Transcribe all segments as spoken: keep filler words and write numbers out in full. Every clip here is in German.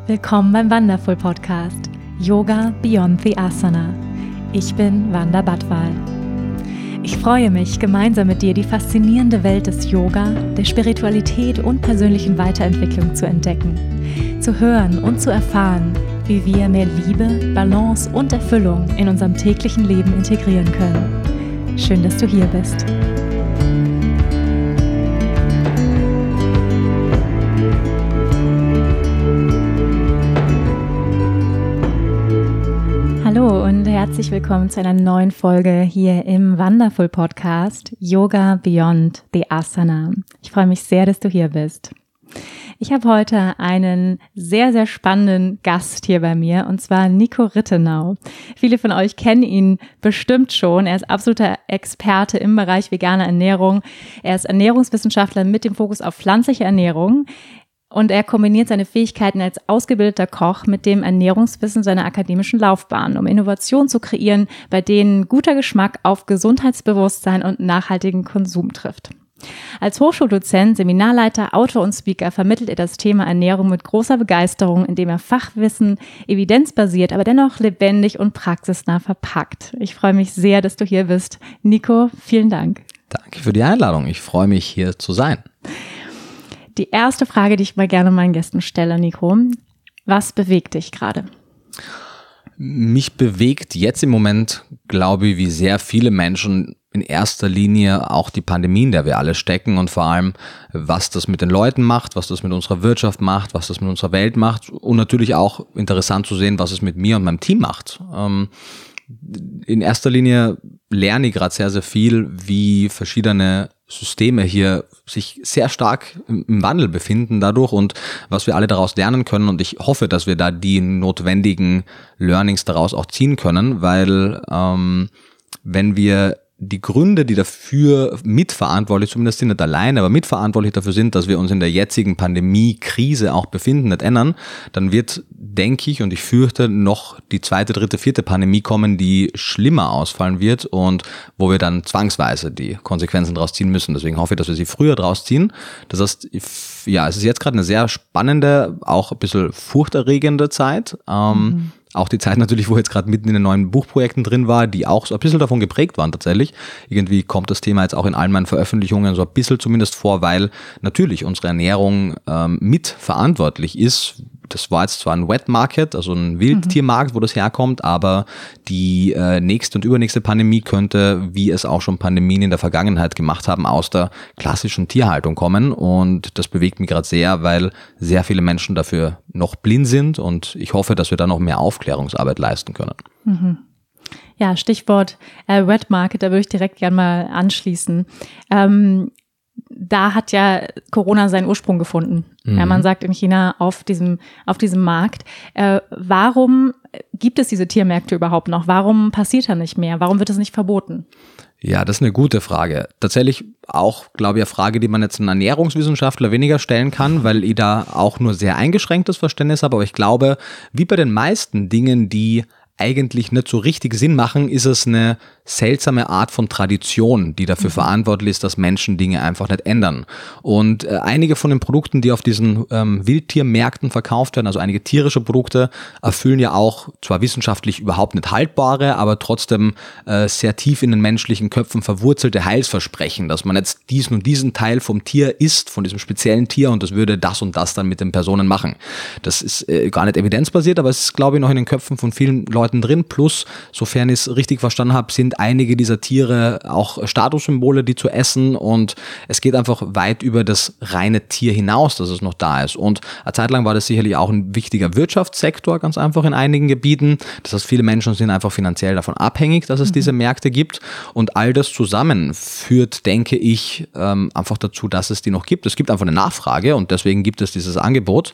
Willkommen beim Wonderful Podcast Yoga Beyond the Asana. Ich bin Wanda Badwal. Ich freue mich, gemeinsam mit dir die faszinierende Welt des Yoga, der Spiritualität und persönlichen Weiterentwicklung zu entdecken, zu hören und zu erfahren, wie wir mehr Liebe, Balance und Erfüllung in unserem täglichen Leben integrieren können. Schön, dass du hier bist. Hallo und herzlich willkommen zu einer neuen Folge hier im Wonderful Podcast Yoga Beyond the Asana. Ich freue mich sehr, dass du hier bist. Ich habe heute einen sehr, sehr spannenden Gast hier bei mir, und zwar Nico Rittenau. Viele von euch kennen ihn bestimmt schon. Er ist absoluter Experte im Bereich vegane Ernährung. Er ist Ernährungswissenschaftler mit dem Fokus auf pflanzliche Ernährung. Und er kombiniert seine Fähigkeiten als ausgebildeter Koch mit dem Ernährungswissen seiner akademischen Laufbahn, um Innovationen zu kreieren, bei denen guter Geschmack auf Gesundheitsbewusstsein und nachhaltigen Konsum trifft. Als Hochschuldozent, Seminarleiter, Autor und Speaker vermittelt er das Thema Ernährung mit großer Begeisterung, indem er Fachwissen evidenzbasiert, aber dennoch lebendig und praxisnah verpackt. Ich freue mich sehr, dass du hier bist. Nico, vielen Dank. Danke für die Einladung. Ich freue mich, hier zu sein. Die erste Frage, die ich mal gerne meinen Gästen stelle, Nico: Was bewegt dich gerade? Mich bewegt jetzt im Moment, glaube ich, wie sehr viele Menschen in erster Linie auch die Pandemie, in der wir alle stecken, und vor allem, was das mit den Leuten macht, was das mit unserer Wirtschaft macht, was das mit unserer Welt macht, und natürlich auch interessant zu sehen, was es mit mir und meinem Team macht. In erster Linie lerne ich gerade sehr, sehr viel, wie verschiedene Systeme hier sich sehr stark im Wandel befinden dadurch und was wir alle daraus lernen können, und ich hoffe, dass wir da die notwendigen Learnings daraus auch ziehen können, weil ähm, wenn wir die Gründe, die dafür mitverantwortlich, zumindest sind nicht alleine, aber mitverantwortlich dafür sind, dass wir uns in der jetzigen Pandemie-Krise auch befinden, nicht ändern, dann wird, denke ich, und ich fürchte, noch die zweite, dritte, vierte Pandemie kommen, die schlimmer ausfallen wird und wo wir dann zwangsweise die Konsequenzen daraus ziehen müssen. Deswegen hoffe ich, dass wir sie früher daraus ziehen. Das heißt, ja, es ist jetzt gerade eine sehr spannende, auch ein bisschen furchterregende Zeit. Ähm, mhm. Auch die Zeit natürlich, wo ich jetzt gerade mitten in den neuen Buchprojekten drin war, die auch so ein bisschen davon geprägt waren tatsächlich. Irgendwie kommt das Thema jetzt auch in allen meinen Veröffentlichungen so ein bisschen zumindest vor, weil natürlich unsere Ernährung ähm, mitverantwortlich ist. Das war jetzt zwar ein Wet Market, also ein Wildtiermarkt, wo das herkommt, aber die äh, nächste und übernächste Pandemie könnte, wie es auch schon Pandemien in der Vergangenheit gemacht haben, aus der klassischen Tierhaltung kommen, und das bewegt mich gerade sehr, weil sehr viele Menschen dafür noch blind sind, und ich hoffe, dass wir da noch mehr Aufklärungsarbeit leisten können. Mhm. Ja, Stichwort äh, Wet Market, da würde ich direkt gerne mal anschließen. Ähm, Da hat ja Corona seinen Ursprung gefunden. Mhm. Ja, man sagt in China auf diesem, auf diesem Markt. Äh, warum gibt es diese Tiermärkte überhaupt noch? Warum passiert da nicht mehr? Warum wird es nicht verboten? Ja, das ist eine gute Frage. Tatsächlich auch, glaube ich, eine Frage, die man jetzt einem Ernährungswissenschaftler weniger stellen kann, weil ich da auch nur sehr eingeschränktes Verständnis habe. Aber ich glaube, wie bei den meisten Dingen, die eigentlich nicht so richtig Sinn machen, ist es eine seltsame Art von Tradition, die dafür mhm. verantwortlich ist, dass Menschen Dinge einfach nicht ändern. Und äh, einige von den Produkten, die auf diesen ähm, Wildtiermärkten verkauft werden, also einige tierische Produkte, erfüllen ja auch zwar wissenschaftlich überhaupt nicht haltbare, aber trotzdem äh, sehr tief in den menschlichen Köpfen verwurzelte Heilsversprechen, dass man jetzt diesen und diesen Teil vom Tier isst, von diesem speziellen Tier, und das würde das und das dann mit den Personen machen. Das ist äh, gar nicht evidenzbasiert, aber es ist, glaube ich, noch in den Köpfen von vielen Leuten drin. Plus, sofern ich es richtig verstanden habe, sind einige dieser Tiere auch Statussymbole, die zu essen, und es geht einfach weit über das reine Tier hinaus, dass es noch da ist. Und eine Zeit lang war das sicherlich auch ein wichtiger Wirtschaftssektor, ganz einfach in einigen Gebieten. Das heißt, viele Menschen sind einfach finanziell davon abhängig, dass es mhm. diese Märkte gibt, und all das zusammen führt, denke ich, ähm, einfach dazu, dass es die noch gibt. Es gibt einfach eine Nachfrage, und deswegen gibt es dieses Angebot,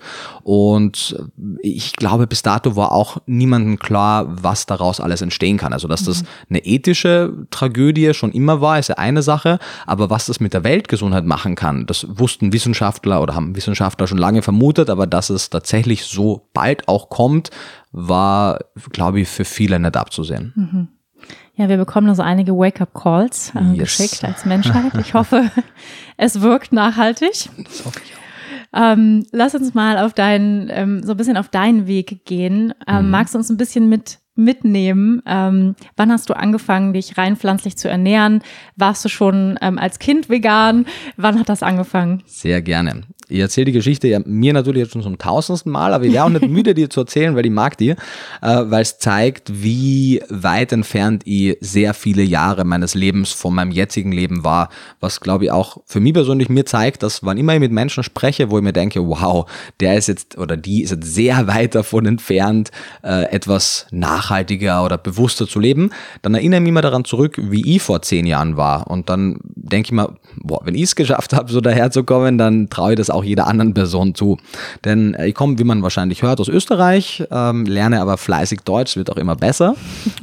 und ich glaube, bis dato war auch niemandem klar, was daraus alles entstehen kann. Also, dass das eine ethische Tragödie schon immer war, ist ja eine Sache, aber was das mit der Weltgesundheit machen kann, das wussten Wissenschaftler oder haben Wissenschaftler schon lange vermutet, aber dass es tatsächlich so bald auch kommt, war, glaube ich, für viele nicht abzusehen. Mhm. Ja, wir bekommen also einige Wake-up-Calls äh, yes. geschickt als Menschheit. Ich hoffe, es wirkt nachhaltig. Das hoffe ich auch. Ähm, lass uns mal auf deinen, ähm, so ein bisschen auf deinen Weg gehen. Ähm, mhm. Magst du uns ein bisschen mit mitnehmen? Ähm, wann hast du angefangen, dich rein pflanzlich zu ernähren? Warst du schon ähm, als Kind vegan? Wann hat das angefangen? Sehr gerne. Ich erzähle die Geschichte ja mir natürlich jetzt schon zum tausendsten Mal, aber ich wäre auch nicht müde, die zu erzählen, weil ich mag die, äh, weil es zeigt, wie weit entfernt ich sehr viele Jahre meines Lebens von meinem jetzigen Leben war, was, glaube ich, auch für mich persönlich mir zeigt, dass wann immer ich mit Menschen spreche, wo ich mir denke, wow, der ist jetzt oder die ist jetzt sehr weit davon entfernt, äh, etwas nachhaltiger oder bewusster zu leben, dann erinnere ich mich immer daran zurück, wie ich vor zehn Jahren war und dann denke ich mir, boah, wenn ich es geschafft habe, so daherzukommen, dann traue ich das auch jeder anderen Person zu. Denn ich komme, wie man wahrscheinlich hört, aus Österreich, ähm, lerne aber fleißig Deutsch, wird auch immer besser.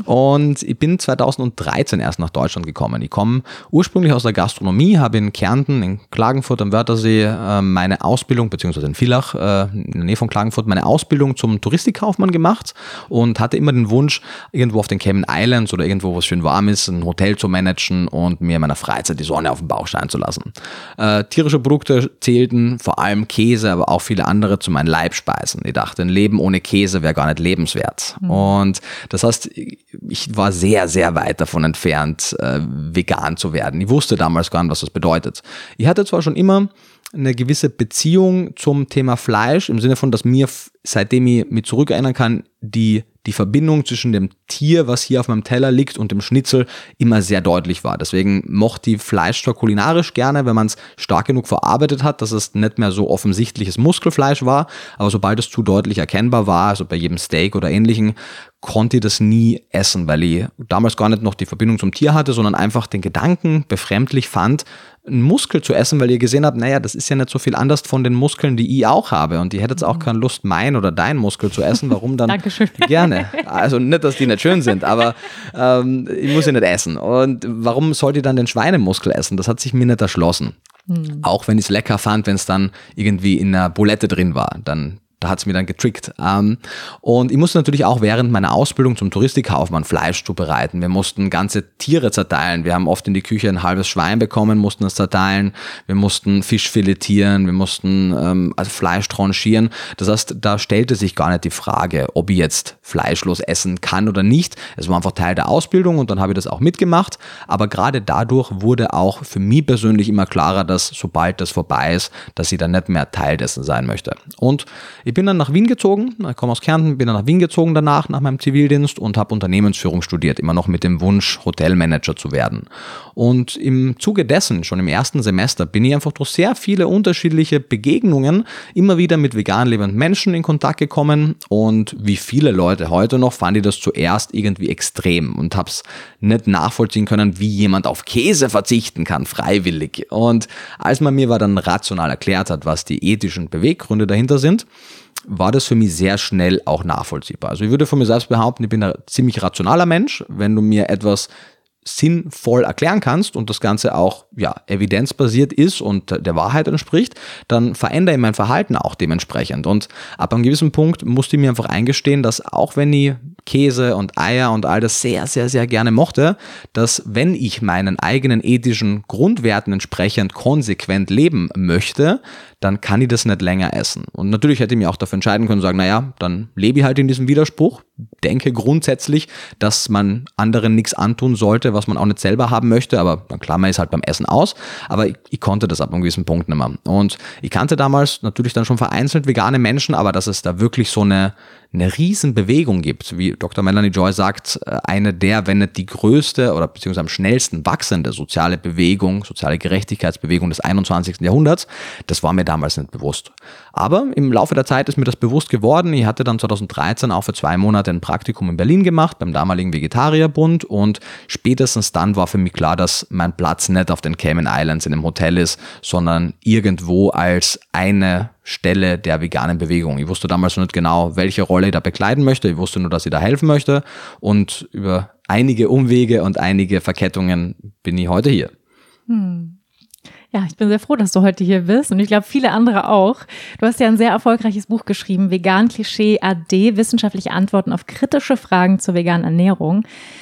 Und ich bin zweitausenddreizehn erst nach Deutschland gekommen. Ich komme ursprünglich aus der Gastronomie, habe in Kärnten, in Klagenfurt am Wörthersee äh, meine Ausbildung, beziehungsweise in Villach, äh, in der Nähe von Klagenfurt, meine Ausbildung zum Touristikkaufmann gemacht und hatte immer den Wunsch, irgendwo auf den Cayman Islands oder irgendwo, wo es schön warm ist, ein Hotel zu managen und mir in meiner Freizeit die Sonne auf den Bauch scheinen zu lassen. Äh, tierische Produkte zählten, vor allem Käse, aber auch viele andere zu meinen Leibspeisen. Ich dachte, ein Leben ohne Käse wäre gar nicht lebenswert. Mhm. Und das heißt, ich war sehr, sehr weit davon entfernt, äh, vegan zu werden. Ich wusste damals gar nicht, was das bedeutet. Ich hatte zwar schon immer eine gewisse Beziehung zum Thema Fleisch, im Sinne von, dass mir, seitdem ich mich zurückerinnern kann, die die Verbindung zwischen dem Tier, was hier auf meinem Teller liegt, und dem Schnitzel immer sehr deutlich war. Deswegen mochte ich Fleisch zwar kulinarisch gerne, wenn man es stark genug verarbeitet hat, dass es nicht mehr so offensichtliches Muskelfleisch war, aber sobald es zu deutlich erkennbar war, also bei jedem Steak oder Ähnlichem, konnte ich das nie essen, weil ich damals gar nicht noch die Verbindung zum Tier hatte, sondern einfach den Gedanken befremdlich fand, einen Muskel zu essen, weil ihr gesehen habt, naja, das ist ja nicht so viel anders von den Muskeln, die ich auch habe, und ihr hättet auch keine Lust, mein oder dein Muskel zu essen. Warum dann? Dankeschön. Gerne. Also nicht, dass die nicht schön sind, aber ähm, ich muss sie nicht essen. Und warum sollt ihr dann den Schweinemuskel essen? Das hat sich mir nicht erschlossen. Mhm. Auch wenn ich es lecker fand, wenn es dann irgendwie in einer Bulette drin war, dann Da hat es mir dann getrickt. Und ich musste natürlich auch während meiner Ausbildung zum Touristikkaufmann Fleisch zubereiten. Wir mussten ganze Tiere zerteilen. Wir haben oft in die Küche ein halbes Schwein bekommen, mussten es zerteilen. Wir mussten Fisch filetieren, wir mussten ähm, also Fleisch tranchieren. Das heißt, da stellte sich gar nicht die Frage, ob ich jetzt fleischlos essen kann oder nicht. Es war einfach Teil der Ausbildung und dann habe ich das auch mitgemacht. Aber gerade dadurch wurde auch für mich persönlich immer klarer, dass sobald das vorbei ist, dass ich dann nicht mehr Teil dessen sein möchte. Und ich bin dann nach Wien gezogen, ich komme aus Kärnten, bin dann nach Wien gezogen danach, nach meinem Zivildienst, und habe Unternehmensführung studiert, immer noch mit dem Wunsch, Hotelmanager zu werden. Und im Zuge dessen, schon im ersten Semester, bin ich einfach durch sehr viele unterschiedliche Begegnungen immer wieder mit vegan lebenden Menschen in Kontakt gekommen, und wie viele Leute heute noch, fand ich das zuerst irgendwie extrem und habe es nicht nachvollziehen können, wie jemand auf Käse verzichten kann, freiwillig. Und als man mir dann rational erklärt hat, was die ethischen Beweggründe dahinter sind, war das für mich sehr schnell auch nachvollziehbar. Also ich würde von mir selbst behaupten, ich bin ein ziemlich rationaler Mensch. Wenn du mir etwas sinnvoll erklären kannst und das Ganze auch ja evidenzbasiert ist und der Wahrheit entspricht, dann verändere ich mein Verhalten auch dementsprechend. Und ab einem gewissen Punkt musste ich mir einfach eingestehen, dass auch wenn ich Käse und Eier und all das sehr, sehr, sehr gerne mochte, dass wenn ich meinen eigenen ethischen Grundwerten entsprechend konsequent leben möchte, dann kann ich das nicht länger essen. Und natürlich hätte ich mich auch dafür entscheiden können, sagen, naja, dann lebe ich halt in diesem Widerspruch, denke grundsätzlich, dass man anderen nichts antun sollte, was man auch nicht selber haben möchte, aber dann klammer ich es halt beim Essen aus. Aber ich, ich konnte das ab einem gewissen Punkt nicht mehr. Und ich kannte damals natürlich dann schon vereinzelt vegane Menschen, aber dass es da wirklich so eine, eine Riesenbewegung gibt, wie Doktor Melanie Joy sagt, eine der, wenn nicht die größte oder beziehungsweise am schnellsten wachsende soziale Bewegung, soziale Gerechtigkeitsbewegung des einundzwanzigsten Jahrhunderts, das war mir damals nicht bewusst. Aber im Laufe der Zeit ist mir das bewusst geworden. Ich hatte dann zweitausenddreizehn auch für zwei Monate ein Praktikum in Berlin gemacht, beim damaligen Vegetarierbund, und spätestens dann war für mich klar, dass mein Platz nicht auf den Cayman Islands in einem Hotel ist, sondern irgendwo als eine Stelle der veganen Bewegung. Ich wusste damals noch nicht genau, welche Rolle ich da bekleiden möchte. Ich wusste nur, dass ich da helfen möchte, und über einige Umwege und einige Verkettungen bin ich heute hier. Hm. Ja, ich bin sehr froh, dass du heute hier bist, und ich glaube, viele andere auch. Du hast ja ein sehr erfolgreiches Buch geschrieben, Vegan Klischee A D, wissenschaftliche Antworten auf kritische Fragen zur veganen Ernährung.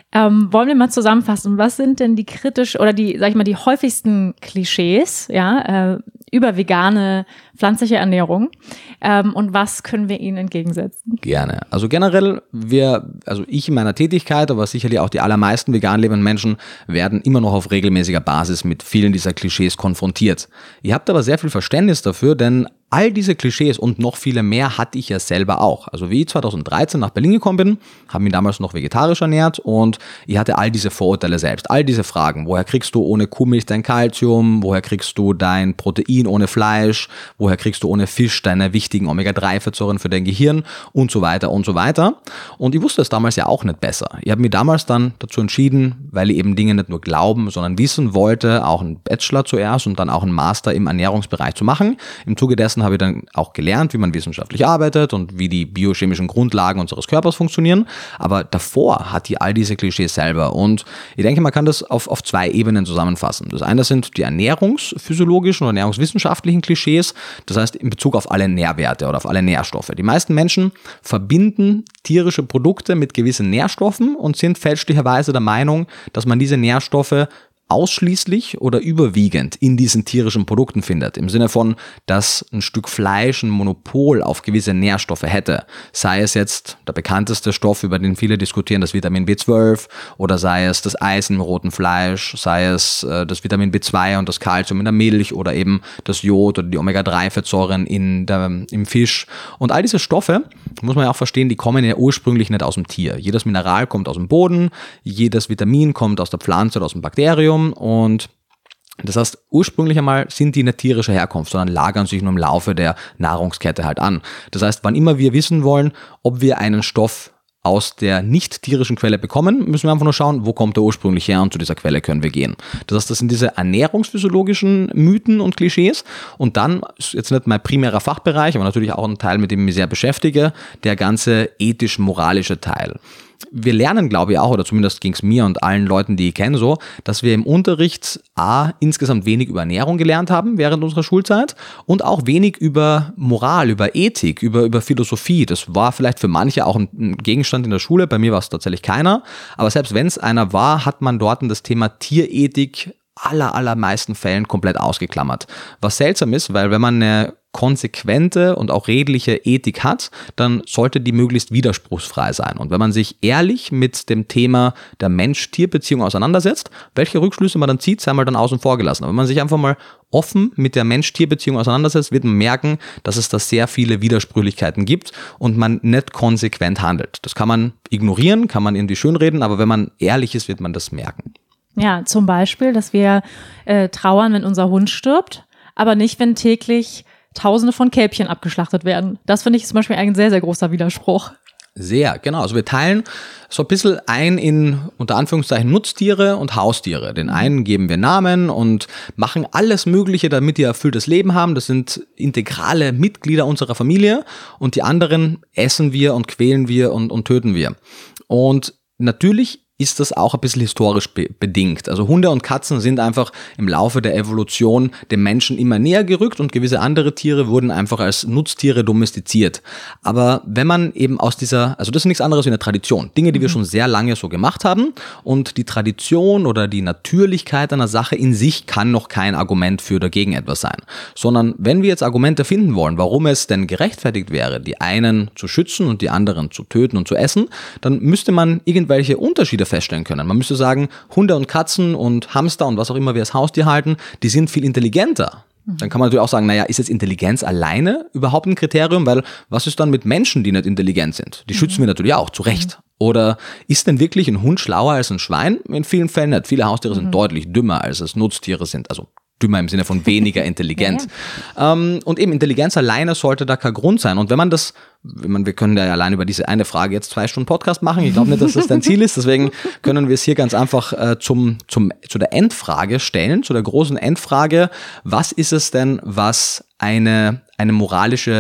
Ähm, wollen wir mal zusammenfassen, was sind denn die kritisch oder die, sag ich mal, die häufigsten Klischees, ja, äh, über vegane, pflanzliche Ernährung ähm, und was können wir ihnen entgegensetzen? Gerne. Also generell, wir, also ich in meiner Tätigkeit, aber sicherlich auch die allermeisten vegan lebenden Menschen werden immer noch auf regelmäßiger Basis mit vielen dieser Klischees konfrontiert. Ihr habt aber sehr viel Verständnis dafür, denn all diese Klischees und noch viele mehr hatte ich ja selber auch. Also wie ich zweitausenddreizehn nach Berlin gekommen bin, habe mich damals noch vegetarisch ernährt und ich hatte all diese Vorurteile selbst, all diese Fragen. Woher kriegst du ohne Kuhmilch dein Kalzium? Woher kriegst du dein Protein ohne Fleisch? Woher kriegst du ohne Fisch deine wichtigen Omega drei Fettsäuren für dein Gehirn? Und so weiter und so weiter. Und ich wusste es damals ja auch nicht besser. Ich habe mich damals dann dazu entschieden, weil ich eben Dinge nicht nur glauben, sondern wissen wollte, auch einen Bachelor zuerst und dann auch einen Master im Ernährungsbereich zu machen. Im Zuge dessen habe ich dann auch gelernt, wie man wissenschaftlich arbeitet und wie die biochemischen Grundlagen unseres Körpers funktionieren. Aber davor hat die all diese Klischees selber. Und ich denke, man kann das auf, auf zwei Ebenen zusammenfassen. Das eine sind die ernährungsphysiologischen oder ernährungswissenschaftlichen Klischees. Das heißt, in Bezug auf alle Nährwerte oder auf alle Nährstoffe. Die meisten Menschen verbinden tierische Produkte mit gewissen Nährstoffen und sind fälschlicherweise der Meinung, dass man diese Nährstoffe ausschließlich oder überwiegend in diesen tierischen Produkten findet. Im Sinne von, dass ein Stück Fleisch ein Monopol auf gewisse Nährstoffe hätte. Sei es jetzt der bekannteste Stoff, über den viele diskutieren, das Vitamin B zwölf, oder sei es das Eisen im roten Fleisch, sei es äh, das Vitamin B zwei und das Kalzium in der Milch oder eben das Jod oder die Omega drei Fettsäuren in der, im Fisch. Und all diese Stoffe, muss man ja auch verstehen, die kommen ja ursprünglich nicht aus dem Tier. Jedes Mineral kommt aus dem Boden, jedes Vitamin kommt aus der Pflanze oder aus dem Bakterium. Und das heißt, ursprünglich einmal sind die nicht tierischer Herkunft, sondern lagern sich nur im Laufe der Nahrungskette halt an. Das heißt, wann immer wir wissen wollen, ob wir einen Stoff aus der nicht tierischen Quelle bekommen, müssen wir einfach nur schauen, wo kommt er ursprünglich her und zu dieser Quelle können wir gehen. Das heißt, das sind diese ernährungsphysiologischen Mythen und Klischees und dann, ist jetzt nicht mein primärer Fachbereich, aber natürlich auch ein Teil, mit dem ich mich sehr beschäftige, der ganze ethisch-moralische Teil. Wir lernen, glaube ich auch, oder zumindest ging es mir und allen Leuten, die ich kenne, so, dass wir im Unterricht A, insgesamt wenig über Ernährung gelernt haben während unserer Schulzeit und auch wenig über Moral, über Ethik, über, über Philosophie. Das war vielleicht für manche auch ein Gegenstand in der Schule, bei mir war es tatsächlich keiner. Aber selbst wenn es einer war, hat man dort das Thema Tierethik aller, allermeisten Fällen komplett ausgeklammert. Was seltsam ist, weil wenn man eine konsequente und auch redliche Ethik hat, dann sollte die möglichst widerspruchsfrei sein. Und wenn man sich ehrlich mit dem Thema der Mensch-Tier-Beziehung auseinandersetzt, welche Rückschlüsse man dann zieht, sei mal dann außen vor gelassen. Aber wenn man sich einfach mal offen mit der Mensch-Tier-Beziehung auseinandersetzt, wird man merken, dass es da sehr viele Widersprüchlichkeiten gibt und man nicht konsequent handelt. Das kann man ignorieren, kann man irgendwie schönreden, aber wenn man ehrlich ist, wird man das merken. Ja, zum Beispiel, dass wir äh, trauern, wenn unser Hund stirbt, aber nicht, wenn täglich Tausende von Kälbchen abgeschlachtet werden. Das finde ich zum Beispiel ein sehr, sehr großer Widerspruch. Sehr, genau. Also wir teilen so ein bisschen ein in, unter Anführungszeichen, Nutztiere und Haustiere. Den einen geben wir Namen und machen alles Mögliche, damit die ein erfülltes Leben haben. Das sind integrale Mitglieder unserer Familie. Und die anderen essen wir und quälen wir und, und töten wir. Und natürlich ist das auch ein bisschen historisch be- bedingt. Also Hunde und Katzen sind einfach im Laufe der Evolution dem Menschen immer näher gerückt und gewisse andere Tiere wurden einfach als Nutztiere domestiziert. Aber wenn man eben aus dieser, also das ist nichts anderes wie eine Tradition, Dinge, die wir schon sehr lange so gemacht haben und die Tradition oder die Natürlichkeit einer Sache in sich kann noch kein Argument für oder gegen etwas sein. Sondern wenn wir jetzt Argumente finden wollen, warum es denn gerechtfertigt wäre, die einen zu schützen und die anderen zu töten und zu essen, dann müsste man irgendwelche Unterschiede feststellen können. Man müsste sagen, Hunde und Katzen und Hamster und was auch immer wir als Haustier halten, die sind viel intelligenter. Dann kann man natürlich auch sagen, naja, ist jetzt Intelligenz alleine überhaupt ein Kriterium? Weil was ist dann mit Menschen, die nicht intelligent sind? Die schützen wir natürlich auch, zu Recht. Oder ist denn wirklich ein Hund schlauer als ein Schwein? In vielen Fällen nicht. Viele Haustiere sind mhm. deutlich dümmer, als es Nutztiere sind. Also dümmer im Sinne von weniger intelligent. ja, ja. Ähm, und eben Intelligenz alleine sollte da kein Grund sein. Und wenn man das, wenn man, wir können ja allein über diese eine Frage jetzt zwei Stunden Podcast machen. Ich glaube nicht, dass das dein Ziel ist. Deswegen können wir es hier ganz einfach äh, zum, zum, zu der Endfrage stellen, zu der großen Endfrage. Was ist es denn, was eine, eine moralische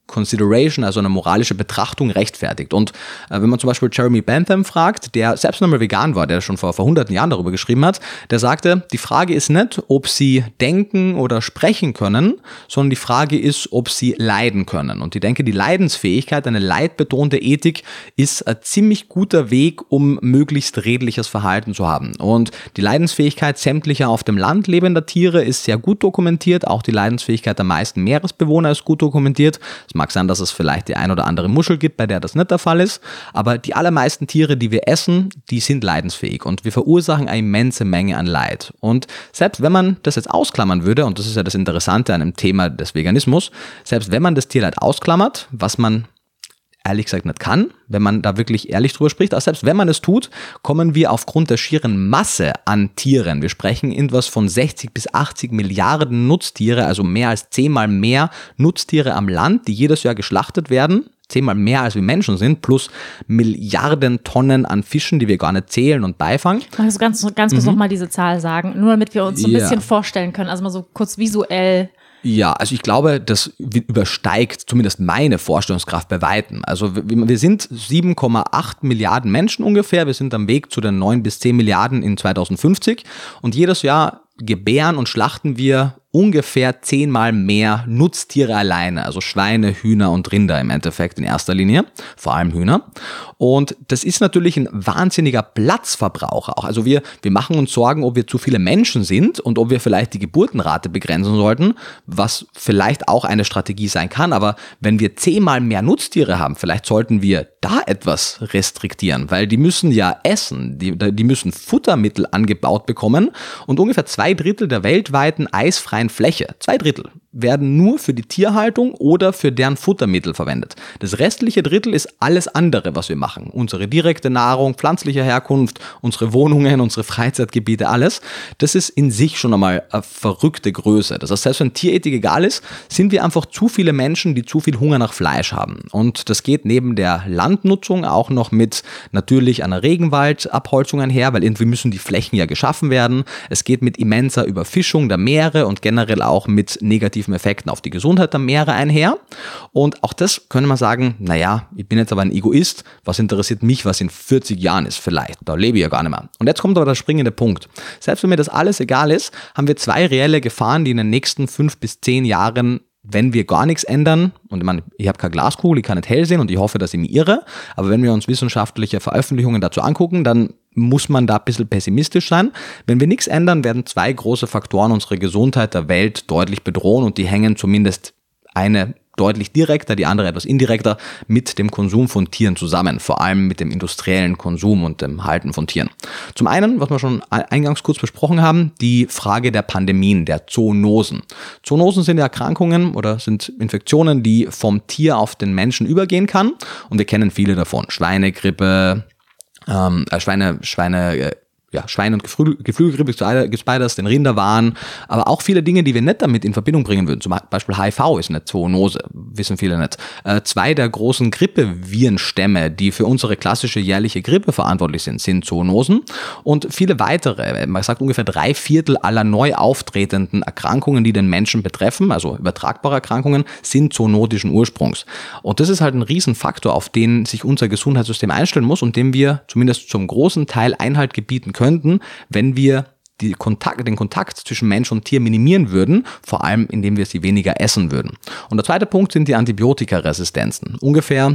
Consideration, also eine moralische Betrachtung rechtfertigt. Und äh, wenn man zum Beispiel Jeremy Bentham fragt, der selbst einmal vegan war, der schon vor, vor hunderten Jahren darüber geschrieben hat, der sagte, die Frage ist nicht, ob sie denken oder sprechen können, sondern die Frage ist, ob sie leiden können. Und ich denke, die Leidensfähigkeit, eine leidbetonte Ethik ist ein ziemlich guter Weg, um möglichst redliches Verhalten zu haben. Und die Leidensfähigkeit sämtlicher auf dem Land lebender Tiere ist sehr gut dokumentiert. Auch die Leidensfähigkeit der meisten Meeresbewohner ist gut dokumentiert. Es mag sein, dass es vielleicht die ein oder andere Muschel gibt, bei der das nicht der Fall ist. Aber die allermeisten Tiere, die wir essen, die sind leidensfähig. Und wir verursachen eine immense Menge an Leid. Und selbst wenn man das jetzt ausklammern würde, und das ist ja das Interessante an dem Thema des Veganismus, selbst wenn man das Tierleid ausklammert, was man ehrlich gesagt nicht kann, wenn man da wirklich ehrlich drüber spricht, aber selbst wenn man es tut, kommen wir aufgrund der schieren Masse an Tieren, wir sprechen irgendwas von sechzig bis achtzig Milliarden Nutztiere, also mehr als zehnmal mehr Nutztiere am Land, die jedes Jahr geschlachtet werden, zehnmal mehr als wir Menschen sind, plus Milliarden Tonnen an Fischen, die wir gar nicht zählen und beifangen. Magst du ganz, ganz kurz mhm. nochmal diese Zahl sagen, nur damit wir uns so ein ja. bisschen vorstellen können, also mal so kurz visuell. Ja, also ich glaube, das übersteigt zumindest meine Vorstellungskraft bei Weitem. Also wir sind sieben Komma acht Milliarden Menschen ungefähr, wir sind am Weg zu den neun bis zehn Milliarden in zweitausendfünfzig und jedes Jahr gebären und schlachten wir ungefähr zehnmal mehr Nutztiere alleine, also Schweine, Hühner und Rinder im Endeffekt in erster Linie, vor allem Hühner. Und das ist natürlich ein wahnsinniger Platzverbrauch auch. Also wir, wir machen uns Sorgen, ob wir zu viele Menschen sind und ob wir vielleicht die Geburtenrate begrenzen sollten, was vielleicht auch eine Strategie sein kann. Aber wenn wir zehnmal mehr Nutztiere haben, vielleicht sollten wir da etwas restriktieren, weil die müssen ja essen, die, die müssen Futtermittel angebaut bekommen und ungefähr zwei Drittel der weltweiten eisfreien Fläche, zwei Drittel, werden nur für die Tierhaltung oder für deren Futtermittel verwendet. Das restliche Drittel ist alles andere, was wir machen. Unsere direkte Nahrung, pflanzlicher Herkunft, unsere Wohnungen, unsere Freizeitgebiete, alles. Das ist in sich schon einmal eine verrückte Größe. Das heißt, selbst wenn Tierethik egal ist, sind wir einfach zu viele Menschen, die zu viel Hunger nach Fleisch haben. Und das geht neben der Landnutzung auch noch mit natürlich einer Regenwaldabholzung einher, weil irgendwie müssen die Flächen ja geschaffen werden. Es geht mit immenser Überfischung der Meere und generell auch mit negativen Effekten auf die Gesundheit der Meere einher. Und auch das könnte man sagen, naja, ich bin jetzt aber ein Egoist, was interessiert mich, was in vierzig Jahren ist vielleicht, da lebe ich ja gar nicht mehr. Und jetzt kommt aber der springende Punkt. Selbst wenn mir das alles egal ist, haben wir zwei reelle Gefahren, die in den nächsten fünf bis zehn Jahren, wenn wir gar nichts ändern, und ich meine, ich habe keine Glaskugel, ich kann nicht hell sehen und ich hoffe, dass ich mich irre, aber wenn wir uns wissenschaftliche Veröffentlichungen dazu angucken, dann muss man da ein bisschen pessimistisch sein. Wenn wir nichts ändern, werden zwei große Faktoren unsere Gesundheit der Welt deutlich bedrohen und die hängen zumindest eine deutlich direkter, die andere etwas indirekter mit dem Konsum von Tieren zusammen, vor allem mit dem industriellen Konsum und dem Halten von Tieren. Zum einen, was wir schon eingangs kurz besprochen haben, die Frage der Pandemien, der Zoonosen. Zoonosen sind Erkrankungen oder sind Infektionen, die vom Tier auf den Menschen übergehen kann und wir kennen viele davon. Schweinegrippe, ähm, Schweine, Schweine, äh, ja, Schwein- und Geflügelgrippe gibt es beides, den Rinderwahn, aber auch viele Dinge, die wir nicht damit in Verbindung bringen würden. Zum Beispiel H I V ist eine Zoonose, wissen viele nicht. Äh, zwei der großen Grippevirenstämme, die für unsere klassische jährliche Grippe verantwortlich sind, sind Zoonosen und viele weitere. Man sagt ungefähr drei Viertel aller neu auftretenden Erkrankungen, die den Menschen betreffen, also übertragbare Erkrankungen, sind zoonotischen Ursprungs. Und das ist halt ein Riesenfaktor, auf den sich unser Gesundheitssystem einstellen muss und dem wir zumindest zum großen Teil Einhalt gebieten könnten, wenn wir die Kontakt, den Kontakt zwischen Mensch und Tier minimieren würden, vor allem indem wir sie weniger essen würden. Und der zweite Punkt sind die Antibiotikaresistenzen. Ungefähr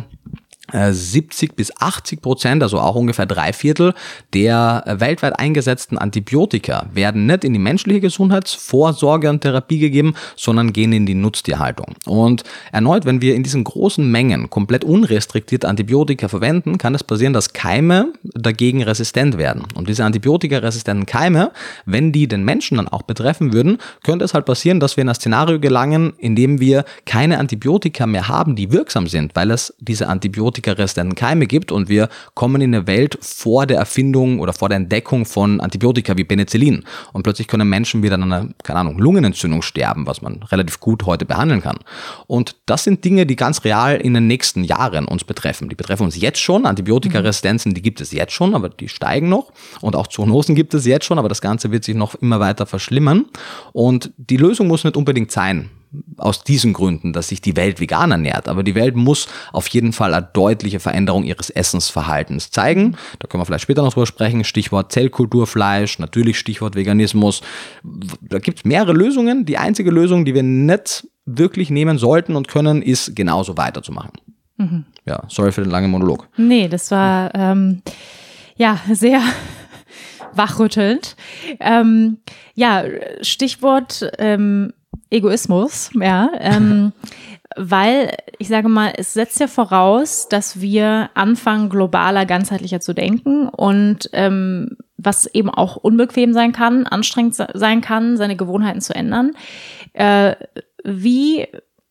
siebzig bis achtzig Prozent, also auch ungefähr drei Viertel der weltweit eingesetzten Antibiotika werden nicht in die menschliche Gesundheitsvorsorge und Therapie gegeben, sondern gehen in die Nutztierhaltung. Und erneut, wenn wir in diesen großen Mengen komplett unrestriktiert Antibiotika verwenden, kann es passieren, dass Keime dagegen resistent werden. Und diese antibiotikaresistenten Keime, wenn die den Menschen dann auch betreffen würden, könnte es halt passieren, dass wir in ein Szenario gelangen, in dem wir keine Antibiotika mehr haben, die wirksam sind, weil es diese Antibiotika resistenten Keime gibt und wir kommen in eine Welt vor der Erfindung oder vor der Entdeckung von Antibiotika wie Penicillin und plötzlich können Menschen wieder an einer, keine Ahnung, Lungenentzündung sterben, was man relativ gut heute behandeln kann. Und das sind Dinge, die ganz real in den nächsten Jahren uns betreffen. Die betreffen uns jetzt schon, Antibiotikaresistenzen, die gibt es jetzt schon, aber die steigen noch und auch Zoonosen gibt es jetzt schon, aber das Ganze wird sich noch immer weiter verschlimmern und die Lösung muss nicht unbedingt sein, aus diesen Gründen, dass sich die Welt vegan ernährt. Aber die Welt muss auf jeden Fall eine deutliche Veränderung ihres Essensverhaltens zeigen. Da können wir vielleicht später noch drüber sprechen. Stichwort Zellkulturfleisch, natürlich Stichwort Veganismus. Da gibt es mehrere Lösungen. Die einzige Lösung, die wir nicht wirklich nehmen sollten und können, ist genauso weiterzumachen. Mhm. Ja, sorry für den langen Monolog. Nee, das war ähm, ja sehr wachrüttelnd. Ähm, ja, Stichwort ähm, Egoismus, ja, ähm, weil ich sage mal, es setzt ja voraus, dass wir anfangen, globaler, ganzheitlicher zu denken und ähm, was eben auch unbequem sein kann, anstrengend sein kann, seine Gewohnheiten zu ändern. Äh, wie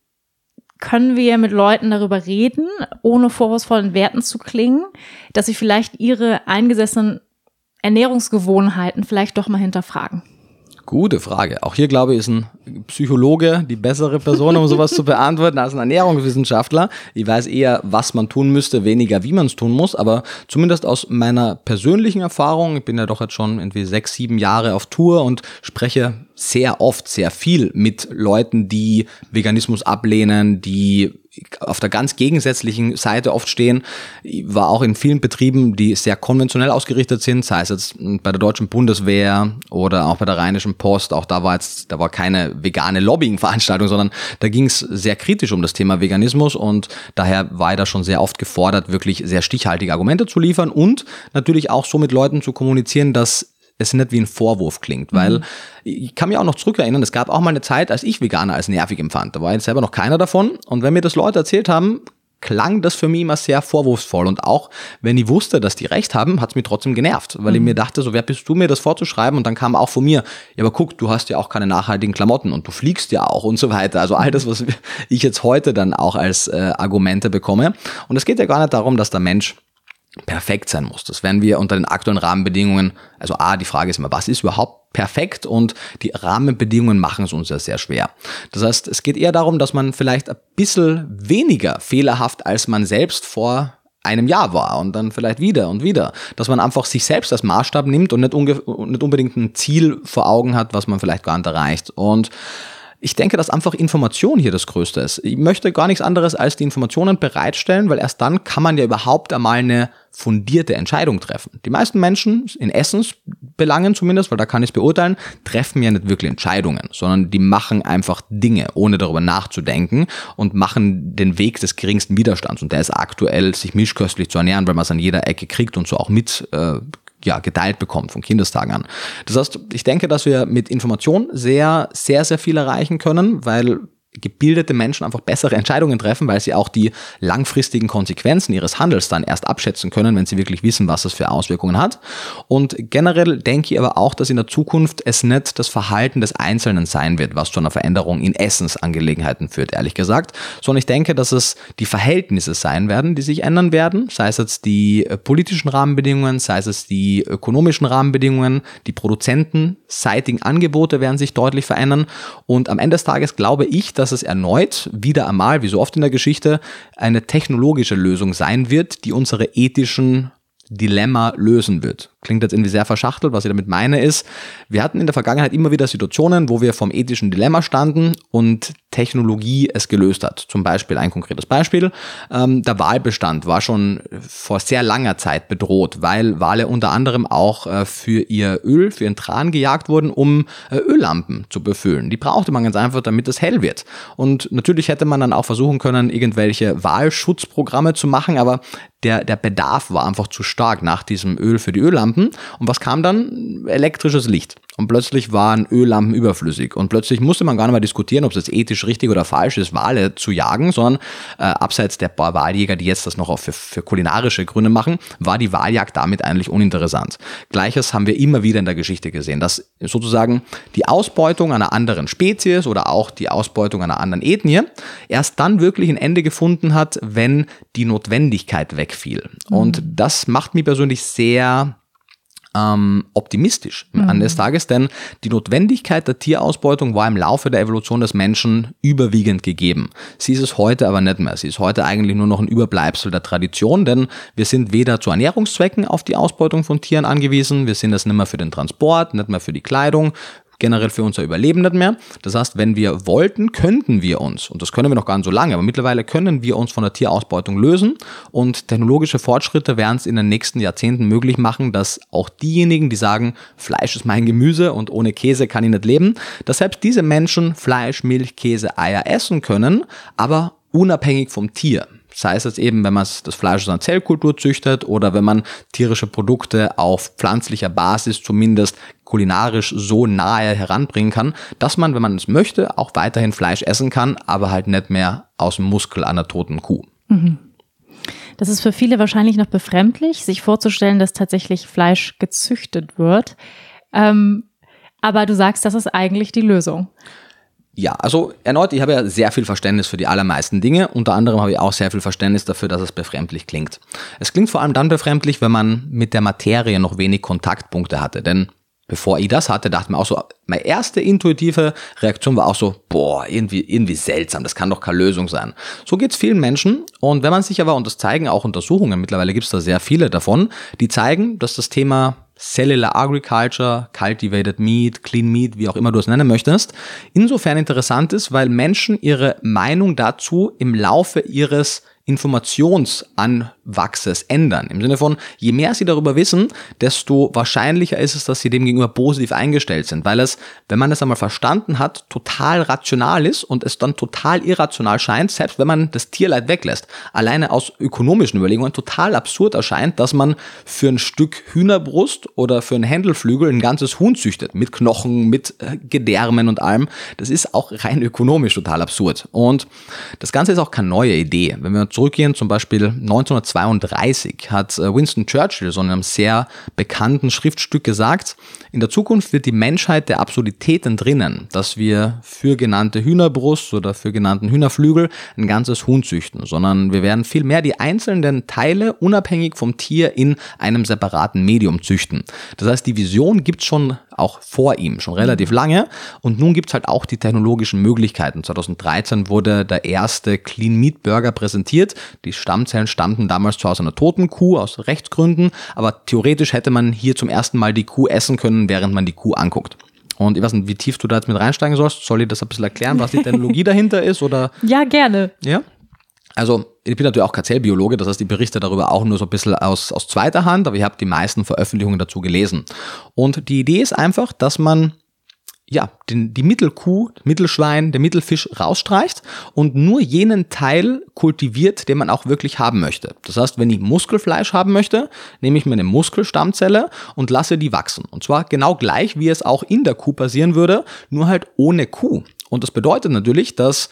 können wir mit Leuten darüber reden, ohne vorwurfsvollen Werten zu klingen, dass sie vielleicht ihre eingesessenen Ernährungsgewohnheiten vielleicht doch mal hinterfragen? Gute Frage. Auch hier, glaube ich, ist ein Psychologe die bessere Person, um sowas zu beantworten, als ein Ernährungswissenschaftler. Ich weiß eher, was man tun müsste, weniger, wie man es tun muss. Aber zumindest aus meiner persönlichen Erfahrung, ich bin ja doch jetzt schon irgendwie sechs, sieben Jahre auf Tour und spreche sehr oft, sehr viel mit Leuten, die Veganismus ablehnen, die auf der ganz gegensätzlichen Seite oft stehen. Ich war auch in vielen Betrieben, die sehr konventionell ausgerichtet sind, sei es jetzt bei der Deutschen Bundeswehr oder auch bei der Rheinischen Post. Auch da war jetzt, da war keine vegane Lobbying-Veranstaltung, sondern da ging es sehr kritisch um das Thema Veganismus und daher war ich da schon sehr oft gefordert, wirklich sehr stichhaltige Argumente zu liefern und natürlich auch so mit Leuten zu kommunizieren, dass es nicht wie ein Vorwurf klingt, weil mhm. ich kann mich auch noch zurückerinnern, es gab auch mal eine Zeit, als ich Veganer als nervig empfand. Da war jetzt selber noch keiner davon und wenn mir das Leute erzählt haben, klang das für mich immer sehr vorwurfsvoll und auch wenn ich wusste, dass die recht haben, hat es mich trotzdem genervt, weil mhm. ich mir dachte, so wer bist du mir das vorzuschreiben und dann kam auch von mir, ja aber guck, du hast ja auch keine nachhaltigen Klamotten und du fliegst ja auch und so weiter, also all das, was ich jetzt heute dann auch als äh, Argumente bekomme und es geht ja gar nicht darum, dass der Mensch perfekt sein muss. Das werden wir unter den aktuellen Rahmenbedingungen, also A, die Frage ist immer, was ist überhaupt perfekt und die Rahmenbedingungen machen es uns ja sehr schwer. Das heißt, es geht eher darum, dass man vielleicht ein bisschen weniger fehlerhaft als man selbst vor einem Jahr war und dann vielleicht wieder und wieder, dass man einfach sich selbst als Maßstab nimmt und nicht, unge- nicht unbedingt ein Ziel vor Augen hat, was man vielleicht gar nicht erreicht. Und ich denke, dass einfach Information hier das Größte ist. Ich möchte gar nichts anderes als die Informationen bereitstellen, weil erst dann kann man ja überhaupt einmal eine fundierte Entscheidung treffen. Die meisten Menschen, in Essensbelangen zumindest, weil da kann ich es beurteilen, treffen ja nicht wirklich Entscheidungen, sondern die machen einfach Dinge, ohne darüber nachzudenken und machen den Weg des geringsten Widerstands. Und der ist aktuell, sich mischköstlich zu ernähren, weil man es an jeder Ecke kriegt und so auch mit äh, ja, geteilt bekommt von Kindestagen an. Das heißt, ich denke, dass wir mit Information sehr, sehr, sehr viel erreichen können, weil gebildete Menschen einfach bessere Entscheidungen treffen, weil sie auch die langfristigen Konsequenzen ihres Handels dann erst abschätzen können, wenn sie wirklich wissen, was das für Auswirkungen hat. Und generell denke ich aber auch, dass in der Zukunft es nicht das Verhalten des Einzelnen sein wird, was zu einer Veränderung in Essensangelegenheiten führt, ehrlich gesagt, sondern ich denke, dass es die Verhältnisse sein werden, die sich ändern werden, sei es jetzt die politischen Rahmenbedingungen, sei es jetzt die ökonomischen Rahmenbedingungen, die produzentenseitigen Angebote werden sich deutlich verändern und am Ende des Tages glaube ich, dass dass es erneut, wieder einmal, wie so oft in der Geschichte, eine technologische Lösung sein wird, die unsere ethischen Dilemma lösen wird. Klingt jetzt irgendwie sehr verschachtelt, was ich damit meine ist, wir hatten in der Vergangenheit immer wieder Situationen, wo wir vom ethischen Dilemma standen und Technologie es gelöst hat. Zum Beispiel ein konkretes Beispiel, ähm, der Walbestand war schon vor sehr langer Zeit bedroht, weil Wale unter anderem auch äh, für ihr Öl, für ihren Tran gejagt wurden, um äh, Öllampen zu befüllen. Die brauchte man ganz einfach, damit es hell wird. Und natürlich hätte man dann auch versuchen können, irgendwelche Walschutzprogramme zu machen, aber der, der Bedarf war einfach zu stark nach diesem Öl für die Öllampen. Und was kam dann? Elektrisches Licht. Und plötzlich waren Öllampen überflüssig. Und plötzlich musste man gar nicht mehr diskutieren, ob es jetzt ethisch richtig oder falsch ist, Wale zu jagen, sondern äh, abseits der paar Waljäger, die jetzt das noch auch für, für kulinarische Gründe machen, war die Waljagd damit eigentlich uninteressant. Gleiches haben wir immer wieder in der Geschichte gesehen, dass sozusagen die Ausbeutung einer anderen Spezies oder auch die Ausbeutung einer anderen Ethnie erst dann wirklich ein Ende gefunden hat, wenn die Notwendigkeit wegfiel. Mhm. Und das macht mich persönlich sehr Ähm, optimistisch mhm. an des Tages, denn die Notwendigkeit der Tierausbeutung war im Laufe der Evolution des Menschen überwiegend gegeben. Sie ist es heute aber nicht mehr. Sie ist heute eigentlich nur noch ein Überbleibsel der Tradition, denn wir sind weder zu Ernährungszwecken auf die Ausbeutung von Tieren angewiesen, wir sind es nicht mehr für den Transport, nicht mehr für die Kleidung. generell für unser Überleben nicht mehr. Das heißt, wenn wir wollten, könnten wir uns, und das können wir noch gar nicht so lange, aber mittlerweile können wir uns von der Tierausbeutung lösen und technologische Fortschritte werden es in den nächsten Jahrzehnten möglich machen, dass auch diejenigen, die sagen, Fleisch ist mein Gemüse und ohne Käse kann ich nicht leben, dass selbst diese Menschen Fleisch, Milch, Käse, Eier essen können, aber unabhängig vom Tier. Sei es jetzt eben, wenn man das Fleisch aus einer Zellkultur züchtet oder wenn man tierische Produkte auf pflanzlicher Basis zumindest kulinarisch so nahe heranbringen kann, dass man, wenn man es möchte, auch weiterhin Fleisch essen kann, aber halt nicht mehr aus dem Muskel einer toten Kuh. Mhm. Das ist für viele wahrscheinlich noch befremdlich, sich vorzustellen, dass tatsächlich Fleisch gezüchtet wird. Ähm, aber du sagst, das ist eigentlich die Lösung. Ja, also erneut, ich habe ja sehr viel Verständnis für die allermeisten Dinge. Unter anderem habe ich auch sehr viel Verständnis dafür, dass es befremdlich klingt. Es klingt vor allem dann befremdlich, wenn man mit der Materie noch wenig Kontaktpunkte hatte. Denn bevor ich das hatte, dachte ich mir auch so, meine erste intuitive Reaktion war auch so, boah, irgendwie, irgendwie seltsam, das kann doch keine Lösung sein. So geht's vielen Menschen. Und wenn man sich aber, und das zeigen auch Untersuchungen, mittlerweile gibt's da sehr viele davon, die zeigen, dass das Thema Cellular Agriculture, Cultivated Meat, Clean Meat, wie auch immer du es nennen möchtest, insofern interessant ist, weil Menschen ihre Meinung dazu im Laufe ihres Informationsanwachses ändern. Im Sinne von, je mehr sie darüber wissen, desto wahrscheinlicher ist es, dass sie dem gegenüber positiv eingestellt sind, weil es, wenn man es einmal verstanden hat, total rational ist und es dann total irrational scheint, selbst wenn man das Tierleid weglässt. Alleine aus ökonomischen Überlegungen total absurd erscheint, dass man für ein Stück Hühnerbrust oder für einen Händelflügel ein ganzes Huhn züchtet, mit Knochen, mit Gedärmen und allem. Das ist auch rein ökonomisch total absurd. Und das Ganze ist auch keine neue Idee. Wenn wir zurückgehen, zum Beispiel neunzehnhundertzweiunddreißig hat Winston Churchill so in einem sehr bekannten Schriftstück gesagt, in der Zukunft wird die Menschheit der Absurdität entrinnen, dass wir für genannte Hühnerbrust oder für genannten Hühnerflügel ein ganzes Huhn züchten, sondern wir werden vielmehr die einzelnen Teile unabhängig vom Tier in einem separaten Medium züchten. Das heißt, die Vision gibt es schon auch vor ihm, schon relativ lange und nun gibt es halt auch die technologischen Möglichkeiten. zweitausenddreizehn wurde der erste Clean Meat Burger präsentiert. Die Stammzellen stammten damals zwar aus einer toten Kuh, aus Rechtsgründen, aber theoretisch hätte man hier zum ersten Mal die Kuh essen können, während man die Kuh anguckt. Und ich weiß nicht, wie tief du da jetzt mit reinsteigen sollst. Soll ich das ein bisschen erklären, was die Technologie dahinter ist? Oder? Ja, gerne. Ja. Also ich bin natürlich auch kein Zellbiologe, das heißt, ich berichte darüber auch nur so ein bisschen aus, aus zweiter Hand, aber ich habe die meisten Veröffentlichungen dazu gelesen. Und die Idee ist einfach, dass man ja, den, die Mittelkuh, Mittelschwein, der Mittelfisch rausstreicht und nur jenen Teil kultiviert, den man auch wirklich haben möchte. Das heißt, wenn ich Muskelfleisch haben möchte, nehme ich mir eine Muskelstammzelle und lasse die wachsen. Und zwar genau gleich, wie es auch in der Kuh passieren würde, nur halt ohne Kuh. Und das bedeutet natürlich, dass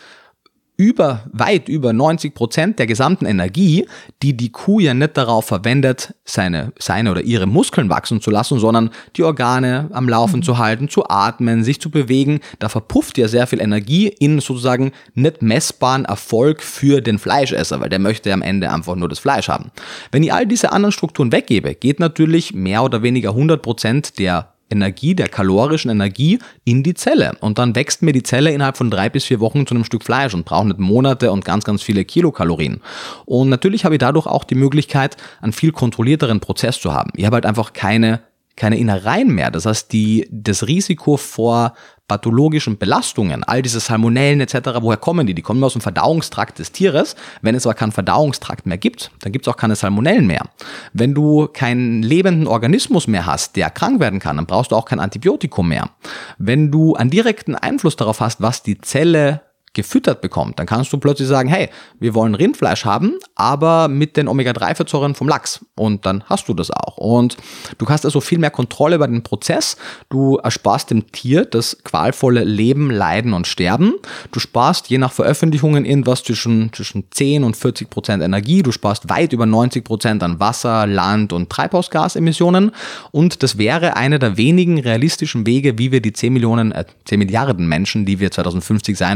über, weit über neunzig Prozent der gesamten Energie, die die Kuh ja nicht darauf verwendet, seine, seine oder ihre Muskeln wachsen zu lassen, sondern die Organe am Laufen mhm. zu halten, zu atmen, sich zu bewegen, da verpufft ja sehr viel Energie in sozusagen nicht messbaren Erfolg für den Fleischesser, weil der möchte am Ende einfach nur das Fleisch haben. Wenn ich all diese anderen Strukturen weggebe, geht natürlich mehr oder weniger hundert Prozent der Energie, der kalorischen Energie in die Zelle. Und dann wächst mir die Zelle innerhalb von drei bis vier Wochen zu einem Stück Fleisch und braucht nicht Monate und ganz, ganz viele Kilokalorien. Und natürlich habe ich dadurch auch die Möglichkeit, einen viel kontrollierteren Prozess zu haben. Ich habe halt einfach keine, keine Innereien mehr. Das heißt, die, das Risiko vor pathologischen Belastungen, all diese Salmonellen et cetera, woher kommen die? Die kommen aus dem Verdauungstrakt des Tieres. Wenn es aber keinen Verdauungstrakt mehr gibt, dann gibt es auch keine Salmonellen mehr. Wenn du keinen lebenden Organismus mehr hast, der krank werden kann, dann brauchst du auch kein Antibiotikum mehr. Wenn du einen direkten Einfluss darauf hast, was die Zelle gefüttert bekommt, dann kannst du plötzlich sagen, hey, wir wollen Rindfleisch haben, aber mit den Omega drei Fettsäuren vom Lachs. Und dann hast du das auch. Und du hast also viel mehr Kontrolle über den Prozess. Du ersparst dem Tier das qualvolle Leben, Leiden und Sterben. Du sparst je nach Veröffentlichungen irgendwas zwischen, zwischen zehn und vierzig Prozent Energie. Du sparst weit über neunzig Prozent an Wasser, Land und Treibhausgasemissionen. Und das wäre einer der wenigen realistischen Wege, wie wir die zehn Millionen, äh, zehn Milliarden Menschen, die wir zweitausendfünfzig sein werden,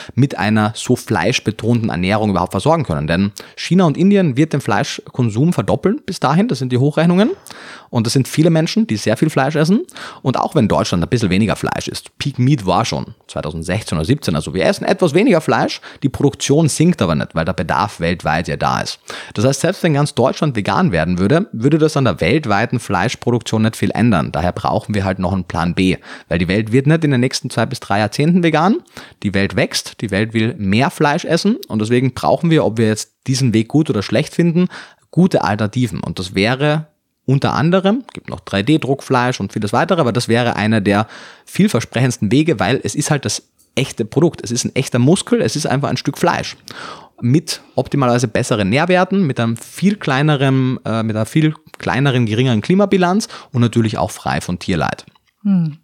mit einer so fleischbetonten Ernährung überhaupt versorgen können. Denn China und Indien wird den Fleischkonsum verdoppeln bis dahin, das sind die Hochrechnungen. Und das sind viele Menschen, die sehr viel Fleisch essen. Und auch wenn Deutschland ein bisschen weniger Fleisch isst, Peak Meat war schon zwanzig sechzehn oder siebzehn, also wir essen etwas weniger Fleisch, die Produktion sinkt aber nicht, weil der Bedarf weltweit ja da ist. Das heißt, selbst wenn ganz Deutschland vegan werden würde, würde das an der weltweiten Fleischproduktion nicht viel ändern. Daher brauchen wir halt noch einen Plan B, weil die Welt wird nicht in den nächsten zwei bis drei Jahrzehnten vegan. Die Welt wächst, die Welt will mehr Fleisch essen und deswegen brauchen wir, ob wir jetzt diesen Weg gut oder schlecht finden, gute Alternativen. Und das wäre unter anderem, gibt noch drei D Druckfleisch und vieles weitere, aber das wäre einer der vielversprechendsten Wege, weil es ist halt das echte Produkt. Es ist ein echter Muskel, es ist einfach ein Stück Fleisch. Mit optimalerweise besseren Nährwerten, mit einem viel kleineren, äh, mit einer viel kleineren, geringeren Klimabilanz und natürlich auch frei von Tierleid. Hm.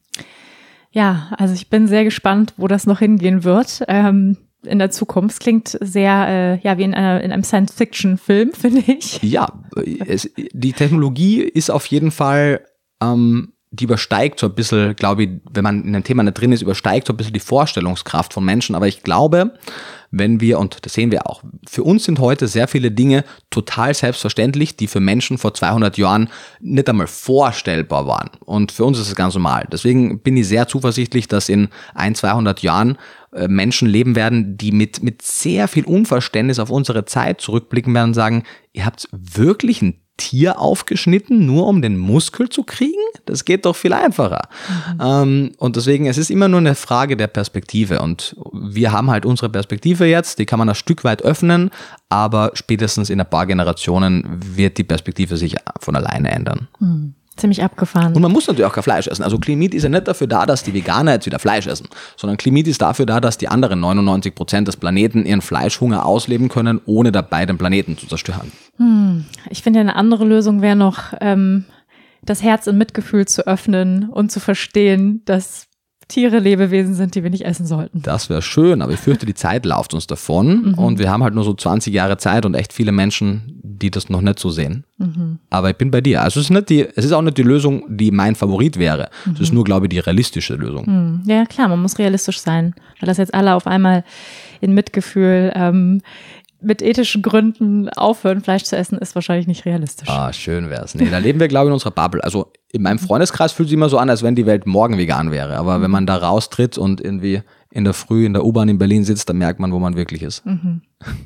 Ja, also ich bin sehr gespannt, wo das noch hingehen wird. Ähm in der Zukunft. Klingt sehr, äh, ja, wie in, einer, in einem Science-Fiction-Film, finde ich. Ja, es, die Technologie ist auf jeden Fall, ähm, die übersteigt so ein bisschen, glaube ich, wenn man in einem Thema nicht drin ist, übersteigt so ein bisschen die Vorstellungskraft von Menschen. Aber ich glaube, wenn wir, und das sehen wir auch, für uns sind heute sehr viele Dinge total selbstverständlich, die für Menschen vor zweihundert Jahren nicht einmal vorstellbar waren. Und für uns ist es ganz normal. Deswegen bin ich sehr zuversichtlich, dass in ein, zweihundert Jahren Menschen leben werden, die mit, mit sehr viel Unverständnis auf unsere Zeit zurückblicken werden und sagen, ihr habt wirklich ein Tier aufgeschnitten, nur um den Muskel zu kriegen? Das geht doch viel einfacher. Mhm. Ähm, und deswegen, es ist immer nur eine Frage der Perspektive und wir haben halt unsere Perspektive jetzt, die kann man ein Stück weit öffnen, aber spätestens in ein paar Generationen wird die Perspektive sich von alleine ändern. Mhm. Ziemlich abgefahren. Und man muss natürlich auch kein Fleisch essen. Also Clean Meat ist ja nicht dafür da, dass die Veganer jetzt wieder Fleisch essen, sondern Clean Meat ist dafür da, dass die anderen neunundneunzig Prozent des Planeten ihren Fleischhunger ausleben können, ohne dabei den Planeten zu zerstören. Hm. Ich finde, eine andere Lösung wäre noch, ähm, das Herz in Mitgefühl zu öffnen und zu verstehen, dass Tiere Lebewesen sind, die wir nicht essen sollten. Das wäre schön, aber ich fürchte, die Zeit läuft uns davon mhm. und wir haben halt nur so zwanzig Jahre Zeit und echt viele Menschen, die das noch nicht so sehen. Mhm. Aber ich bin bei dir. Also es ist, nicht die, es ist auch nicht die Lösung, die mein Favorit wäre. Mhm. Es ist nur, glaube ich, die realistische Lösung. Mhm. Ja, klar, man muss realistisch sein. Weil das jetzt alle auf einmal in Mitgefühl ähm, mit ethischen Gründen aufhören, Fleisch zu essen, ist wahrscheinlich nicht realistisch. Ah, schön wär's. Nee, da leben wir, glaube ich, in unserer Bubble. Also in meinem Freundeskreis fühlt es sich immer so an, als wenn die Welt morgen vegan wäre. Aber mhm. wenn man da raustritt und irgendwie in der Früh in der U-Bahn in Berlin sitzt, dann merkt man, wo man wirklich ist. Mhm.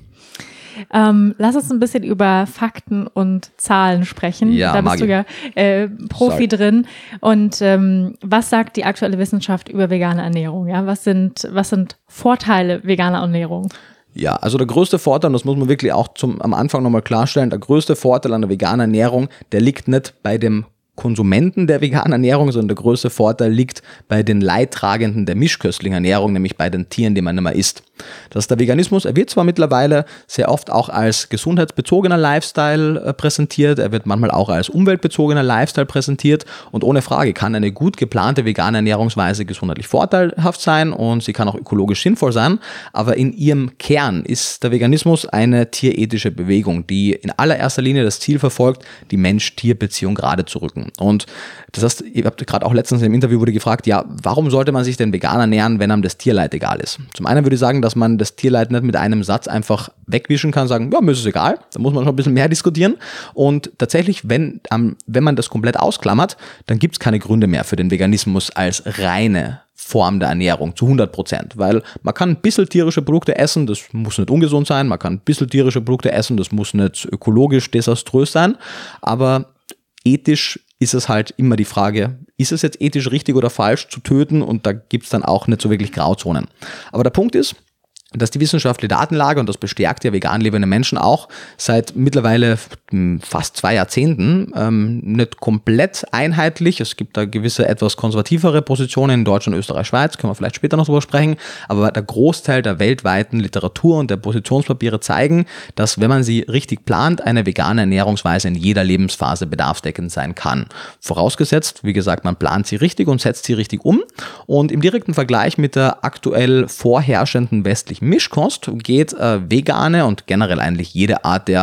Ähm, lass uns ein bisschen über Fakten und Zahlen sprechen. Ja, da bist du ja äh, Profi Sorry. drin. Und ähm, was sagt die aktuelle Wissenschaft über vegane Ernährung? Ja, was sind, was sind Vorteile veganer Ernährung? Ja, also der größte Vorteil, und das muss man wirklich auch zum, am Anfang nochmal klarstellen, der größte Vorteil an der veganen Ernährung, der liegt nicht bei dem Konsumenten der veganen Ernährung, sondern der größte Vorteil liegt bei den Leidtragenden der mischköstlichen Ernährung, nämlich bei den Tieren, die man nicht mehr isst. Das ist der Veganismus. Er wird zwar mittlerweile sehr oft auch als gesundheitsbezogener Lifestyle äh, präsentiert, er wird manchmal auch als umweltbezogener Lifestyle präsentiert und ohne Frage kann eine gut geplante vegane Ernährungsweise gesundheitlich vorteilhaft sein und sie kann auch ökologisch sinnvoll sein, aber in ihrem Kern ist der Veganismus eine tierethische Bewegung, die in allererster Linie das Ziel verfolgt, die Mensch-Tier-Beziehung gerade zu rücken. Und das heißt, ihr habt gerade auch letztens im Interview wurde gefragt, ja, warum sollte man sich denn vegan ernähren, wenn einem das Tierleid egal ist? Zum einen würde ich sagen, dass man das Tierleid nicht mit einem Satz einfach wegwischen kann, sagen, ja, mir ist es egal, da muss man schon ein bisschen mehr diskutieren. Und tatsächlich, wenn, ähm, wenn man das komplett ausklammert, dann gibt es keine Gründe mehr für den Veganismus als reine Form der Ernährung zu hundert Prozent, weil man kann ein bisschen tierische Produkte essen, das muss nicht ungesund sein, man kann ein bisschen tierische Produkte essen, das muss nicht ökologisch desaströs sein, aber ethisch ist es halt immer die Frage, ist es jetzt ethisch richtig oder falsch zu töten, und da gibt es dann auch nicht so wirklich Grauzonen. Aber der Punkt ist, dass die wissenschaftliche Datenlage, und das bestärkt ja vegan lebende Menschen auch, seit mittlerweile fast zwei Jahrzehnten ähm, nicht komplett einheitlich. Es gibt da gewisse etwas konservativere Positionen in Deutschland, Österreich, Schweiz, können wir vielleicht später noch drüber sprechen, aber der Großteil der weltweiten Literatur und der Positionspapiere zeigen, dass, wenn man sie richtig plant, eine vegane Ernährungsweise in jeder Lebensphase bedarfsdeckend sein kann. Vorausgesetzt, wie gesagt, man plant sie richtig und setzt sie richtig um, und im direkten Vergleich mit der aktuell vorherrschenden westlichen Mischkost geht äh, vegane und generell eigentlich jede Art der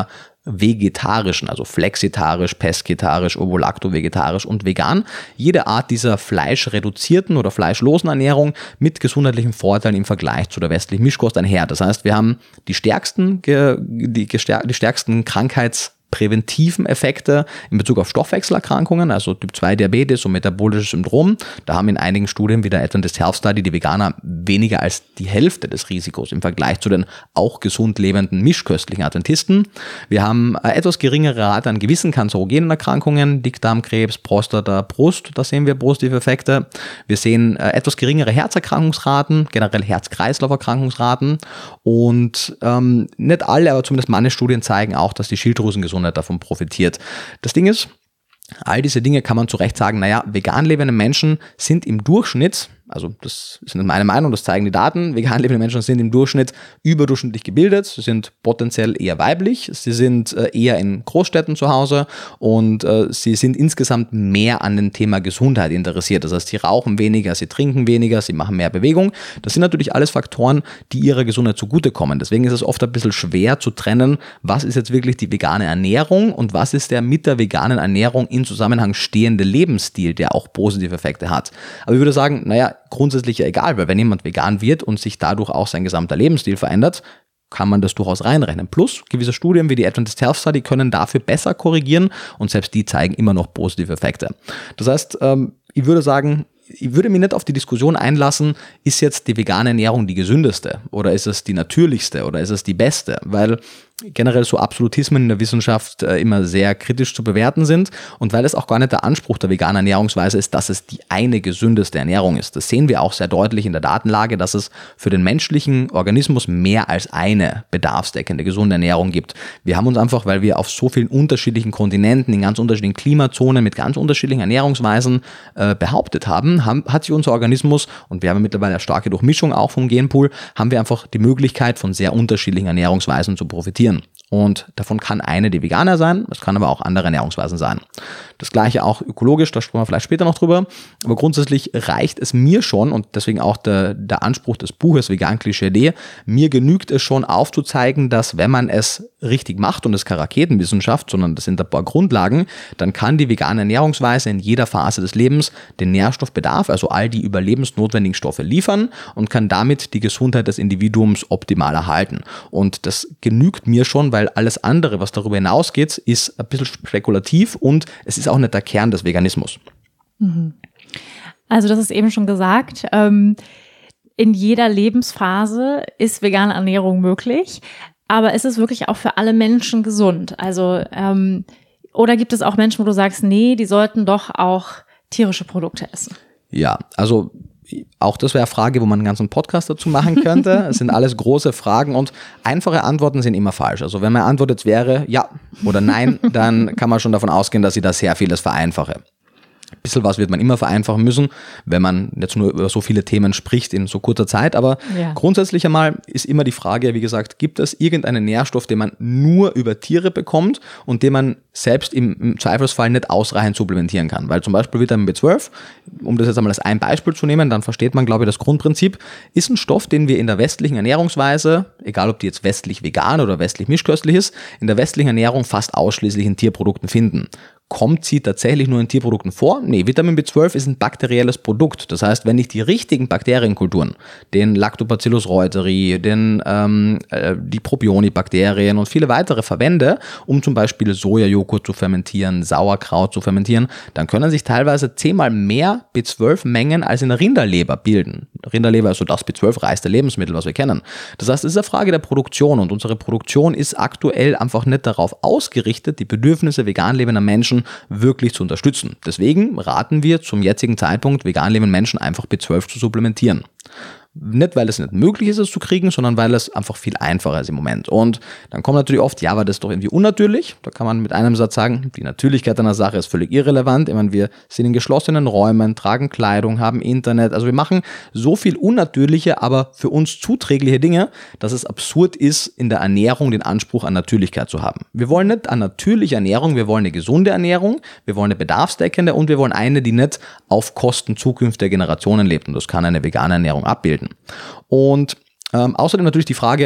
vegetarischen, also flexitarisch, pesketarisch, ovolacto-vegetarisch und vegan. Jede Art dieser fleischreduzierten oder fleischlosen Ernährung mit gesundheitlichen Vorteilen im Vergleich zu der westlichen Mischkost einher. Das heißt, wir haben die stärksten, die, die stärksten Krankheits präventiven Effekte in Bezug auf Stoffwechselerkrankungen, also Typ zwei Diabetes und metabolisches Syndrom. Da haben in einigen Studien wie der Adventist Health Study die Veganer weniger als die Hälfte des Risikos im Vergleich zu den auch gesund lebenden mischköstlichen Adventisten. Wir haben eine etwas geringere Rate an gewissen kanzerogenen Erkrankungen, Dickdarmkrebs, Prostata, Brust, da sehen wir positive Effekte. Wir sehen etwas geringere Herzerkrankungsraten, generell Herz-Kreislauf-Erkrankungsraten und ähm, nicht alle, aber zumindest manche Studien zeigen auch, dass die Schilddrüsengesundheit davon profitiert. Das Ding ist, all diese Dinge kann man zu Recht sagen, naja, vegan lebende Menschen sind im Durchschnitt, also das ist meine Meinung, das zeigen die Daten, vegan lebende Menschen sind im Durchschnitt überdurchschnittlich gebildet, sie sind potenziell eher weiblich, sie sind eher in Großstädten zu Hause und sie sind insgesamt mehr an dem Thema Gesundheit interessiert. Das heißt, sie rauchen weniger, sie trinken weniger, sie machen mehr Bewegung. Das sind natürlich alles Faktoren, die ihrer Gesundheit zugutekommen. Deswegen ist es oft ein bisschen schwer zu trennen, was ist jetzt wirklich die vegane Ernährung und was ist der mit der veganen Ernährung in Zusammenhang stehende Lebensstil, der auch positive Effekte hat. Aber ich würde sagen, naja, grundsätzlich ja egal, weil wenn jemand vegan wird und sich dadurch auch sein gesamter Lebensstil verändert, kann man das durchaus reinrechnen. Plus, gewisse Studien wie die Adventist Health Study können dafür besser korrigieren und selbst die zeigen immer noch positive Effekte. Das heißt, ich würde sagen, ich würde mich nicht auf die Diskussion einlassen, ist jetzt die vegane Ernährung die gesündeste oder ist es die natürlichste oder ist es die beste, weil generell so Absolutismen in der Wissenschaft äh, immer sehr kritisch zu bewerten sind und weil es auch gar nicht der Anspruch der veganen Ernährungsweise ist, dass es die eine gesündeste Ernährung ist. Das sehen wir auch sehr deutlich in der Datenlage, dass es für den menschlichen Organismus mehr als eine bedarfsdeckende gesunde Ernährung gibt. Wir haben uns einfach, weil wir auf so vielen unterschiedlichen Kontinenten, in ganz unterschiedlichen Klimazonen mit ganz unterschiedlichen Ernährungsweisen äh, behauptet haben, haben, hat sich unser Organismus, und wir haben mittlerweile eine starke Durchmischung auch vom Genpool, haben wir einfach die Möglichkeit von sehr unterschiedlichen Ernährungsweisen zu profitieren. Und davon kann eine die Veganer sein, es kann aber auch andere Ernährungsweisen sein. Das gleiche auch ökologisch, da sprechen wir vielleicht später noch drüber. Aber grundsätzlich reicht es mir schon, und deswegen auch der, der Anspruch des Buches Vegan Klischee D, mir genügt es schon aufzuzeigen, dass wenn man es richtig macht, und das ist keine Raketenwissenschaft, sondern das sind ein paar Grundlagen, dann kann die vegane Ernährungsweise in jeder Phase des Lebens den Nährstoffbedarf, also all die überlebensnotwendigen Stoffe liefern und kann damit die Gesundheit des Individuums optimal erhalten. Und das genügt mir schon, weil alles andere, was darüber hinausgeht, ist ein bisschen spekulativ und es ist auch nicht der Kern des Veganismus. Also das ist eben schon gesagt, ähm, in jeder Lebensphase ist vegane Ernährung möglich, aber ist es wirklich auch für alle Menschen gesund? Also ähm, oder gibt es auch Menschen, wo du sagst, nee, die sollten doch auch tierische Produkte essen? Ja, also auch das wäre eine Frage, wo man einen ganzen Podcast dazu machen könnte. Es sind alles große Fragen und einfache Antworten sind immer falsch. Also wenn meine Antwort jetzt wäre ja oder nein, dann kann man schon davon ausgehen, dass ich da sehr vieles vereinfache. Ein bisschen was wird man immer vereinfachen müssen, wenn man jetzt nur über so viele Themen spricht in so kurzer Zeit. Aber ja. Grundsätzlich einmal ist immer die Frage, wie gesagt, gibt es irgendeinen Nährstoff, den man nur über Tiere bekommt und den man selbst im, im Zweifelsfall nicht ausreichend supplementieren kann? Weil zum Beispiel Vitamin B zwölf, um das jetzt einmal als ein Beispiel zu nehmen, dann versteht man, glaube ich, das Grundprinzip, ist ein Stoff, den wir in der westlichen Ernährungsweise, egal ob die jetzt westlich vegan oder westlich mischköstlich ist, in der westlichen Ernährung fast ausschließlich in Tierprodukten finden. Kommt sie tatsächlich nur in Tierprodukten vor? Nee, Vitamin B zwölf ist ein bakterielles Produkt. Das heißt, wenn ich die richtigen Bakterienkulturen, den Lactobacillus reuteri, den, ähm, äh, die Propionibakterien und viele weitere verwende, um zum Beispiel Sojajoghurt zu fermentieren, Sauerkraut zu fermentieren, dann können sich teilweise zehnmal mehr B zwölf Mengen als in der Rinderleber bilden. Rinderleber ist so das B zwölf reichste Lebensmittel, was wir kennen. Das heißt, es ist eine Frage der Produktion und unsere Produktion ist aktuell einfach nicht darauf ausgerichtet, die Bedürfnisse vegan lebender Menschen wirklich zu unterstützen. Deswegen raten wir zum jetzigen Zeitpunkt vegan lebenden Menschen einfach B zwölf zu supplementieren. Nicht, weil es nicht möglich ist, es zu kriegen, sondern weil es einfach viel einfacher ist im Moment. Und dann kommt natürlich oft, ja, aber das ist doch irgendwie unnatürlich. Da kann man mit einem Satz sagen, die Natürlichkeit einer Sache ist völlig irrelevant. Ich meine, wir sind in geschlossenen Räumen, tragen Kleidung, haben Internet. Also wir machen so viel unnatürliche, aber für uns zuträgliche Dinge, dass es absurd ist, in der Ernährung den Anspruch an Natürlichkeit zu haben. Wir wollen nicht eine natürliche Ernährung, wir wollen eine gesunde Ernährung, wir wollen eine bedarfsdeckende und wir wollen eine, die nicht auf Kosten zukünftiger Generationen lebt. Und das kann eine vegane Ernährung abbilden. Und ähm, außerdem natürlich die Frage,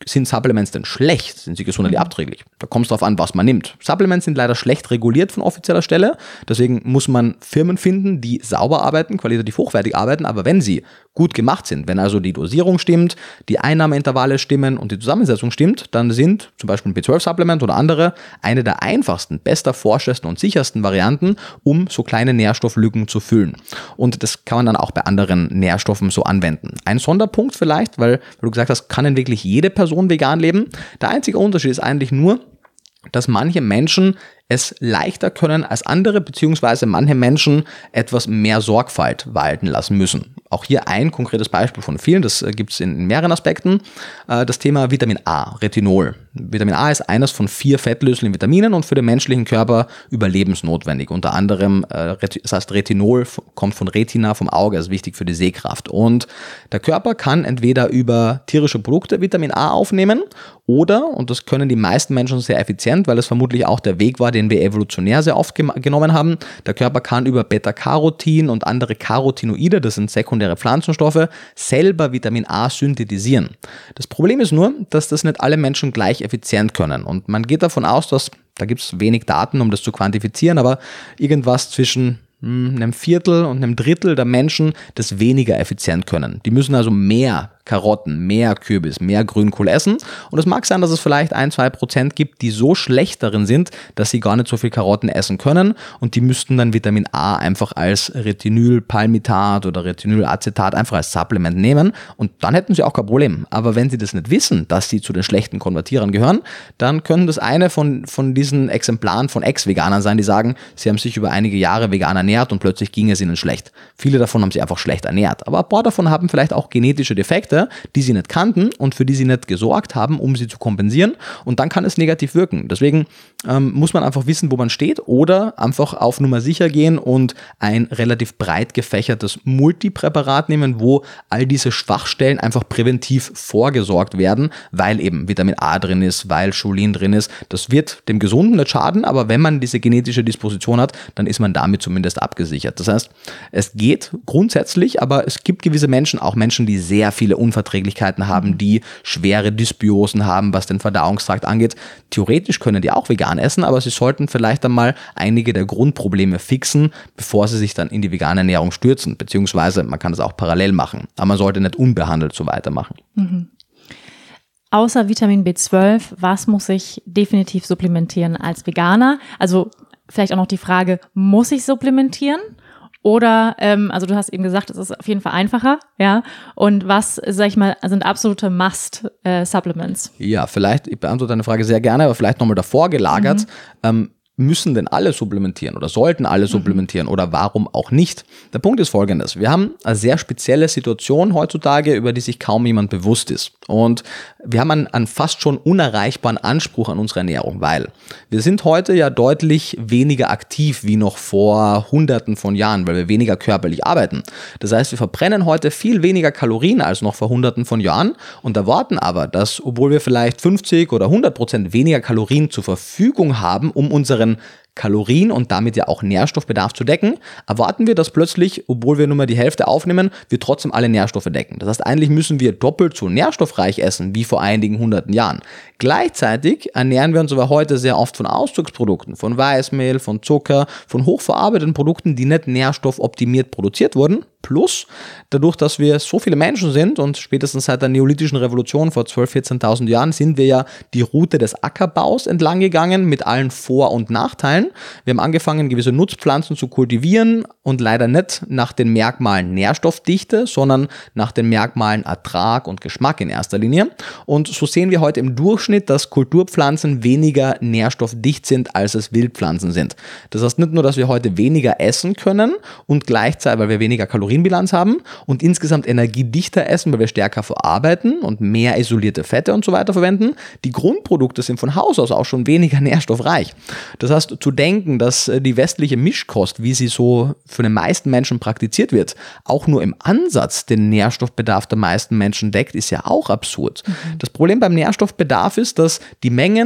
sind Supplements denn schlecht? Sind sie gesundheitlich mhm. abträglich? Da kommt es darauf an, was man nimmt. Supplements sind leider schlecht reguliert von offizieller Stelle. Deswegen muss man Firmen finden, die sauber arbeiten, qualitativ hochwertig arbeiten. Aber wenn sie gut gemacht sind, wenn also die Dosierung stimmt, die Einnahmeintervalle stimmen und die Zusammensetzung stimmt, dann sind zum Beispiel ein B zwölf Supplement oder andere eine der einfachsten, best erforschtesten und sichersten Varianten, um so kleine Nährstofflücken zu füllen. Und das kann man dann auch bei anderen Nährstoffen so anwenden. Ein Sonderpunkt vielleicht, weil, weil du gesagt hast, kann denn wirklich jede Person vegan leben? Der einzige Unterschied ist eigentlich nur, dass manche Menschen es leichter können als andere, beziehungsweise manche Menschen etwas mehr Sorgfalt walten lassen müssen. Auch hier ein konkretes Beispiel von vielen, das gibt es in mehreren Aspekten. Das Thema Vitamin A, Retinol. Vitamin A ist eines von vier fettlöslichen Vitaminen und für den menschlichen Körper überlebensnotwendig. Unter anderem, das heißt Retinol kommt von Retina, vom Auge, ist wichtig für die Sehkraft. Und der Körper kann entweder über tierische Produkte Vitamin A aufnehmen oder, und das können die meisten Menschen sehr effizient, weil es vermutlich auch der Weg war, den wir evolutionär sehr oft gem- genommen haben. Der Körper kann über Beta-Carotin und andere Carotinoide, das sind sekundäre Pflanzenstoffe, selber Vitamin A synthetisieren. Das Problem ist nur, dass das nicht alle Menschen gleich effizient können. Und man geht davon aus, dass, da gibt es wenig Daten, um das zu quantifizieren, aber irgendwas zwischen einem Viertel und einem Drittel der Menschen das weniger effizient können. Die müssen also mehr Karotten, mehr Kürbis, mehr Grünkohl essen. Und es mag sein, dass es vielleicht ein, zwei Prozent gibt, die so schlecht darin sind, dass sie gar nicht so viel Karotten essen können. Und die müssten dann Vitamin A einfach als Retinylpalmitat oder Retinylacetat einfach als Supplement nehmen. Und dann hätten sie auch kein Problem. Aber wenn sie das nicht wissen, dass sie zu den schlechten Konvertierern gehören, dann können das eine von, von diesen Exemplaren von Ex-Veganern sein, die sagen, sie haben sich über einige Jahre vegan ernährt und plötzlich ging es ihnen schlecht. Viele davon haben sich einfach schlecht ernährt. Aber ein paar davon haben vielleicht auch genetische Defekte, die sie nicht kannten und für die sie nicht gesorgt haben, um sie zu kompensieren, und dann kann es negativ wirken. Deswegen ähm, muss man einfach wissen, wo man steht, oder einfach auf Nummer sicher gehen und ein relativ breit gefächertes Multipräparat nehmen, wo all diese Schwachstellen einfach präventiv vorgesorgt werden, weil eben Vitamin A drin ist, weil Cholin drin ist. Das wird dem Gesunden nicht schaden, aber wenn man diese genetische Disposition hat, dann ist man damit zumindest abgesichert. Das heißt, es geht grundsätzlich, aber es gibt gewisse Menschen, auch Menschen, die sehr viele Unverträglichkeiten haben, die schwere Dysbiosen haben, was den Verdauungstrakt angeht. Theoretisch können die auch vegan essen, aber sie sollten vielleicht einmal einige der Grundprobleme fixen, bevor sie sich dann in die vegane Ernährung stürzen, beziehungsweise man kann das auch parallel machen, aber man sollte nicht unbehandelt so weitermachen. Mhm. Außer Vitamin B zwölf, was muss ich definitiv supplementieren als Veganer? Also vielleicht auch noch die Frage, muss ich supplementieren? Oder, ähm, also du hast eben gesagt, es ist auf jeden Fall einfacher, ja. Und was, sag ich mal, sind absolute Must-Supplements? Äh, ja, vielleicht, ich beantworte deine Frage sehr gerne, aber vielleicht nochmal davor gelagert. Mhm. Ähm, müssen denn alle supplementieren oder sollten alle supplementieren mhm. oder warum auch nicht? Der Punkt ist folgendes. Wir haben eine sehr spezielle Situation heutzutage, über die sich kaum jemand bewusst ist. Und wir haben einen, einen fast schon unerreichbaren Anspruch an unsere Ernährung, weil wir sind heute ja deutlich weniger aktiv wie noch vor Hunderten von Jahren, weil wir weniger körperlich arbeiten. Das heißt, wir verbrennen heute viel weniger Kalorien als noch vor Hunderten von Jahren und erwarten aber, dass, obwohl wir vielleicht fünfzig oder hundert Prozent weniger Kalorien zur Verfügung haben, um unseren Kalorien und damit ja auch Nährstoffbedarf zu decken, erwarten wir, dass plötzlich, obwohl wir nur mal die Hälfte aufnehmen, wir trotzdem alle Nährstoffe decken. Das heißt, eigentlich müssen wir doppelt so nährstoffreich essen wie vor einigen hunderten Jahren. Gleichzeitig ernähren wir uns aber heute sehr oft von Auszugsprodukten, von Weißmehl, von Zucker, von hochverarbeiteten Produkten, die nicht nährstoffoptimiert produziert wurden. Plus, dadurch, dass wir so viele Menschen sind und spätestens seit der neolithischen Revolution vor zwölftausend, vierzehntausend Jahren sind wir ja die Route des Ackerbaus entlang gegangen mit allen Vor- und Nachteilen. Wir haben angefangen, gewisse Nutzpflanzen zu kultivieren und leider nicht nach den Merkmalen Nährstoffdichte, sondern nach den Merkmalen Ertrag und Geschmack in erster Linie. Und so sehen wir heute im Durchschnitt, dass Kulturpflanzen weniger nährstoffdicht sind, als es Wildpflanzen sind. Das heißt nicht nur, dass wir heute weniger essen können und gleichzeitig, weil wir weniger Kalorienbilanz haben und insgesamt energiedichter essen, weil wir stärker verarbeiten und mehr isolierte Fette und so weiter verwenden. Die Grundprodukte sind von Haus aus auch schon weniger nährstoffreich. Das heißt, zu denken, dass die westliche Mischkost, wie sie so für den meisten Menschen praktiziert wird, auch nur im Ansatz den Nährstoffbedarf der meisten Menschen deckt, ist ja auch absurd. Mhm. Das Problem beim Nährstoffbedarf ist, dass die Mengen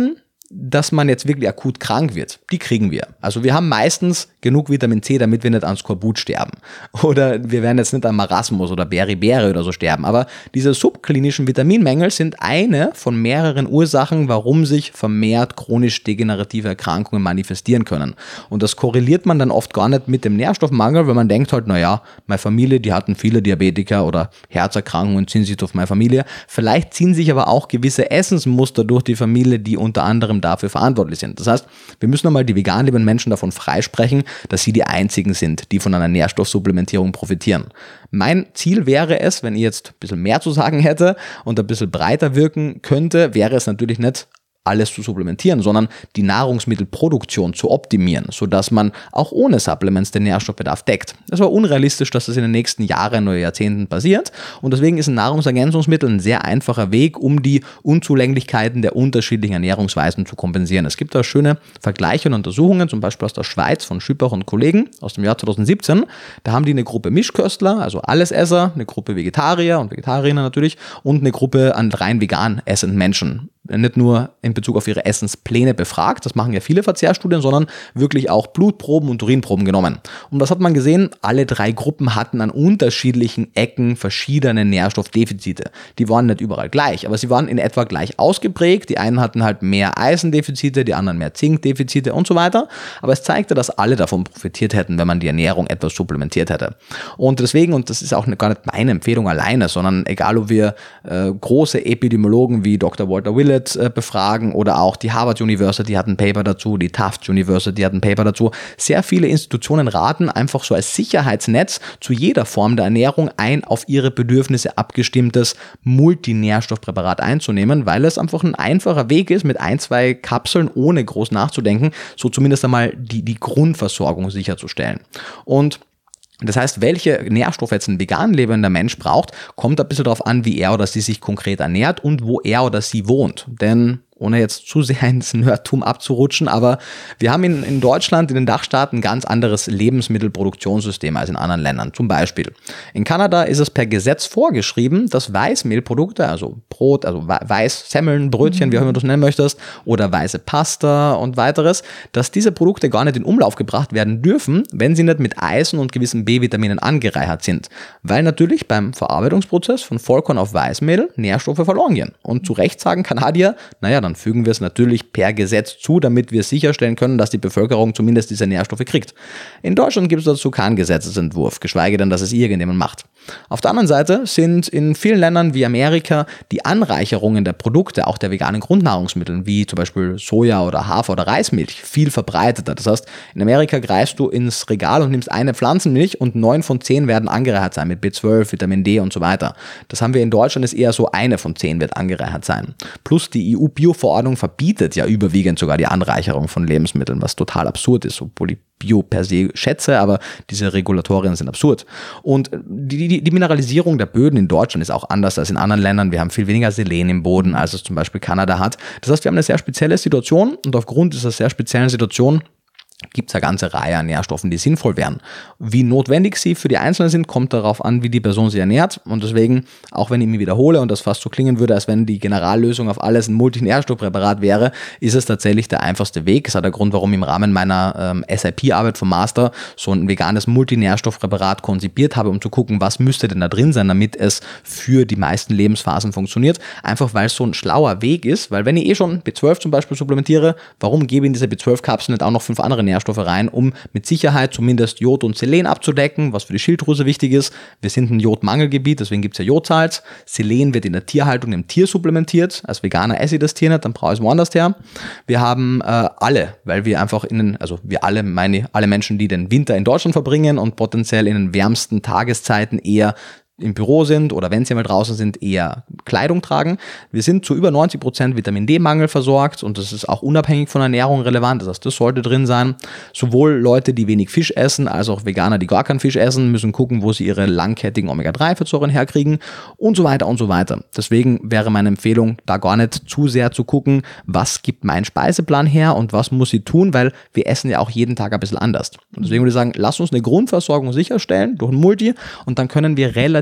dass man jetzt wirklich akut krank wird, die kriegen wir. Also wir haben meistens genug Vitamin C, damit wir nicht an Skorbut sterben. Oder wir werden jetzt nicht an Marasmus oder Beriberi oder so sterben. Aber diese subklinischen Vitaminmängel sind eine von mehreren Ursachen, warum sich vermehrt chronisch degenerative Erkrankungen manifestieren können. Und das korreliert man dann oft gar nicht mit dem Nährstoffmangel, weil man denkt halt, naja, meine Familie, die hatten viele Diabetiker oder Herzerkrankungen, ziehen sich auf meine Familie. Vielleicht ziehen sich aber auch gewisse Essensmuster durch die Familie, die unter anderem dafür verantwortlich sind. Das heißt, wir müssen einmal die vegan lebenden Menschen davon freisprechen, dass sie die einzigen sind, die von einer Nährstoffsupplementierung profitieren. Mein Ziel wäre es, wenn ich jetzt ein bisschen mehr zu sagen hätte und ein bisschen breiter wirken könnte, wäre es natürlich nicht, alles zu supplementieren, sondern die Nahrungsmittelproduktion zu optimieren, sodass man auch ohne Supplements den Nährstoffbedarf deckt. Es war unrealistisch, dass das in den nächsten Jahren oder Jahrzehnten passiert und deswegen ist ein Nahrungsergänzungsmittel ein sehr einfacher Weg, um die Unzulänglichkeiten der unterschiedlichen Ernährungsweisen zu kompensieren. Es gibt da schöne Vergleiche und Untersuchungen, zum Beispiel aus der Schweiz von Schüppach und Kollegen aus dem Jahr zwanzig siebzehn. Da haben die eine Gruppe Mischköstler, also Allesesser, eine Gruppe Vegetarier und Vegetarier natürlich und eine Gruppe an rein vegan essenden Menschen nicht nur in Bezug auf ihre Essenspläne befragt, das machen ja viele Verzehrstudien, sondern wirklich auch Blutproben und Urinproben genommen. Und das hat man gesehen, alle drei Gruppen hatten an unterschiedlichen Ecken verschiedene Nährstoffdefizite. Die waren nicht überall gleich, aber sie waren in etwa gleich ausgeprägt. Die einen hatten halt mehr Eisendefizite, die anderen mehr Zinkdefizite und so weiter. Aber es zeigte, dass alle davon profitiert hätten, wenn man die Ernährung etwas supplementiert hätte. Und deswegen, und das ist auch gar nicht meine Empfehlung alleine, sondern egal ob wir äh, große Epidemiologen wie Doktor Walter Willett befragen oder auch die Harvard University hat ein Paper dazu, die Tufts University hat ein Paper dazu. Sehr viele Institutionen raten einfach so als Sicherheitsnetz zu jeder Form der Ernährung ein auf ihre Bedürfnisse abgestimmtes Multinährstoffpräparat einzunehmen, weil es einfach ein einfacher Weg ist, mit ein, zwei Kapseln ohne groß nachzudenken, so zumindest einmal die, die Grundversorgung sicherzustellen. Und das heißt, welche Nährstoffe jetzt ein vegan lebender Mensch braucht, kommt ein bisschen darauf an, wie er oder sie sich konkret ernährt und wo er oder sie wohnt. Denn ohne jetzt zu sehr ins Nerdtum abzurutschen, aber wir haben in, in Deutschland, in den Dachstaaten, ein ganz anderes Lebensmittelproduktionssystem als in anderen Ländern. Zum Beispiel in Kanada ist es per Gesetz vorgeschrieben, dass Weißmehlprodukte, also Brot, also Weißsemmeln, Brötchen, mhm. wie auch immer du es nennen möchtest, oder weiße Pasta und weiteres, dass diese Produkte gar nicht in Umlauf gebracht werden dürfen, wenn sie nicht mit Eisen und gewissen B-Vitaminen angereichert sind. Weil natürlich beim Verarbeitungsprozess von Vollkorn auf Weißmehl Nährstoffe verloren gehen. Und zu Recht sagen Kanadier, naja, dann fügen wir es natürlich per Gesetz zu, damit wir sicherstellen können, dass die Bevölkerung zumindest diese Nährstoffe kriegt. In Deutschland gibt es dazu keinen Gesetzesentwurf, geschweige denn, dass es irgendjemand macht. Auf der anderen Seite sind in vielen Ländern wie Amerika die Anreicherungen der Produkte, auch der veganen Grundnahrungsmittel, wie zum Beispiel Soja oder Hafer oder Reismilch, viel verbreiteter. Das heißt, in Amerika greifst du ins Regal und nimmst eine Pflanzenmilch und neun von zehn werden angereichert sein mit B zwölf, Vitamin D und so weiter. Das haben wir in Deutschland, ist eher so, eine von zehn wird angereichert sein. Plus die E U-Bio-Verordnung verbietet ja überwiegend sogar die Anreicherung von Lebensmitteln, was total absurd ist, obwohl ich Bio per se schätze, aber diese Regulatorien sind absurd. Und die, die, die Mineralisierung der Böden in Deutschland ist auch anders als in anderen Ländern. Wir haben viel weniger Selen im Boden, als es zum Beispiel Kanada hat. Das heißt, wir haben eine sehr spezielle Situation und aufgrund dieser sehr speziellen Situation gibt es eine ganze Reihe an Nährstoffen, die sinnvoll wären. Wie notwendig sie für die Einzelnen sind, kommt darauf an, wie die Person sich ernährt. Und deswegen, auch wenn ich mich wiederhole und das fast so klingen würde, als wenn die Generallösung auf alles ein Multinährstoffpräparat wäre, ist es tatsächlich der einfachste Weg. Das hat der Grund, warum ich im Rahmen meiner ähm, S I P-Arbeit vom Master so ein veganes Multinährstoffpräparat konzipiert habe, um zu gucken, was müsste denn da drin sein, damit es für die meisten Lebensphasen funktioniert. Einfach, weil es so ein schlauer Weg ist, weil wenn ich eh schon B zwölf zum Beispiel supplementiere, warum gebe ich in diese B zwölf Kapseln nicht auch noch fünf andere Nährstoffe rein, um mit Sicherheit zumindest Jod und Selen abzudecken, was für die Schilddrüse wichtig ist. Wir sind ein Jodmangelgebiet, deswegen gibt es ja Jodsalz. Selen wird in der Tierhaltung im Tier supplementiert. Als Veganer esse ich das Tier nicht, dann brauche ich es woanders her. Wir haben äh, alle, weil wir einfach in den, also wir alle, meine, alle Menschen, die den Winter in Deutschland verbringen und potenziell in den wärmsten Tageszeiten eher im Büro sind oder wenn sie mal draußen sind, eher Kleidung tragen. Wir sind zu über neunzig Prozent Vitamin D-Mangel versorgt und das ist auch unabhängig von Ernährung relevant, das heißt, das sollte drin sein. Sowohl Leute, die wenig Fisch essen, als auch Veganer, die gar keinen Fisch essen, müssen gucken, wo sie ihre langkettigen Omega drei Fettsäuren herkriegen und so weiter und so weiter. Deswegen wäre meine Empfehlung, da gar nicht zu sehr zu gucken, was gibt mein Speiseplan her und was muss ich tun, weil wir essen ja auch jeden Tag ein bisschen anders. Und deswegen würde ich sagen, lass uns eine Grundversorgung sicherstellen durch ein Multi und dann können wir relativ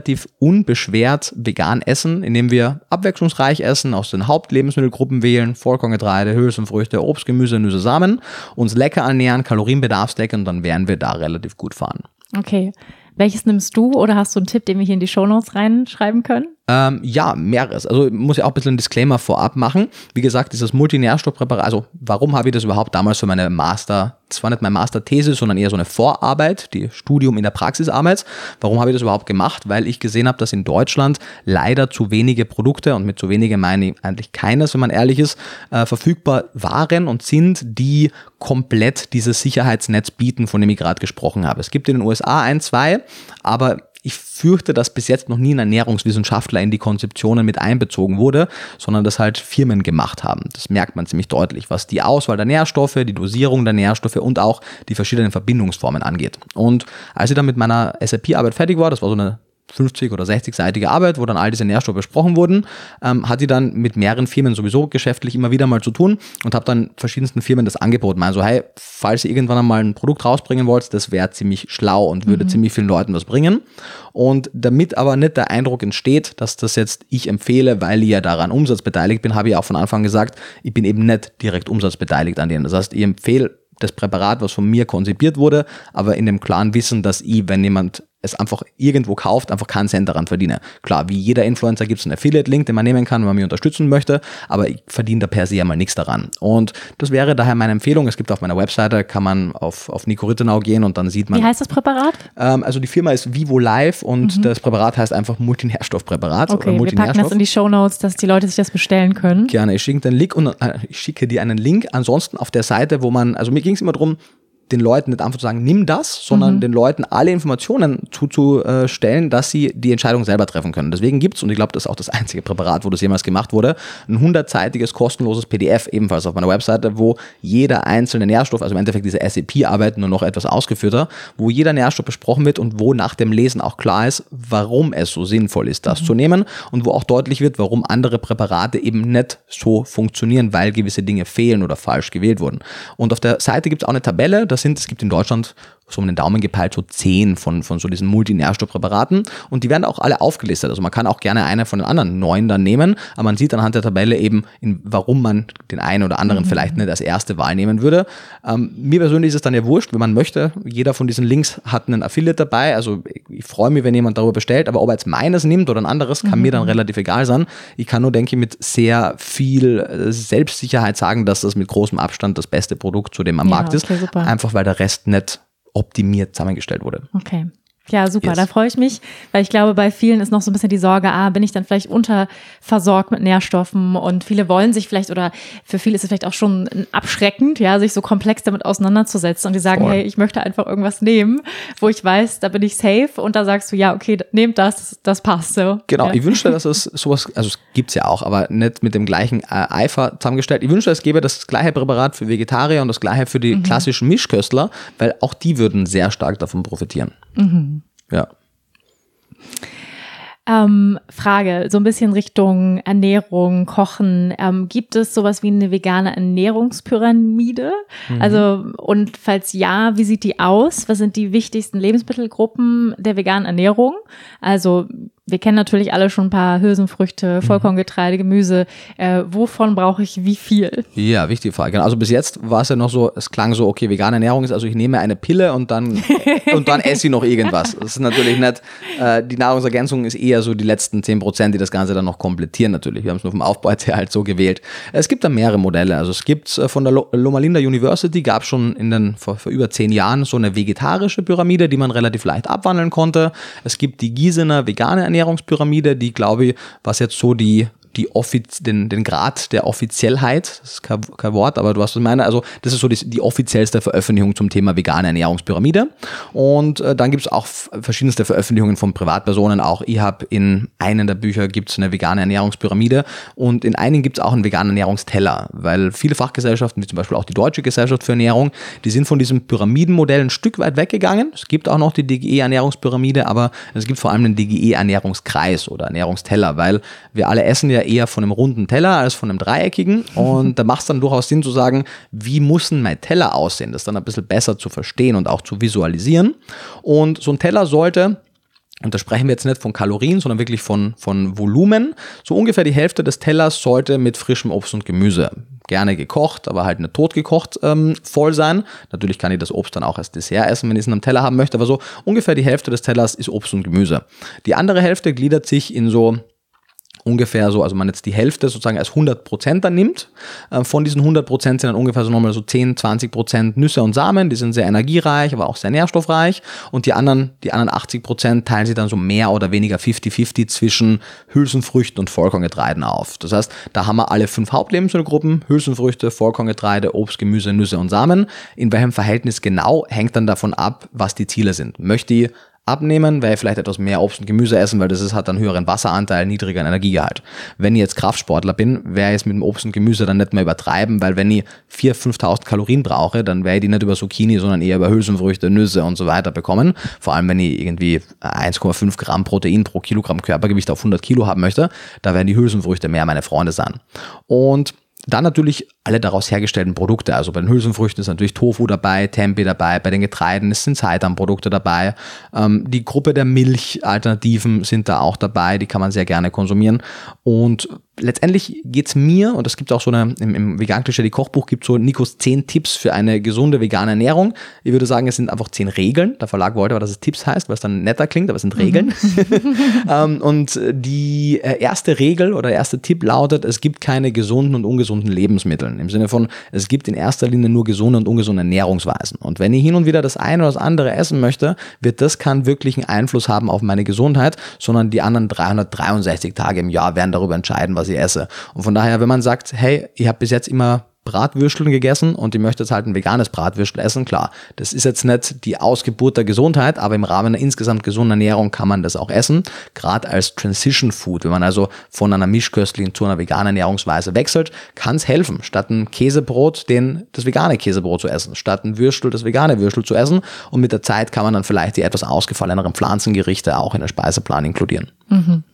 relativ unbeschwert vegan essen, indem wir abwechslungsreich essen, aus den Hauptlebensmittelgruppen wählen, Vollkorngetreide, Hülsenfrüchte, Obst, Gemüse, Nüsse, Samen, uns lecker ernähren, Kalorienbedarfsdecken und dann werden wir da relativ gut fahren. Okay. Welches nimmst du oder hast du einen Tipp, den wir hier in die Shownotes reinschreiben können? Ähm, ja, mehreres. Also muss ich auch ein bisschen einen Disclaimer vorab machen. Wie gesagt, dieses Multinährstoffpräparat, also warum habe ich das überhaupt damals für meine Master, das war nicht meine Masterthese, sondern eher so eine Vorarbeit, die Studium in der Praxisarbeit. Warum habe ich das überhaupt gemacht? Weil ich gesehen habe, dass in Deutschland leider zu wenige Produkte, und mit zu wenige meine ich eigentlich keines, wenn man ehrlich ist, äh, verfügbar waren und sind, die komplett dieses Sicherheitsnetz bieten, von dem ich gerade gesprochen habe. Es gibt in den U S A ein, zwei, aber ich fürchte, dass bis jetzt noch nie ein Ernährungswissenschaftler in die Konzeptionen mit einbezogen wurde, sondern das halt Firmen gemacht haben. Das merkt man ziemlich deutlich, was die Auswahl der Nährstoffe, die Dosierung der Nährstoffe und auch die verschiedenen Verbindungsformen angeht. Und als ich dann mit meiner S A P-Arbeit fertig war, das war so eine fünfzig- oder sechzig-seitige Arbeit, wo dann all diese Nährstoffe besprochen wurden, ähm, hatte ich dann mit mehreren Firmen sowieso geschäftlich immer wieder mal zu tun und habe dann verschiedensten Firmen das angeboten. Also hey, falls ihr irgendwann einmal ein Produkt rausbringen wollt, das wäre ziemlich schlau und würde mhm. ziemlich vielen Leuten was bringen. Und damit aber nicht der Eindruck entsteht, dass das jetzt ich empfehle, weil ich ja daran umsatzbeteiligt bin, habe ich auch von Anfang an gesagt, ich bin eben nicht direkt umsatzbeteiligt an denen. Das heißt, ich empfehle das Präparat, was von mir konzipiert wurde, aber in dem klaren Wissen, dass ich, wenn jemand es einfach irgendwo kauft, einfach keinen Cent daran verdiene. Klar, wie jeder Influencer gibt es einen Affiliate-Link, den man nehmen kann, wenn man mich unterstützen möchte, aber ich verdiene da per se einmal nichts daran. Und das wäre daher meine Empfehlung. Es gibt auf meiner Webseite, kann man auf, auf Nico Rittenau gehen und dann sieht man... Wie heißt das Präparat? Ähm, also die Firma ist Vivo Life und mhm. das Präparat heißt einfach Multinährstoffpräparat. Okay, oder wir packen das in die Shownotes, dass die Leute sich das bestellen können. Gerne, ich schicke den Link und äh, ich schicke dir einen Link. Ansonsten auf der Seite, wo man, also mir ging es immer darum, den Leuten nicht einfach zu sagen, nimm das, sondern mhm. den Leuten alle Informationen zuzustellen, dass sie die Entscheidung selber treffen können. Deswegen gibt es, und ich glaube, das ist auch das einzige Präparat, wo das jemals gemacht wurde, ein hundertseitiges kostenloses P D F, ebenfalls auf meiner Webseite, wo jeder einzelne Nährstoff, also im Endeffekt diese S A P-Arbeit nur noch etwas ausgeführter, wo jeder Nährstoff besprochen wird und wo nach dem Lesen auch klar ist, warum es so sinnvoll ist, das mhm. zu nehmen und wo auch deutlich wird, warum andere Präparate eben nicht so funktionieren, weil gewisse Dinge fehlen oder falsch gewählt wurden. Und auf der Seite gibt es auch eine Tabelle, das sind, es gibt in Deutschland so um den Daumen gepeilt so zehn von, von so diesen Multinährstoffpräparaten und die werden auch alle aufgelistet. Also man kann auch gerne eine von den anderen neun dann nehmen, aber man sieht anhand der Tabelle eben, in, warum man den einen oder anderen mhm. vielleicht nicht als erste Wahl nehmen würde. Ähm, mir persönlich ist es dann ja wurscht, wenn man möchte. Jeder von diesen Links hat einen Affiliate dabei, also ich, ich freue mich, wenn jemand darüber bestellt, aber ob er jetzt meines nimmt oder ein anderes, kann mhm. mir dann relativ egal sein. Ich kann nur, denke ich, mit sehr viel Selbstsicherheit sagen, dass das mit großem Abstand das beste Produkt zu dem am ja, Markt ist, okay, super. Einfach weil der Rest nicht optimiert zusammengestellt wurde. Okay. Ja, super, yes. Da freue ich mich, weil ich glaube, bei vielen ist noch so ein bisschen die Sorge, ah, bin ich dann vielleicht unterversorgt mit Nährstoffen und viele wollen sich vielleicht, oder für viele ist es vielleicht auch schon abschreckend, ja, sich so komplex damit auseinanderzusetzen und die sagen, Voll. hey, ich möchte einfach irgendwas nehmen, wo ich weiß, da bin ich safe und da sagst du, ja, okay, nehmt das, das passt so. Genau, ja. Ich wünschte, dass es sowas, also es gibt's ja auch, aber nicht mit dem gleichen äh, Eifer zusammengestellt. Ich wünschte, es gäbe das gleiche Präparat für Vegetarier und das gleiche für die mhm. klassischen Mischköstler, weil auch die würden sehr stark davon profitieren. Mhm. Ja. Ähm, Frage, so ein bisschen Richtung Ernährung, Kochen. Ähm, gibt es sowas wie eine vegane Ernährungspyramide? Mhm. Also, und falls ja, wie sieht die aus? Was sind die wichtigsten Lebensmittelgruppen der veganen Ernährung? Also, wir kennen natürlich alle schon ein paar Hülsenfrüchte, Vollkorngetreide, Gemüse. Äh, wovon brauche ich wie viel? Ja, wichtige Frage. Also bis jetzt war es ja noch so, es klang so, okay, vegane Ernährung ist, also ich nehme eine Pille und dann und dann esse ich noch irgendwas. Das ist natürlich nicht, äh, die Nahrungsergänzung ist eher so die letzten zehn Prozent, die das Ganze dann noch komplettieren natürlich. Wir haben es nur vom Aufbau her halt so gewählt. Es gibt da mehrere Modelle. Also es gibt äh, von der Loma Linda University, gab es schon in den, vor, vor über zehn Jahren so eine vegetarische Pyramide, die man relativ leicht abwandeln konnte. Es gibt die Gießener vegane Ernährungspyramide, die, glaube ich, was jetzt so die die Offiz- den, den Grad der Offiziellheit, das ist kein, kein Wort, aber du weißt, was ich meine, also das ist so die, die offiziellste Veröffentlichung zum Thema vegane Ernährungspyramide und äh, dann gibt es auch f- verschiedenste Veröffentlichungen von Privatpersonen, auch ich habe in einem der Bücher gibt es eine vegane Ernährungspyramide und in einigen gibt es auch einen veganen Ernährungsteller, weil viele Fachgesellschaften, wie zum Beispiel auch die Deutsche Gesellschaft für Ernährung, die sind von diesem Pyramidenmodell ein Stück weit weggegangen. Es gibt auch noch die D G E-Ernährungspyramide, aber es gibt vor allem den D G E-Ernährungskreis oder Ernährungsteller, weil wir alle essen ja eher von einem runden Teller als von einem dreieckigen und da macht es dann durchaus Sinn zu sagen, wie muss denn mein Teller aussehen? Das dann ein bisschen besser zu verstehen und auch zu visualisieren und so ein Teller sollte und da sprechen wir jetzt nicht von Kalorien, sondern wirklich von, von Volumen, so ungefähr die Hälfte des Tellers sollte mit frischem Obst und Gemüse, gerne gekocht, aber halt nicht totgekocht, ähm, voll sein. Natürlich kann ich das Obst dann auch als Dessert essen, wenn ich es in einem Teller haben möchte, aber so ungefähr die Hälfte des Tellers ist Obst und Gemüse. Die andere Hälfte gliedert sich in so ungefähr so, also man jetzt die Hälfte sozusagen als hundert Prozent dann nimmt. Von diesen hundert Prozent sind dann ungefähr so nochmal so zehn, zwanzig Prozent Nüsse und Samen, die sind sehr energiereich, aber auch sehr nährstoffreich. Und die anderen, die anderen achtzig Prozent teilen sich dann so mehr oder weniger fünfzig fünfzig zwischen Hülsenfrüchten und Vollkorngetreiden auf. Das heißt, da haben wir alle fünf Hauptlebensmittelgruppen, Hülsenfrüchte, Vollkorngetreide, Obst, Gemüse, Nüsse und Samen. In welchem Verhältnis genau, hängt dann davon ab, was die Ziele sind. Möchte ich abnehmen, weil ich vielleicht etwas mehr Obst und Gemüse essen, weil das ist, hat einen höheren Wasseranteil, niedrigeren Energiegehalt. Wenn ich jetzt Kraftsportler bin, werde ich es mit dem Obst und Gemüse dann nicht mehr übertreiben, weil wenn ich viertausend, fünftausend Kalorien brauche, dann werde ich die nicht über Zucchini, sondern eher über Hülsenfrüchte, Nüsse und so weiter bekommen. Vor allem, wenn ich irgendwie eins Komma fünf Gramm Protein pro Kilogramm Körpergewicht auf hundert Kilo haben möchte, da werden die Hülsenfrüchte mehr meine Freunde sein. Und dann natürlich alle daraus hergestellten Produkte. Also bei den Hülsenfrüchten ist natürlich Tofu dabei, Tempeh dabei, bei den Getreiden sind Seitan-Produkte dabei. Ähm, die Gruppe der Milchalternativen sind da auch dabei, die kann man sehr gerne konsumieren. Und letztendlich geht's mir, und es gibt auch so eine, im, im Vegan Klischee Kochbuch gibt so Nikos zehn Tipps für eine gesunde vegane Ernährung. Ich würde sagen, es sind einfach zehn Regeln. Der Verlag wollte aber, dass es Tipps heißt, weil es dann netter klingt, aber es sind Regeln. Mhm. ähm, und die erste Regel oder der erste Tipp lautet, es gibt keine gesunden und ungesunden Lebensmittel. Im Sinne von, es gibt in erster Linie nur gesunde und ungesunde Ernährungsweisen. Und wenn ich hin und wieder das eine oder das andere essen möchte, wird das keinen wirklichen Einfluss haben auf meine Gesundheit, sondern die anderen dreihundertdreiundsechzig Tage im Jahr werden darüber entscheiden, was ich esse. Und von daher, wenn man sagt, hey, ich habe bis jetzt immer Bratwürsteln gegessen und ich möchte jetzt halt ein veganes Bratwürstel essen, klar, das ist jetzt nicht die Ausgeburt der Gesundheit, aber im Rahmen einer insgesamt gesunden Ernährung kann man das auch essen, gerade als Transition Food, wenn man also von einer mischköstlichen zu einer veganen Ernährungsweise wechselt, kann es helfen, statt ein Käsebrot den, das vegane Käsebrot zu essen, statt ein Würstel das vegane Würstel zu essen, und mit der Zeit kann man dann vielleicht die etwas ausgefalleneren Pflanzengerichte auch in den Speiseplan inkludieren. Mhm.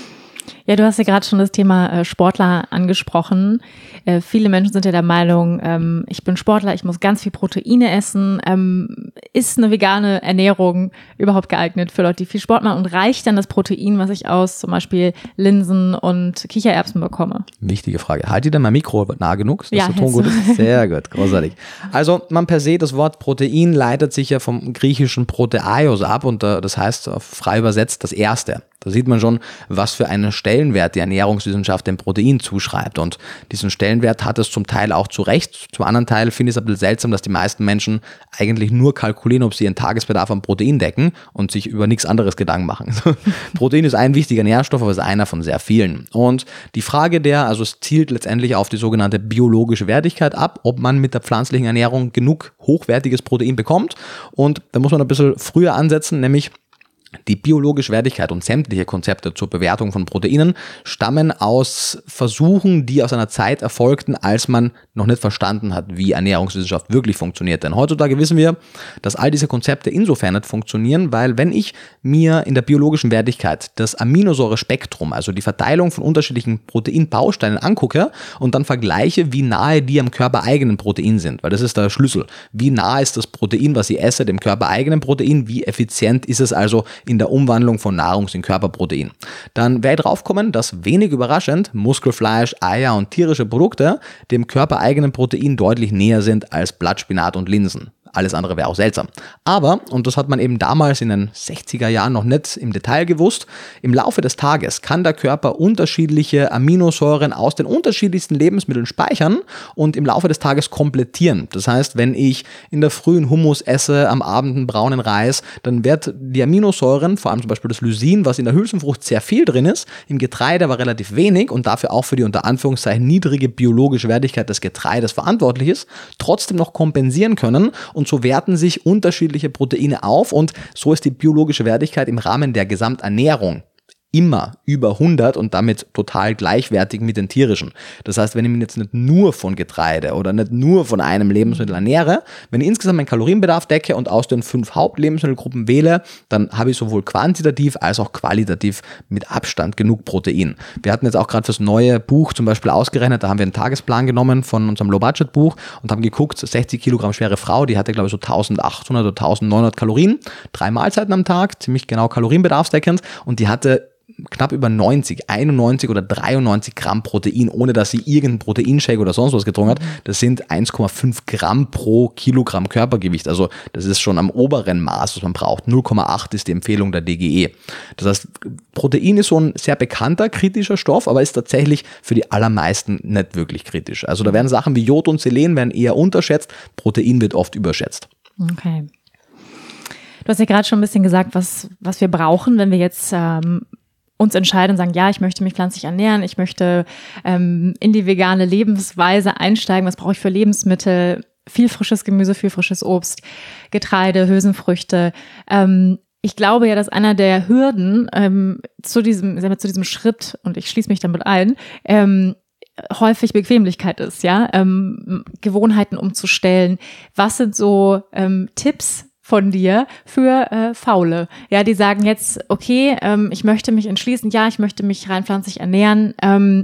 Ja, du hast ja gerade schon das Thema äh, Sportler angesprochen. Äh, viele Menschen sind ja der Meinung, ähm, ich bin Sportler, ich muss ganz viel Proteine essen. Ähm, ist eine vegane Ernährung überhaupt geeignet für Leute, die viel Sport machen? Und reicht dann das Protein, was ich aus zum Beispiel Linsen und Kichererbsen bekomme? Wichtige Frage. Halt ihr denn mein Mikro nah genug, dass ja, der Ton gut ist? Sehr gut, großartig. Also man per se, das Wort Protein leitet sich ja vom griechischen Proteios ab und äh, das heißt frei übersetzt das Erste. Da sieht man schon, was für einen Stellenwert die Ernährungswissenschaft dem Protein zuschreibt. Und diesen Stellenwert hat es zum Teil auch zu Recht. Zum anderen Teil finde ich es ein bisschen seltsam, dass die meisten Menschen eigentlich nur kalkulieren, ob sie ihren Tagesbedarf an Protein decken und sich über nichts anderes Gedanken machen. Protein ist ein wichtiger Nährstoff, aber ist einer von sehr vielen. Und die Frage der, also es zielt letztendlich auf die sogenannte biologische Wertigkeit ab, ob man mit der pflanzlichen Ernährung genug hochwertiges Protein bekommt. Und da muss man ein bisschen früher ansetzen, nämlich die biologische Wertigkeit und sämtliche Konzepte zur Bewertung von Proteinen stammen aus Versuchen, die aus einer Zeit erfolgten, als man noch nicht verstanden hat, wie Ernährungswissenschaft wirklich funktioniert. Denn heutzutage wissen wir, dass all diese Konzepte insofern nicht funktionieren, weil wenn ich mir in der biologischen Wertigkeit das Aminosäurespektrum, also die Verteilung von unterschiedlichen Proteinbausteinen angucke und dann vergleiche, wie nahe die am körpereigenen Protein sind, weil das ist der Schlüssel. Wie nah ist das Protein, was ich esse, dem körpereigenen Protein? Wie effizient ist es also in der Umwandlung von Nahrungs- in Körperprotein? Dann werde ich draufkommen, dass wenig überraschend Muskelfleisch, Eier und tierische Produkte dem körpereigenen Protein deutlich näher sind als Blattspinat und Linsen. Alles andere wäre auch seltsam. Aber, und das hat man eben damals in den sechziger Jahren noch nicht im Detail gewusst, im Laufe des Tages kann der Körper unterschiedliche Aminosäuren aus den unterschiedlichsten Lebensmitteln speichern und im Laufe des Tages komplettieren. Das heißt, wenn ich in der Früh einen Hummus esse, am Abend einen braunen Reis, dann wird die Aminosäuren, vor allem zum Beispiel das Lysin, was in der Hülsenfrucht sehr viel drin ist, im Getreide aber relativ wenig und dafür auch für die unter Anführungszeichen niedrige biologische Wertigkeit des Getreides verantwortlich ist, trotzdem noch kompensieren können. Und so werten sich unterschiedliche Proteine auf und so ist die biologische Wertigkeit im Rahmen der Gesamternährung immer über hundert und damit total gleichwertig mit den tierischen. Das heißt, wenn ich mich jetzt nicht nur von Getreide oder nicht nur von einem Lebensmittel ernähre, wenn ich insgesamt meinen Kalorienbedarf decke und aus den fünf Hauptlebensmittelgruppen wähle, dann habe ich sowohl quantitativ als auch qualitativ mit Abstand genug Protein. Wir hatten jetzt auch gerade fürs neue Buch zum Beispiel ausgerechnet, da haben wir einen Tagesplan genommen von unserem Low-Budget-Buch und haben geguckt, sechzig Kilogramm schwere Frau, die hatte glaube ich so eintausendachthundert oder eintausendneunhundert Kalorien, drei Mahlzeiten am Tag, ziemlich genau kalorienbedarfsdeckend und die hatte knapp über neunzig, einundneunzig oder dreiundneunzig Gramm Protein, ohne dass sie irgendeinen Proteinshake oder sonst was getrunken hat. Das sind eins Komma fünf Gramm pro Kilogramm Körpergewicht. Also das ist schon am oberen Maß, was man braucht. null Komma acht ist die Empfehlung der D G E. Das heißt, Protein ist so ein sehr bekannter kritischer Stoff, aber ist tatsächlich für die allermeisten nicht wirklich kritisch. Also da werden Sachen wie Jod und Selen werden eher unterschätzt, Protein wird oft überschätzt. Okay. Du hast ja gerade schon ein bisschen gesagt, was, was wir brauchen, wenn wir jetzt ähm uns entscheiden und sagen, ja, ich möchte mich pflanzlich ernähren, ich möchte ähm, in die vegane Lebensweise einsteigen, was brauche ich für Lebensmittel? Viel frisches Gemüse, viel frisches Obst, Getreide, Hülsenfrüchte. Ähm, ich glaube ja, dass einer der Hürden ähm, zu diesem, sagen wir, zu diesem Schritt, und ich schließe mich damit ein, ähm, häufig Bequemlichkeit ist, ja, ähm, Gewohnheiten umzustellen. Was sind so ähm, Tipps von dir für äh, Faule, ja, die sagen jetzt, okay, ähm, ich möchte mich entschließen, ja, ich möchte mich rein pflanzlich ernähren, ähm,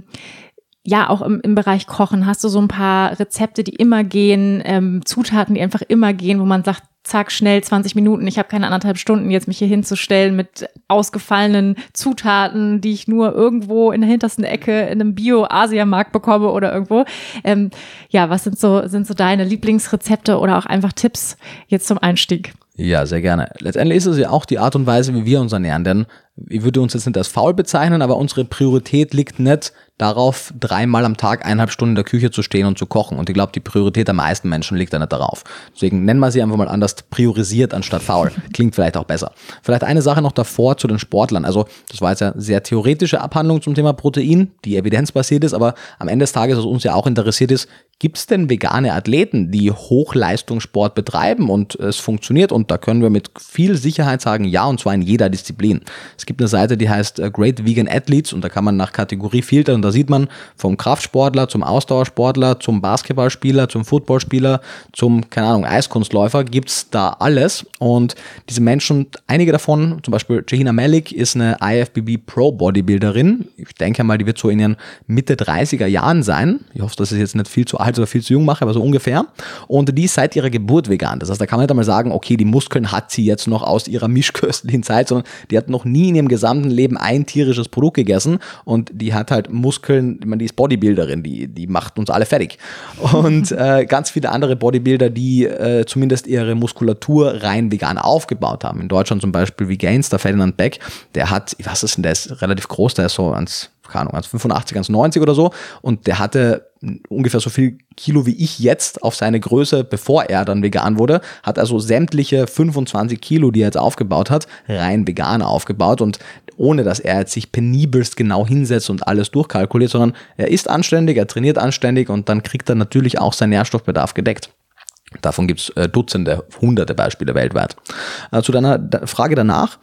ja, auch im, im Bereich Kochen, hast du so ein paar Rezepte, die immer gehen, ähm, Zutaten, die einfach immer gehen, wo man sagt, zack, schnell zwanzig Minuten, ich habe keine anderthalb Stunden, jetzt mich hier hinzustellen mit ausgefallenen Zutaten, die ich nur irgendwo in der hintersten Ecke in einem Bio-Asia-Markt bekomme oder irgendwo. Ähm, ja, was sind so, sind so deine Lieblingsrezepte oder auch einfach Tipps jetzt zum Einstieg? Ja, sehr gerne. Letztendlich ist es ja auch die Art und Weise, wie wir uns ernähren, denn ich würde uns jetzt nicht als faul bezeichnen, aber unsere Priorität liegt nicht darauf, dreimal am Tag eineinhalb Stunden in der Küche zu stehen und zu kochen. Und ich glaube, die Priorität der meisten Menschen liegt da nicht darauf. Deswegen nennen wir sie einfach mal anders, priorisiert anstatt faul. Klingt vielleicht auch besser. Vielleicht eine Sache noch davor zu den Sportlern. Also das war jetzt ja sehr theoretische Abhandlung zum Thema Protein, die evidenzbasiert ist, aber am Ende des Tages, was uns ja auch interessiert ist, gibt es denn vegane Athleten, die Hochleistungssport betreiben und es funktioniert? Und da können wir mit viel Sicherheit sagen, ja, und zwar in jeder Disziplin. Es gibt eine Seite, die heißt Great Vegan Athletes und da kann man nach Kategorie filtern und da sieht man vom Kraftsportler zum Ausdauersportler, zum Basketballspieler, zum Footballspieler, zum, keine Ahnung, Eiskunstläufer, gibt's da alles. Und diese Menschen, einige davon, zum Beispiel Jahina Malik ist eine I F B B Pro Bodybuilderin. Ich denke mal, die wird so in ihren Mitte dreißiger Jahren sein. Ich hoffe, dass ich jetzt nicht viel zu alt oder viel zu jung mache, aber so ungefähr. Und die ist seit ihrer Geburt vegan. Das heißt, da kann man nicht einmal sagen, okay, die Muskeln hat sie jetzt noch aus ihrer mischköstlichen Zeit, sondern die hat noch nie in ihrem gesamten Leben ein tierisches Produkt gegessen und die hat halt Muskeln, ich meine, die ist Bodybuilderin, die, die macht uns alle fertig. Und äh, ganz viele andere Bodybuilder, die äh, zumindest ihre Muskulatur rein vegan aufgebaut haben. In Deutschland zum Beispiel wie Gains, der Ferdinand Beck, der hat, ich weiß es denn, der ist relativ groß, der ist so ans keine Ahnung, eins Komma fünfundachtzig, eins Komma neunzig oder so und der hatte ungefähr so viel Kilo wie ich jetzt auf seine Größe, bevor er dann vegan wurde, hat also sämtliche fünfundzwanzig Kilo, die er jetzt aufgebaut hat, rein vegan aufgebaut und ohne, dass er jetzt sich penibelst genau hinsetzt und alles durchkalkuliert, sondern er isst anständig, er trainiert anständig und dann kriegt er natürlich auch seinen Nährstoffbedarf gedeckt. Davon gibt es äh, Dutzende, hunderte Beispiele weltweit. Äh, zu deiner Frage danach.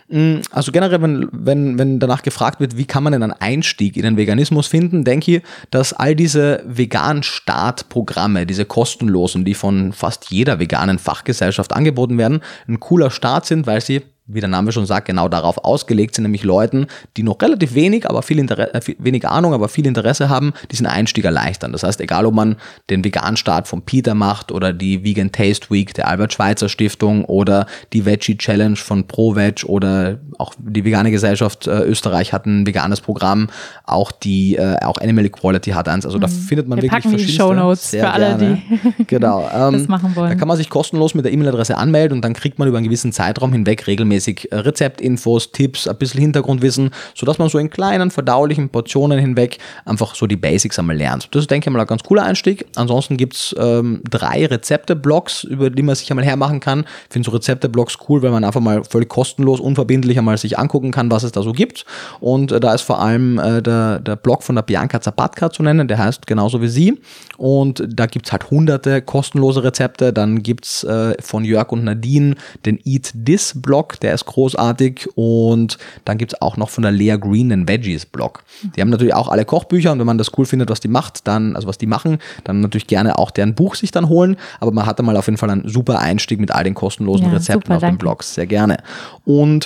Also generell, wenn, wenn, wenn danach gefragt wird, wie kann man denn einen Einstieg in den Veganismus finden, denke ich, dass all diese Vegan-Start-Programme, diese kostenlosen, die von fast jeder veganen Fachgesellschaft angeboten werden, ein cooler Start sind, weil sie, wie der Name schon sagt, genau darauf ausgelegt sind, nämlich Leuten, die noch relativ wenig, aber viel Interesse, äh, wenig Ahnung, aber viel Interesse haben, diesen Einstieg erleichtern. Das heißt, egal ob man den Vegan-Start von Peter macht oder die Vegan Taste Week der Albert-Schweitzer-Stiftung oder die Veggie Challenge von ProVeg oder auch die Vegane Gesellschaft äh, Österreich hat ein veganes Programm, auch die äh, auch Animal Equality hat eins. Also da findet man Wir wirklich packen die Shownotes für alle, gerne. die genau, ähm, das machen wollen. Da kann man sich kostenlos mit der E-Mail-Adresse anmelden und dann kriegt man über einen gewissen Zeitraum hinweg regelmäßig Rezeptinfos, Tipps, ein bisschen Hintergrundwissen, sodass man so in kleinen, verdaulichen Portionen hinweg einfach so die Basics einmal lernt. Das ist, denke ich mal, ein ganz cooler Einstieg. Ansonsten gibt es ähm, drei Rezepte-Blogs, über die man sich einmal hermachen kann. Ich finde so Rezepte-Blogs cool, weil man einfach mal völlig kostenlos, unverbindlich einmal sich angucken kann, was es da so gibt. Und äh, da ist vor allem äh, der, der Blog von der Bianca Zapatka zu nennen, der heißt genauso wie sie. Und da gibt es halt hunderte kostenlose Rezepte. Dann gibt es äh, von Jörg und Nadine den Eat This Blog, der ist großartig. Und dann gibt es auch noch von der Lea Green den Veggies-Blog. Die haben natürlich auch alle Kochbücher und wenn man das cool findet, was die macht, dann, also was die machen, dann natürlich gerne auch deren Buch sich dann holen. Aber man hat da mal auf jeden Fall einen super Einstieg mit all den kostenlosen ja, Rezepten super, auf danke. den Blogs. Sehr gerne. Und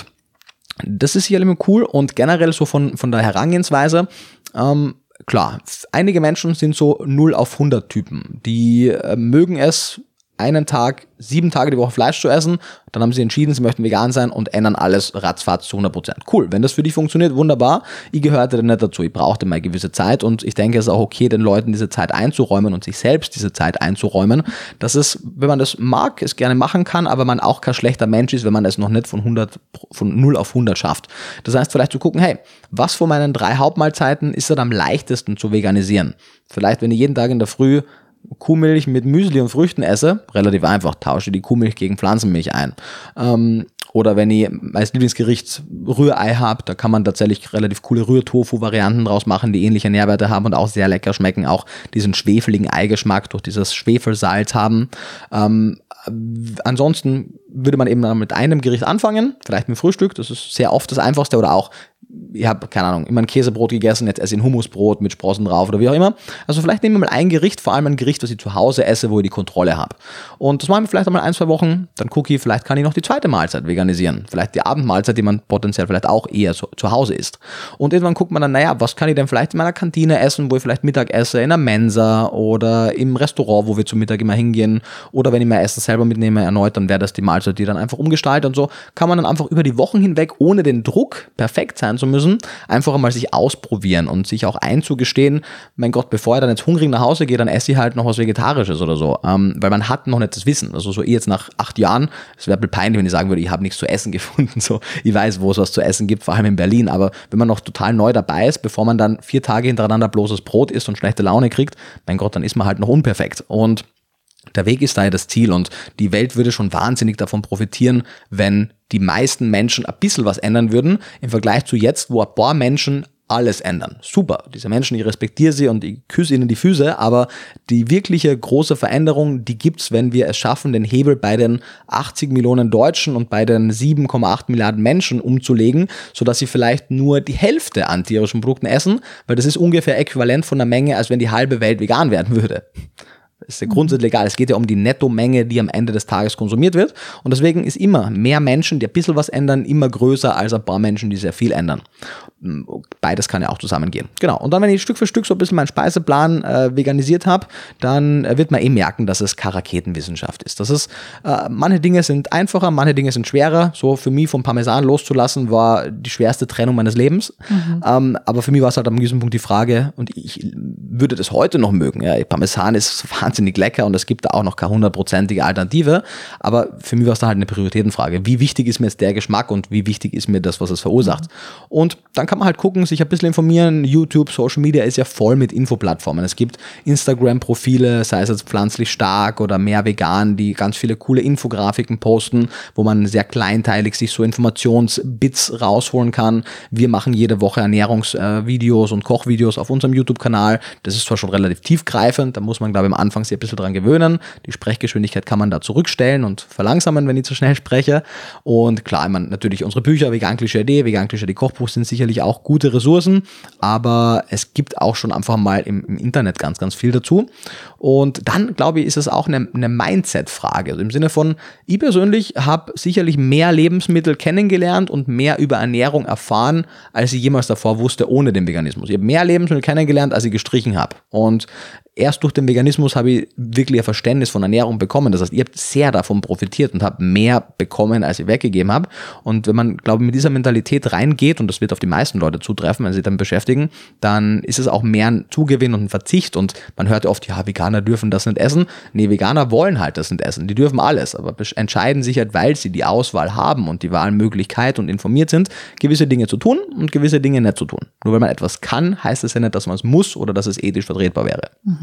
das ist sicherlich cool und generell so von, von der Herangehensweise, ähm, klar, einige Menschen sind so null auf hundert Typen. Die äh, mögen es, einen Tag, sieben Tage die Woche Fleisch zu essen, dann haben sie entschieden, sie möchten vegan sein und ändern alles ratzfatz zu hundert Prozent. Cool, wenn das für dich funktioniert, wunderbar. Ich gehörte dann nicht dazu, ich brauchte mal gewisse Zeit und ich denke, es ist auch okay, den Leuten diese Zeit einzuräumen und sich selbst diese Zeit einzuräumen, dass es, wenn man das mag, es gerne machen kann, aber man auch kein schlechter Mensch ist, wenn man es noch nicht von hundert, von null auf hundert schafft. Das heißt, vielleicht zu gucken, hey, was von meinen drei Hauptmahlzeiten ist dann am leichtesten zu veganisieren? Vielleicht, wenn ich jeden Tag in der Früh Kuhmilch mit Müsli und Früchten esse, relativ einfach, tausche die Kuhmilch gegen Pflanzenmilch ein. Ähm, oder wenn ich als Lieblingsgericht Rührei habe, da kann man tatsächlich relativ coole Rührtofu-Varianten draus machen, die ähnliche Nährwerte haben und auch sehr lecker schmecken, auch diesen schwefeligen Eigeschmack durch dieses Schwefelsalz haben. Ähm, ansonsten würde man eben dann mit einem Gericht anfangen, vielleicht mit Frühstück, das ist sehr oft das Einfachste, oder auch ich habe, keine Ahnung, immer ein Käsebrot gegessen, jetzt esse ich ein Hummusbrot mit Sprossen drauf oder wie auch immer. Also vielleicht nehmen wir mal ein Gericht, vor allem ein Gericht, was ich zu Hause esse, wo ich die Kontrolle habe. Und das machen wir vielleicht einmal ein, zwei Wochen, dann gucke ich, vielleicht kann ich noch die zweite Mahlzeit veganisieren. Vielleicht die Abendmahlzeit, die man potenziell vielleicht auch eher zu, zu Hause isst. Und irgendwann guckt man dann, naja, was kann ich denn vielleicht in meiner Kantine essen, wo ich vielleicht Mittag esse, in einer Mensa oder im Restaurant, wo wir zum Mittag immer hingehen. Oder wenn ich mein Essen selber mitnehme, erneut, dann wäre das die Mahlzeit, die dann einfach umgestaltet. Und so kann man dann einfach über die Wochen hinweg, ohne den Druck perfekt sein zu müssen, einfach einmal sich ausprobieren und sich auch einzugestehen, mein Gott, bevor ich dann jetzt hungrig nach Hause gehe, dann esse ich halt noch was Vegetarisches oder so, ähm, weil man hat noch nicht das Wissen, also so eh jetzt nach acht Jahren, es wäre peinlich, wenn ich sagen würde, ich habe nichts zu essen gefunden, so, ich weiß, wo es was zu essen gibt, vor allem in Berlin, aber wenn man noch total neu dabei ist, bevor man dann vier Tage hintereinander bloßes Brot isst und schlechte Laune kriegt, mein Gott, dann ist man halt noch unperfekt und der Weg ist daher das Ziel und die Welt würde schon wahnsinnig davon profitieren, wenn die meisten Menschen ein bisschen was ändern würden, im Vergleich zu jetzt, wo ein paar Menschen alles ändern. Super, diese Menschen, ich respektiere sie und ich küsse ihnen die Füße, aber die wirkliche große Veränderung, die gibt's, wenn wir es schaffen, den Hebel bei den achtzig Millionen Deutschen und bei den sieben Komma acht Milliarden Menschen umzulegen, sodass sie vielleicht nur die Hälfte an tierischen Produkten essen, weil das ist ungefähr äquivalent von der Menge, als wenn die halbe Welt vegan werden würde. Das ist ja grundsätzlich egal. Es geht ja um die Nettomenge, die am Ende des Tages konsumiert wird. Und deswegen ist immer mehr Menschen, die ein bisschen was ändern, immer größer als ein paar Menschen, die sehr viel ändern. Beides kann ja auch zusammengehen. Genau. Und dann, wenn ich Stück für Stück so ein bisschen meinen Speiseplan äh, veganisiert habe, dann äh, wird man eh merken, dass es keine Raketenwissenschaft ist. Das ist, äh, manche Dinge sind einfacher, manche Dinge sind schwerer. So für mich vom Parmesan loszulassen, war die schwerste Trennung meines Lebens. Mhm. Ähm, aber für mich war es halt am gewissen Punkt die Frage, und ich würde das heute noch mögen. Ja, Parmesan ist wahnsinnig lecker und es gibt da auch noch keine hundertprozentige Alternative. Aber für mich war es dann halt eine Prioritätenfrage. Wie wichtig ist mir jetzt der Geschmack und wie wichtig ist mir das, was es verursacht? Mhm. Und dann kann man halt gucken, sich ein bisschen informieren. YouTube, Social Media ist ja voll mit Infoplattformen. Es gibt Instagram-Profile, sei es jetzt pflanzlich stark oder mehr vegan, die ganz viele coole Infografiken posten, wo man sehr kleinteilig sich so Informationsbits rausholen kann. Wir machen jede Woche Ernährungsvideos und Kochvideos auf unserem YouTube-Kanal. Das ist zwar schon relativ tiefgreifend, da muss man, glaube ich, am Anfang sich ein bisschen dran gewöhnen. Die Sprechgeschwindigkeit kann man da zurückstellen und verlangsamen, wenn ich zu schnell spreche. Und klar, ich meine, natürlich unsere Bücher, Vegan-Klischee.de, Vegan-Klischee.de Kochbuch sind sicherlich auch gute Ressourcen, aber es gibt auch schon einfach mal im, im Internet ganz, ganz viel dazu. Und dann, glaube ich, ist es auch eine, eine Mindset-Frage. Also im Sinne von, ich persönlich habe sicherlich mehr Lebensmittel kennengelernt und mehr über Ernährung erfahren, als ich jemals davor wusste, ohne den Veganismus. Ich habe mehr Lebensmittel kennengelernt, als ich gestrichen habe. Und erst durch den Veganismus habe ich wirklich ein Verständnis von Ernährung bekommen. Das heißt, ihr habt sehr davon profitiert und habt mehr bekommen, als ich weggegeben habe. Und wenn man, glaube ich, mit dieser Mentalität reingeht, und das wird auf die meisten Leute zutreffen, wenn sie sich damit beschäftigen, dann ist es auch mehr ein Zugewinn und ein Verzicht. Und man hört oft, ja, Veganer dürfen das nicht essen. Nee, Veganer wollen halt das nicht essen. Die dürfen alles, aber entscheiden sich halt, weil sie die Auswahl haben und die Wahlmöglichkeit und informiert sind, gewisse Dinge zu tun und gewisse Dinge nicht zu tun. Nur weil man etwas kann, heißt es ja nicht, dass man es muss oder dass es ethisch vertretbar wäre. Mhm.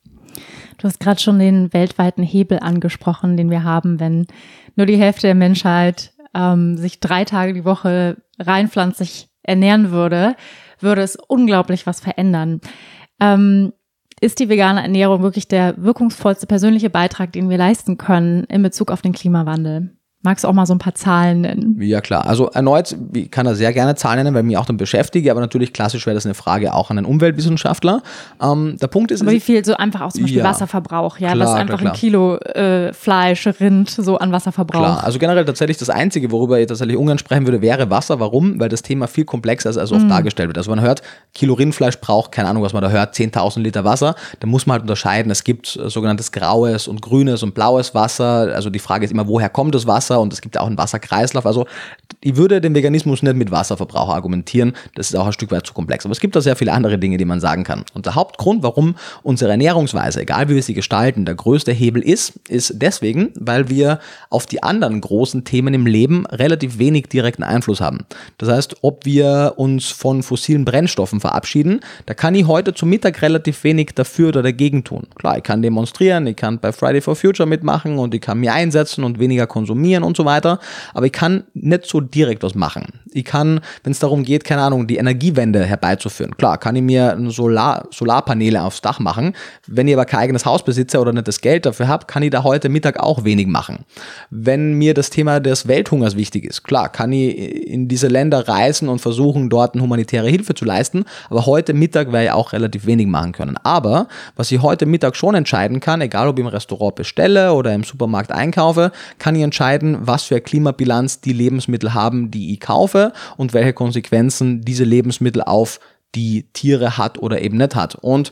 Du hast gerade schon den weltweiten Hebel angesprochen, den wir haben, wenn nur die Hälfte der Menschheit ähm, sich drei Tage die Woche rein pflanzlich ernähren würde, würde es unglaublich was verändern. Ähm, ist die vegane Ernährung wirklich der wirkungsvollste persönliche Beitrag, den wir leisten können in Bezug auf den Klimawandel? Magst du auch mal so ein paar Zahlen nennen? Ja klar, also erneut, ich kann da sehr gerne Zahlen nennen, weil ich mich auch dann beschäftige, aber natürlich klassisch wäre das eine Frage auch an einen Umweltwissenschaftler. Ähm, der Punkt ist... Aber wie viel so einfach auch zum Beispiel ja, Wasserverbrauch, ja, klar, was einfach klar, klar. ein Kilo äh, Fleisch, Rind so an Wasser verbraucht. Klar, also generell tatsächlich das Einzige, worüber ich tatsächlich ungern sprechen würde, wäre Wasser. Warum? Weil das Thema viel komplexer ist, als oft mm. dargestellt wird. Also man hört, Kilo Rindfleisch braucht, keine Ahnung, was man da hört, zehntausend Liter Wasser. Da muss man halt unterscheiden, es gibt sogenanntes graues und grünes und blaues Wasser. Also die Frage ist immer, woher kommt das Wasser? Und es gibt auch einen Wasserkreislauf. Also ich würde den Veganismus nicht mit Wasserverbrauch argumentieren. Das ist auch ein Stück weit zu komplex. Aber es gibt da sehr viele andere Dinge, die man sagen kann. Und der Hauptgrund, warum unsere Ernährungsweise, egal wie wir sie gestalten, der größte Hebel ist, ist deswegen, weil wir auf die anderen großen Themen im Leben relativ wenig direkten Einfluss haben. Das heißt, ob wir uns von fossilen Brennstoffen verabschieden, da kann ich heute zum Mittag relativ wenig dafür oder dagegen tun. Klar, ich kann demonstrieren, ich kann bei Friday for Future mitmachen und ich kann mir einsetzen und weniger konsumieren und so weiter. Aber ich kann nicht so direkt was machen. Ich kann, wenn es darum geht, keine Ahnung, die Energiewende herbeizuführen. Klar, kann ich mir Solar, Solarpaneele aufs Dach machen. Wenn ich aber kein eigenes Haus besitze oder nicht das Geld dafür habe, kann ich da heute Mittag auch wenig machen. Wenn mir das Thema des Welthungers wichtig ist, klar, kann ich in diese Länder reisen und versuchen, dort eine humanitäre Hilfe zu leisten. Aber heute Mittag werde ich auch relativ wenig machen können. Aber was ich heute Mittag schon entscheiden kann, egal ob ich im Restaurant bestelle oder im Supermarkt einkaufe, kann ich entscheiden, was für eine Klimabilanz die Lebensmittel haben, die ich kaufe und welche Konsequenzen diese Lebensmittel auf die Tiere hat oder eben nicht hat. Und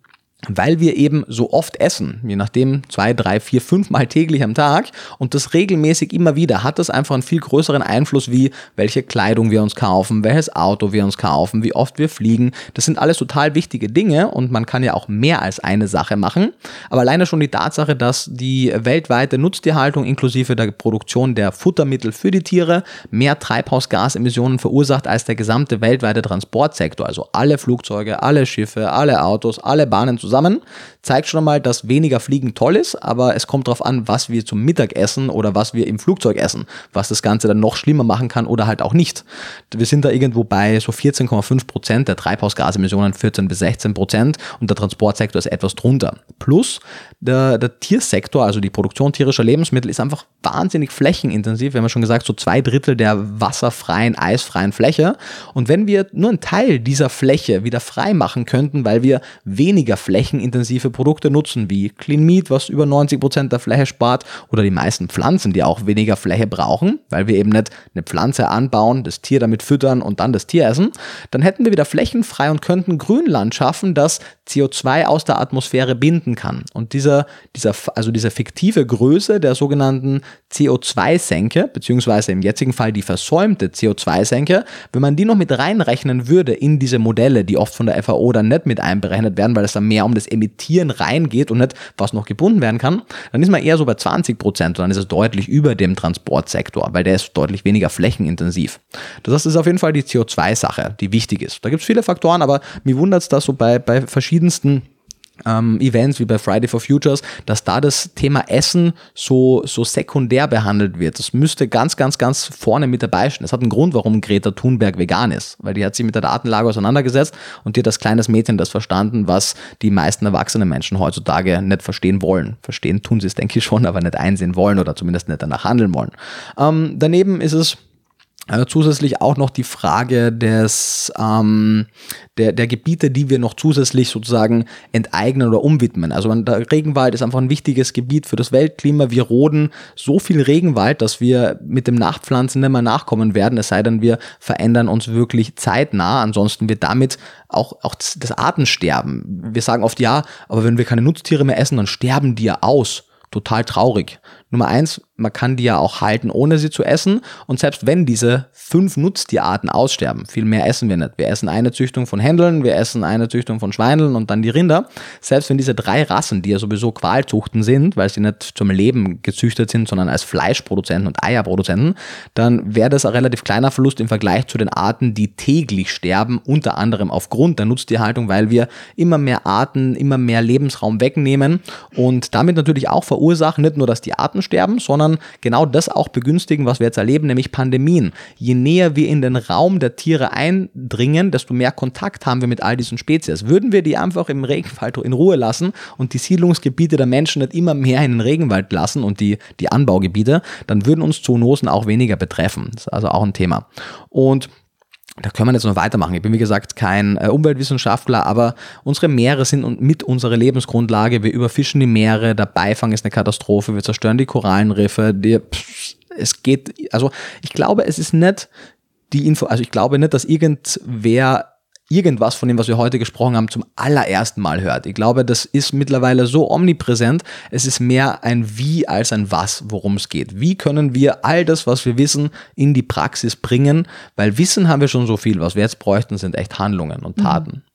weil wir eben so oft essen, je nachdem zwei, drei, vier, fünf Mal täglich am Tag und das regelmäßig immer wieder, hat das einfach einen viel größeren Einfluss, wie welche Kleidung wir uns kaufen, welches Auto wir uns kaufen, wie oft wir fliegen. Das sind alles total wichtige Dinge und man kann ja auch mehr als eine Sache machen. Aber alleine schon die Tatsache, dass die weltweite Nutztierhaltung inklusive der Produktion der Futtermittel für die Tiere mehr Treibhausgasemissionen verursacht als der gesamte weltweite Transportsektor, also alle Flugzeuge, alle Schiffe, alle Autos, alle Bahnen zusammen. Zusammen, zeigt schon einmal, dass weniger Fliegen toll ist, aber es kommt darauf an, was wir zum Mittag essen oder was wir im Flugzeug essen, was das Ganze dann noch schlimmer machen kann oder halt auch nicht. Wir sind da irgendwo bei so vierzehn Komma fünf Prozent der Treibhausgasemissionen, vierzehn bis sechzehn Prozent und der Transportsektor ist etwas drunter. Plus der, der Tiersektor, also die Produktion tierischer Lebensmittel, ist einfach wahnsinnig flächenintensiv. Wir haben ja schon gesagt, so zwei Drittel der wasserfreien, eisfreien Fläche. Und wenn wir nur einen Teil dieser Fläche wieder frei machen könnten, weil wir weniger flächenintensive Produkte nutzen, wie Clean Meat, was über neunzig Prozent der Fläche spart, oder die meisten Pflanzen, die auch weniger Fläche brauchen, weil wir eben nicht eine Pflanze anbauen, das Tier damit füttern und dann das Tier essen, dann hätten wir wieder Flächen frei und könnten Grünland schaffen, das C O zwei aus der Atmosphäre binden kann. Und dieser, dieser, also diese fiktive Größe der sogenannten C O zwei Senke, beziehungsweise im jetzigen Fall die versäumte C O zwei Senke, wenn man die noch mit reinrechnen würde in diese Modelle, die oft von der F A O dann nicht mit einberechnet werden, weil es dann mehr um das Emittieren reingeht und nicht, was noch gebunden werden kann, dann ist man eher so bei zwanzig Prozent und dann ist es deutlich über dem Transportsektor, weil der ist deutlich weniger flächenintensiv. Das heißt, das ist auf jeden Fall die C O zwei Sache, die wichtig ist. Da gibt es viele Faktoren, aber mir wundert es, dass so bei, bei verschiedensten Ähm, Events wie bei Friday for Futures, dass da das Thema Essen so, so sekundär behandelt wird. Das müsste ganz, ganz, ganz vorne mit dabei stehen. Das hat einen Grund, warum Greta Thunberg vegan ist, weil die hat sich mit der Datenlage auseinandergesetzt und die hat als kleines Mädchen das verstanden, was die meisten erwachsenen Menschen heutzutage nicht verstehen wollen. Verstehen tun sie es, denke ich schon, aber nicht einsehen wollen oder zumindest nicht danach handeln wollen. Ähm, daneben ist es Also zusätzlich auch noch die Frage des, ähm, der, der Gebiete, die wir noch zusätzlich sozusagen enteignen oder umwidmen. Also man, der Regenwald ist einfach ein wichtiges Gebiet für das Weltklima. Wir roden so viel Regenwald, dass wir mit dem Nachpflanzen nicht mehr nachkommen werden, es sei denn, wir verändern uns wirklich zeitnah. Ansonsten wird damit auch, auch das, das Artensterben. Wir sagen oft, ja, aber wenn wir keine Nutztiere mehr essen, dann sterben die ja aus. Total traurig. Nummer eins, man kann die ja auch halten, ohne sie zu essen. Und selbst wenn diese fünf Nutztierarten aussterben, viel mehr essen wir nicht. Wir essen eine Züchtung von Händeln, wir essen eine Züchtung von Schweineln und dann die Rinder. Selbst wenn diese drei Rassen, die ja sowieso Qualzuchten sind, weil sie nicht zum Leben gezüchtet sind, sondern als Fleischproduzenten und Eierproduzenten, dann wäre das ein relativ kleiner Verlust im Vergleich zu den Arten, die täglich sterben, unter anderem aufgrund der Nutztierhaltung, weil wir immer mehr Arten, immer mehr Lebensraum wegnehmen und damit natürlich auch verursachen, nicht nur, dass die Arten Artensterben, sondern genau das auch begünstigen, was wir jetzt erleben, nämlich Pandemien. Je näher wir in den Raum der Tiere eindringen, desto mehr Kontakt haben wir mit all diesen Spezies. Würden wir die einfach im Regenwald in Ruhe lassen und die Siedlungsgebiete der Menschen nicht immer mehr in den Regenwald lassen und die, die Anbaugebiete, dann würden uns Zoonosen auch weniger betreffen. Das ist also auch ein Thema. Und da können wir jetzt noch weitermachen. Ich bin, wie gesagt, kein äh, Umweltwissenschaftler, aber unsere Meere sind mit unserer Lebensgrundlage. Wir überfischen die Meere, der Beifang ist eine Katastrophe, wir zerstören die Korallenriffe. Die, pff, es geht, also ich glaube, es ist nicht die Info, also ich glaube nicht, dass irgendwer irgendwas von dem, was wir heute gesprochen haben, zum allerersten Mal hört. Ich glaube, das ist mittlerweile so omnipräsent, es ist mehr ein Wie als ein Was, worum es geht. Wie können wir all das, was wir wissen, in die Praxis bringen? Weil Wissen haben wir schon so viel, was wir jetzt bräuchten, sind echt Handlungen und Taten.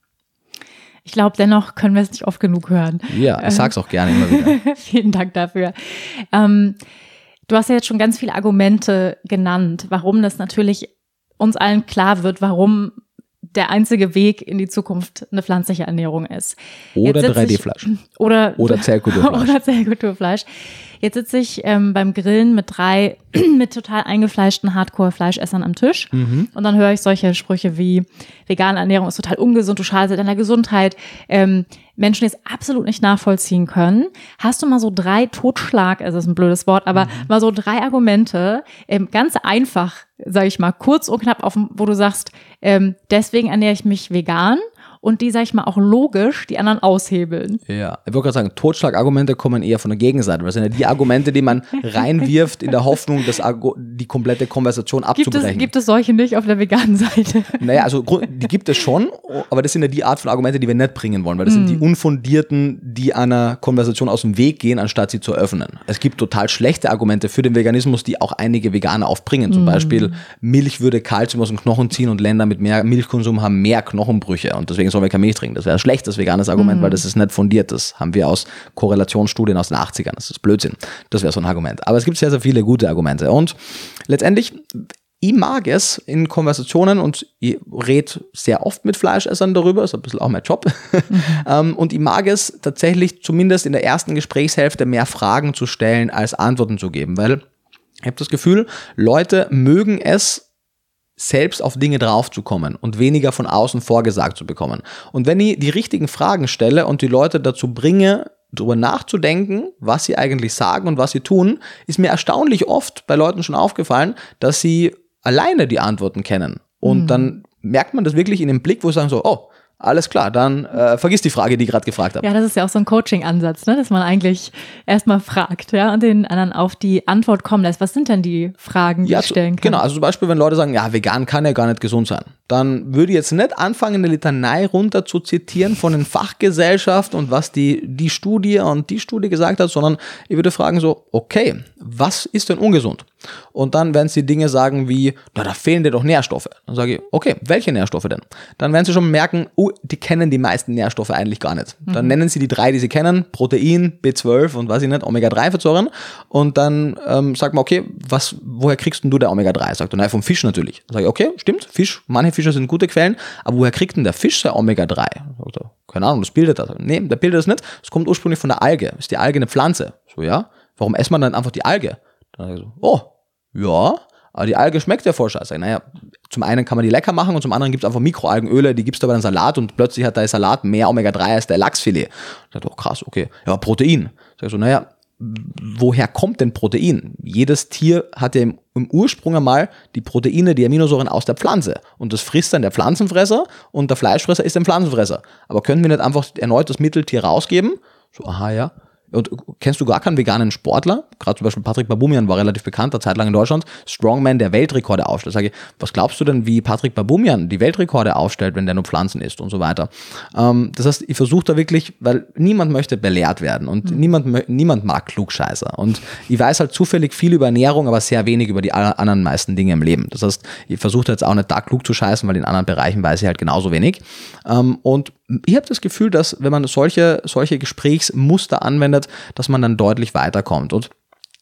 Ich glaube, dennoch können wir es nicht oft genug hören. Ja, ich sag's auch gerne immer wieder. Vielen Dank dafür. Ähm, du hast ja jetzt schon ganz viele Argumente genannt, warum das natürlich uns allen klar wird, warum der einzige Weg in die Zukunft eine pflanzliche Ernährung ist. Oder drei D-Fleisch. Oder, oder Zellkulturfleisch. Oder Zellkulturfleisch. Jetzt sitze ich ähm, beim Grillen mit drei mit total eingefleischten Hardcore-Fleischessern am Tisch mhm. und dann höre ich solche Sprüche wie vegane Ernährung ist total ungesund, du schadest deiner Gesundheit. Ähm, Menschen, die es absolut nicht nachvollziehen können. Hast du mal so drei Totschlag, also das ist ein blödes Wort, aber mhm. mal so drei Argumente, ähm, ganz einfach, sage ich mal, kurz und knapp, auf, wo du sagst, ähm, deswegen ernähre ich mich vegan und die, sag ich mal, auch logisch die anderen aushebeln. Ja, ich wollte gerade sagen, Totschlagargumente kommen eher von der Gegenseite. Das sind ja die Argumente, die man reinwirft in der Hoffnung, das Argu- die komplette Konversation abzubrechen. Gibt es, gibt es solche nicht auf der veganen Seite? Naja, also die gibt es schon, aber das sind ja die Art von Argumente, die wir nicht bringen wollen, weil das mm. sind die unfundierten, die einer Konversation aus dem Weg gehen, anstatt sie zu öffnen. Es gibt total schlechte Argumente für den Veganismus, die auch einige Veganer aufbringen. Zum mm. Beispiel, Milch würde Kalzium aus dem Knochen ziehen und Länder mit mehr Milchkonsum haben mehr Knochenbrüche und deswegen sollen wir keine Milch trinken. Das wäre ein schlechtes veganes Argument, mhm. weil das ist nicht fundiert. Das haben wir aus Korrelationsstudien aus den achtzigern. Das ist Blödsinn. Das wäre so ein Argument. Aber es gibt sehr, sehr viele gute Argumente. Und letztendlich, ich mag es in Konversationen und ich rede sehr oft mit Fleischessern darüber, ist ein bisschen auch mein Job. Mhm. Und ich mag es tatsächlich zumindest in der ersten Gesprächshälfte mehr Fragen zu stellen, als Antworten zu geben, weil ich habe das Gefühl, Leute mögen es, selbst auf Dinge draufzukommen und weniger von außen vorgesagt zu bekommen. Und wenn ich die richtigen Fragen stelle und die Leute dazu bringe, darüber nachzudenken, was sie eigentlich sagen und was sie tun, ist mir erstaunlich oft bei Leuten schon aufgefallen, dass sie alleine die Antworten kennen. Und mhm. dann merkt man das wirklich in dem Blick, wo sie sagen so, oh, alles klar, dann äh, vergiss die Frage, die ich gerade gefragt habe. Ja, das ist ja auch so ein Coaching-Ansatz, ne? Dass man eigentlich erstmal fragt, ja, und den anderen auf die Antwort kommen lässt. Was sind denn die Fragen, die ja, ich stellen kann? Genau, also zum Beispiel, wenn Leute sagen, ja, vegan kann ja gar nicht gesund sein, dann würde ich jetzt nicht anfangen, eine Litanei runter zu zitieren von den Fachgesellschaften und was die, die Studie und die Studie gesagt hat, sondern ich würde fragen so, okay, was ist denn ungesund? Und dann werden sie Dinge sagen wie, na, da fehlen dir doch Nährstoffe. Dann sage ich, okay, welche Nährstoffe denn? Dann werden sie schon merken, oh, die kennen die meisten Nährstoffe eigentlich gar nicht. Dann mhm. nennen sie die drei, die sie kennen, Protein, B zwölf und weiß ich nicht, Omega drei Fettsäuren. Und dann ähm, sagt man, okay, was, woher kriegst denn du der Omega drei? Sagt er, naja, vom Fisch natürlich. Dann sage ich, okay, stimmt, Fisch, manche Fische sind gute Quellen, aber woher kriegt denn der Fisch sein Omega drei? Sagt er, keine Ahnung, das bildet das. Nee, der bildet das nicht, das kommt ursprünglich von der Alge. Ist die Alge eine Pflanze? So, ja, warum esst man dann einfach die Alge? Dann sage ich so, oh, ja, aber die Alge schmeckt ja voll scheiße. Naja, zum einen kann man die lecker machen und zum anderen gibt es einfach Mikroalgenöle, die gibst du aber in Salat und plötzlich hat der Salat mehr Omega drei als der Lachsfilet. Ich dachte, oh krass, okay. Ja, Protein. Sag ich so, naja, woher kommt denn Protein? Jedes Tier hat ja im, im Ursprung einmal die Proteine, die Aminosäuren aus der Pflanze. Und das frisst dann der Pflanzenfresser und der Fleischfresser ist ein Pflanzenfresser. Aber können wir nicht einfach erneut das Mitteltier rausgeben? So, aha, ja. Und kennst du gar keinen veganen Sportler? Gerade zum Beispiel Patrick Baboumian war relativ bekannt, eine Zeit lang in Deutschland. Strongman, der Weltrekorde aufstellt. Sage ich, was glaubst du denn, wie Patrick Baboumian die Weltrekorde aufstellt, wenn der nur Pflanzen isst und so weiter? Ähm, das heißt, ich versuche da wirklich, weil niemand möchte belehrt werden und mhm. niemand, niemand mag Klugscheißer. Und ich weiß halt zufällig viel über Ernährung, aber sehr wenig über die anderen meisten Dinge im Leben. Das heißt, ich versuche da jetzt auch nicht da klug zu scheißen, weil in anderen Bereichen weiß ich halt genauso wenig. Ähm, und ich habe das Gefühl, dass wenn man solche, solche Gesprächsmuster anwendet, dass man dann deutlich weiterkommt. Und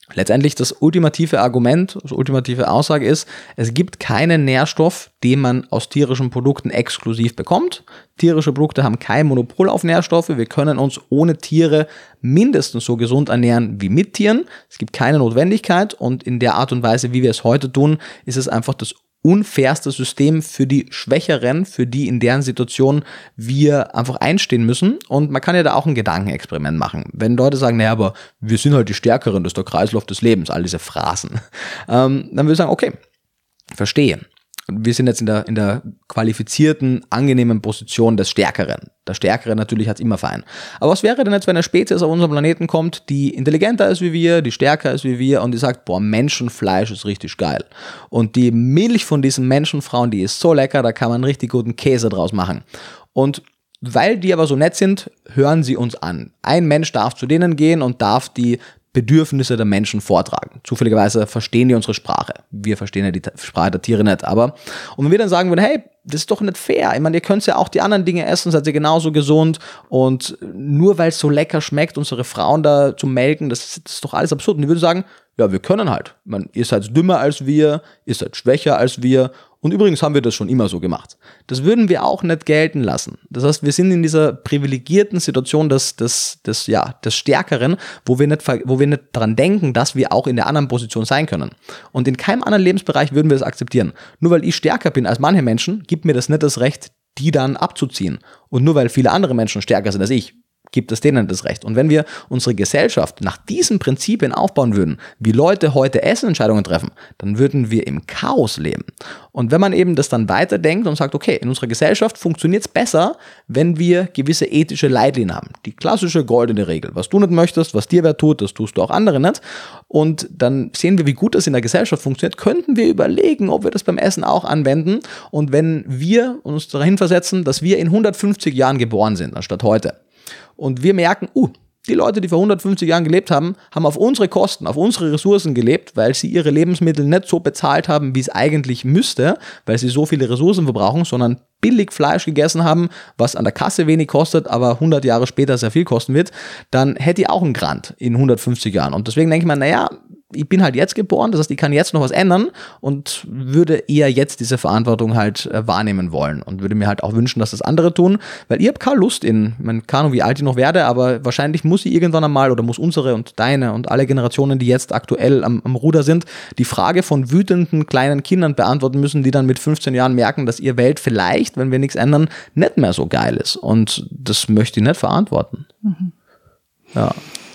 Letztendlich das ultimative Argument, das ultimative Aussage ist, es gibt keinen Nährstoff, den man aus tierischen Produkten exklusiv bekommt. Tierische Produkte haben kein Monopol auf Nährstoffe. Wir können uns ohne Tiere mindestens so gesund ernähren wie mit Tieren. Es gibt keine Notwendigkeit und in der Art und Weise, wie wir es heute tun, ist es einfach das unfairste System für die Schwächeren, für die in deren Situation wir einfach einstehen müssen. Und man kann ja da auch ein Gedankenexperiment machen. Wenn Leute sagen, naja, aber wir sind halt die Stärkeren, das ist der Kreislauf des Lebens, all diese Phrasen, ähm, dann würde ich sagen, okay, verstehe. Wir sind jetzt in der, in der qualifizierten, angenehmen Position des Stärkeren. Der Stärkere natürlich hat es immer fein. Aber was wäre denn jetzt, wenn eine Spezies auf unseren Planeten kommt, die intelligenter ist wie wir, die stärker ist wie wir und die sagt, boah, Menschenfleisch ist richtig geil. Und die Milch von diesen Menschenfrauen, die ist so lecker, da kann man richtig guten Käse draus machen. Und weil die aber so nett sind, hören sie uns an. Ein Mensch darf zu denen gehen und darf die Bedürfnisse der Menschen vortragen. Zufälligerweise verstehen die unsere Sprache. Wir verstehen ja die Sprache der Tiere nicht. Aber und wenn wir dann sagen würden, hey, das ist doch nicht fair. Ich meine, ihr könnt ja auch die anderen Dinge essen, seid ihr genauso gesund. Und nur weil es so lecker schmeckt, unsere Frauen da zu melken, das, das ist doch alles absurd. Und die würden sagen, ja, wir können halt. Ich meine, ihr seid dümmer als wir, ihr seid schwächer als wir. Und übrigens haben wir das schon immer so gemacht. Das würden wir auch nicht gelten lassen. Das heißt, wir sind in dieser privilegierten Situation des, des, des, ja, des Stärkeren, wo wir, nicht, wo wir nicht daran denken, dass wir auch in der anderen Position sein können. Und in keinem anderen Lebensbereich würden wir das akzeptieren. Nur weil ich stärker bin als manche Menschen, gibt mir das nicht das Recht, die dann abzuziehen. Und nur weil viele andere Menschen stärker sind als ich, gibt es denen das Recht. Und wenn wir unsere Gesellschaft nach diesen Prinzipien aufbauen würden, wie Leute heute Essenentscheidungen treffen, dann würden wir im Chaos leben. Und wenn man eben das dann weiterdenkt und sagt, okay, in unserer Gesellschaft funktioniert es besser, wenn wir gewisse ethische Leitlinien haben. Die klassische goldene Regel. Was du nicht möchtest, was dir wer tut, das tust du auch andere nicht. Und dann sehen wir, wie gut das in der Gesellschaft funktioniert, könnten wir überlegen, ob wir das beim Essen auch anwenden. Und wenn wir uns dahin versetzen, dass wir in hundertfünfzig Jahren geboren sind, anstatt heute, und wir merken, uh, die Leute, die vor hundertfünfzig Jahren gelebt haben, haben auf unsere Kosten, auf unsere Ressourcen gelebt, weil sie ihre Lebensmittel nicht so bezahlt haben, wie es eigentlich müsste, weil sie so viele Ressourcen verbrauchen, sondern billig Fleisch gegessen haben, was an der Kasse wenig kostet, aber hundert Jahre später sehr viel kosten wird, dann hätte ich auch einen Grant in hundertfünfzig Jahren. Und deswegen denke ich mir, naja, ich bin halt jetzt geboren, das heißt, ich kann jetzt noch was ändern und würde eher jetzt diese Verantwortung halt äh, wahrnehmen wollen und würde mir halt auch wünschen, dass das andere tun, weil ich habe keine Lust in, ich meine, keine Ahnung, wie alt ich noch werde, aber wahrscheinlich muss ich irgendwann einmal oder muss unsere und deine und alle Generationen, die jetzt aktuell am, am Ruder sind, die Frage von wütenden kleinen Kindern beantworten müssen, die dann mit fünfzehn Jahren merken, dass ihre Welt vielleicht, wenn wir nichts ändern, nicht mehr so geil ist und das möchte ich nicht verantworten. Mhm. Ja.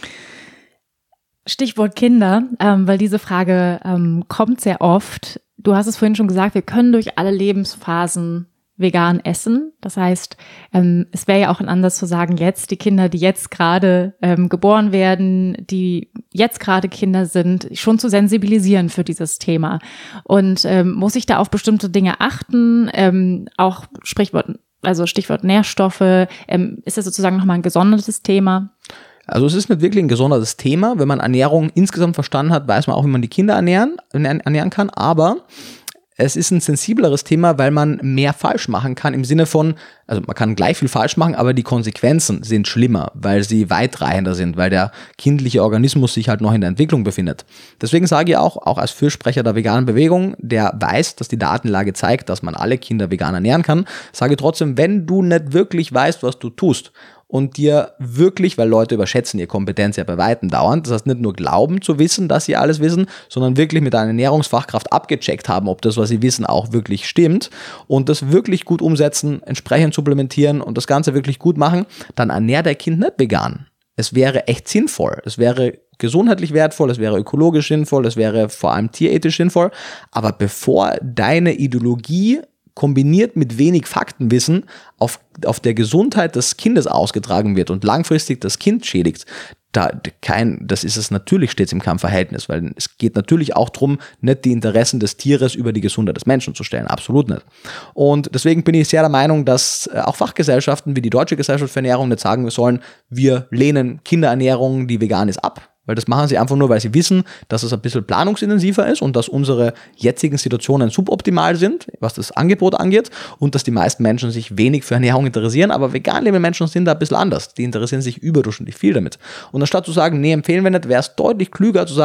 Stichwort Kinder, ähm, weil diese Frage ähm, kommt sehr oft. Du hast es vorhin schon gesagt, wir können durch alle Lebensphasen vegan essen. Das heißt, ähm, es wäre ja auch ein Ansatz zu sagen, jetzt die Kinder, die jetzt gerade ähm, geboren werden, die jetzt gerade Kinder sind, schon zu sensibilisieren für dieses Thema. Und ähm, muss ich da auf bestimmte Dinge achten? Ähm, auch Sprichwort, also Stichwort Nährstoffe. Ähm, ist das sozusagen nochmal ein gesondertes Thema? Also es ist nicht wirklich ein gesondertes Thema. Wenn man Ernährung insgesamt verstanden hat, weiß man auch, wie man die Kinder ernähren, ernähren kann. Aber es ist ein sensibleres Thema, weil man mehr falsch machen kann im Sinne von, also man kann gleich viel falsch machen, aber die Konsequenzen sind schlimmer, weil sie weitreichender sind, weil der kindliche Organismus sich halt noch in der Entwicklung befindet. Deswegen sage ich auch, auch als Fürsprecher der veganen Bewegung, der weiß, dass die Datenlage zeigt, dass man alle Kinder vegan ernähren kann, sage ich trotzdem, wenn du nicht wirklich weißt, was du tust, und dir wirklich, weil Leute überschätzen ihre Kompetenz ja bei Weitem dauernd, das heißt nicht nur glauben zu wissen, dass sie alles wissen, sondern wirklich mit einer Ernährungsfachkraft abgecheckt haben, ob das, was sie wissen, auch wirklich stimmt und das wirklich gut umsetzen, entsprechend supplementieren und das Ganze wirklich gut machen, dann ernährt dein Kind nicht vegan. Es wäre echt sinnvoll, es wäre gesundheitlich wertvoll, es wäre ökologisch sinnvoll, es wäre vor allem tierethisch sinnvoll, aber bevor deine Ideologie kombiniert mit wenig Faktenwissen auf, auf der Gesundheit des Kindes ausgetragen wird und langfristig das Kind schädigt, da kein, das ist es natürlich stets im Kampfverhältnis, weil es geht natürlich auch darum, nicht die Interessen des Tieres über die Gesundheit des Menschen zu stellen, absolut nicht. Und deswegen bin ich sehr der Meinung, dass auch Fachgesellschaften wie die Deutsche Gesellschaft für Ernährung nicht sagen sollen, wir lehnen Kinderernährung, die vegan ist, ab. Weil das machen sie einfach nur, weil sie wissen, dass es ein bisschen planungsintensiver ist und dass unsere jetzigen Situationen suboptimal sind, was das Angebot angeht und dass die meisten Menschen sich wenig für Ernährung interessieren, aber vegan lebende Menschen sind da ein bisschen anders. Die interessieren sich überdurchschnittlich viel damit. Und anstatt zu sagen, nee, empfehlen wir nicht, wäre es deutlich klüger zu sagen,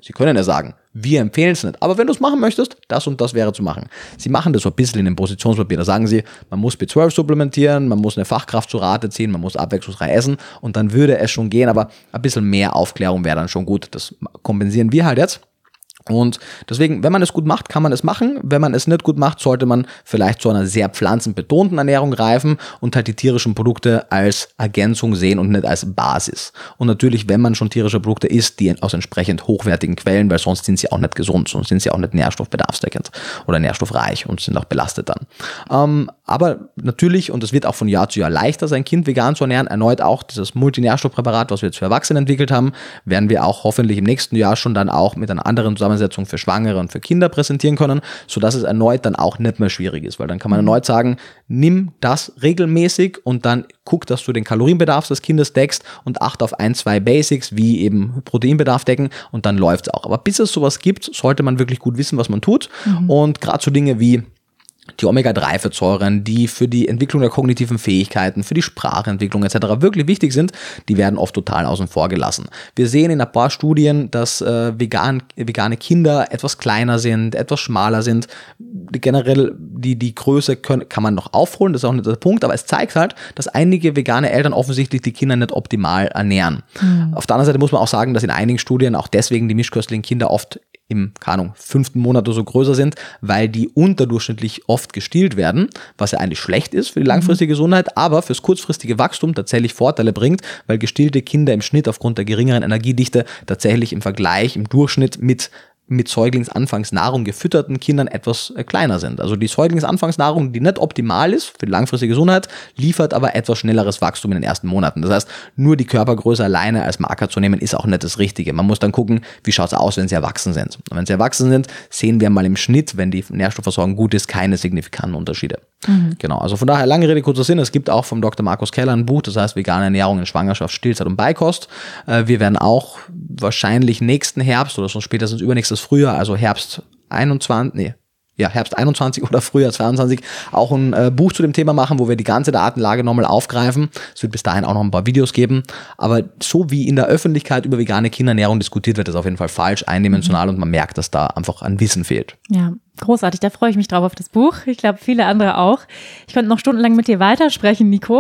Sie können ja sagen, wir empfehlen es nicht. Aber wenn du es machen möchtest, das und das wäre zu machen. Sie machen das so ein bisschen in dem Positionspapier. Da sagen sie, man muss B zwölf supplementieren, man muss eine Fachkraft zu Rate ziehen, man muss abwechslungsreich essen und dann würde es schon gehen, aber ein bisschen mehr Aufklärung wäre dann schon gut. Das kompensieren wir halt jetzt. Und deswegen, wenn man es gut macht, kann man es machen. Wenn man es nicht gut macht, sollte man vielleicht zu einer sehr pflanzenbetonten Ernährung greifen und halt die tierischen Produkte als Ergänzung sehen und nicht als Basis. Und natürlich, wenn man schon tierische Produkte isst, die aus entsprechend hochwertigen Quellen, weil sonst sind sie auch nicht gesund, sonst sind sie auch nicht nährstoffbedarfsdeckend oder nährstoffreich und sind auch belastet dann. Ähm, aber natürlich, und es wird auch von Jahr zu Jahr leichter, sein Kind vegan zu ernähren, erneut auch dieses Multinährstoffpräparat, was wir jetzt für Erwachsene entwickelt haben, werden wir auch hoffentlich im nächsten Jahr schon dann auch mit einer anderen Zusammensetzung für Schwangere und für Kinder präsentieren können, sodass es erneut dann auch nicht mehr schwierig ist, weil dann kann man erneut sagen, nimm das regelmäßig und dann guck, dass du den Kalorienbedarf des Kindes deckst und acht auf ein, zwei Basics, wie eben Proteinbedarf decken und dann läuft es auch. Aber bis es sowas gibt, sollte man wirklich gut wissen, was man tut mhm. und gerade so Dinge wie die Omega drei Fettsäuren, die für die Entwicklung der kognitiven Fähigkeiten, für die Sprachentwicklung et cetera wirklich wichtig sind, die werden oft total außen vor gelassen. Wir sehen in ein paar Studien, dass äh, vegan, vegane Kinder etwas kleiner sind, etwas schmaler sind. Generell die, die Größe können, kann man noch aufholen, das ist auch nicht der Punkt, aber es zeigt halt, dass einige vegane Eltern offensichtlich die Kinder nicht optimal ernähren. Mhm. Auf der anderen Seite muss man auch sagen, dass in einigen Studien auch deswegen die mischköstlichen Kinder oft im, keine Ahnung, fünften Monat oder so größer sind, weil die unterdurchschnittlich oft gestillt werden, was ja eigentlich schlecht ist für die langfristige Gesundheit, aber fürs kurzfristige Wachstum tatsächlich Vorteile bringt, weil gestillte Kinder im Schnitt aufgrund der geringeren Energiedichte tatsächlich im Vergleich, im Durchschnitt mit mit Säuglingsanfangsnahrung gefütterten Kindern etwas kleiner sind. Also die Säuglingsanfangsnahrung, die nicht optimal ist für die langfristige Gesundheit, liefert aber etwas schnelleres Wachstum in den ersten Monaten. Das heißt, nur die Körpergröße alleine als Marker zu nehmen, ist auch nicht das Richtige. Man muss dann gucken, wie schaut es aus, wenn sie erwachsen sind. Und wenn sie erwachsen sind, sehen wir mal im Schnitt, wenn die Nährstoffversorgung gut ist, keine signifikanten Unterschiede. Mhm. Genau, also von daher, lange Rede, kurzer Sinn, es gibt auch vom Doktor Markus Keller ein Buch, das heißt Vegane Ernährung in Schwangerschaft, Stillzeit und Beikost. Wir werden auch wahrscheinlich nächsten Herbst oder schon spätestens übernächstes Frühjahr, also Herbst einundzwanzig, nee, ja, Herbst einundzwanzig oder Frühjahr zweiundzwanzig auch ein äh, Buch zu dem Thema machen, wo wir die ganze Datenlage nochmal aufgreifen. Es wird bis dahin auch noch ein paar Videos geben, aber so wie in der Öffentlichkeit über vegane Kinderernährung diskutiert wird, ist auf jeden Fall falsch, eindimensional mhm. und man merkt, dass da einfach an Wissen fehlt. Ja, großartig, da freue ich mich drauf auf das Buch. Ich glaube, viele andere auch. Ich könnte noch stundenlang mit dir weitersprechen, Nico.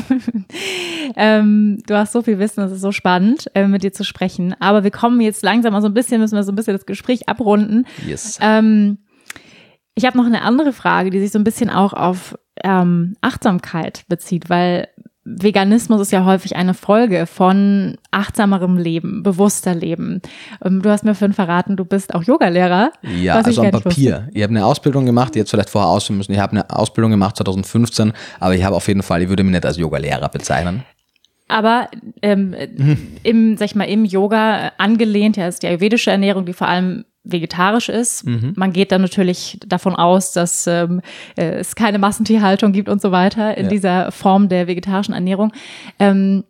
ähm, du hast so viel Wissen, es ist so spannend, äh, mit dir zu sprechen. Aber wir kommen jetzt langsam mal so ein bisschen, müssen wir so ein bisschen das Gespräch abrunden. Yes. Ähm, ich habe noch eine andere Frage, die sich so ein bisschen auch auf ähm, Achtsamkeit bezieht, weil Veganismus ist ja häufig eine Folge von achtsamerem Leben, bewusster Leben. Du hast mir vorhin verraten, du bist auch Yogalehrer. Ja, also am Papier. Ich habe eine Ausbildung gemacht, die jetzt vielleicht vorher ausführen müssen. Ich habe eine Ausbildung gemacht zwanzig fünfzehn, aber ich habe auf jeden Fall, ich würde mich nicht als Yogalehrer bezeichnen. Aber ähm, mhm. im, sag ich mal, im Yoga angelehnt, ja, ist die ayurvedische Ernährung, die vor allem vegetarisch ist. Mhm. Man geht dann natürlich davon aus, dass ähm, es keine Massentierhaltung gibt und so weiter in ja. dieser Form der vegetarischen Ernährung. Ähm,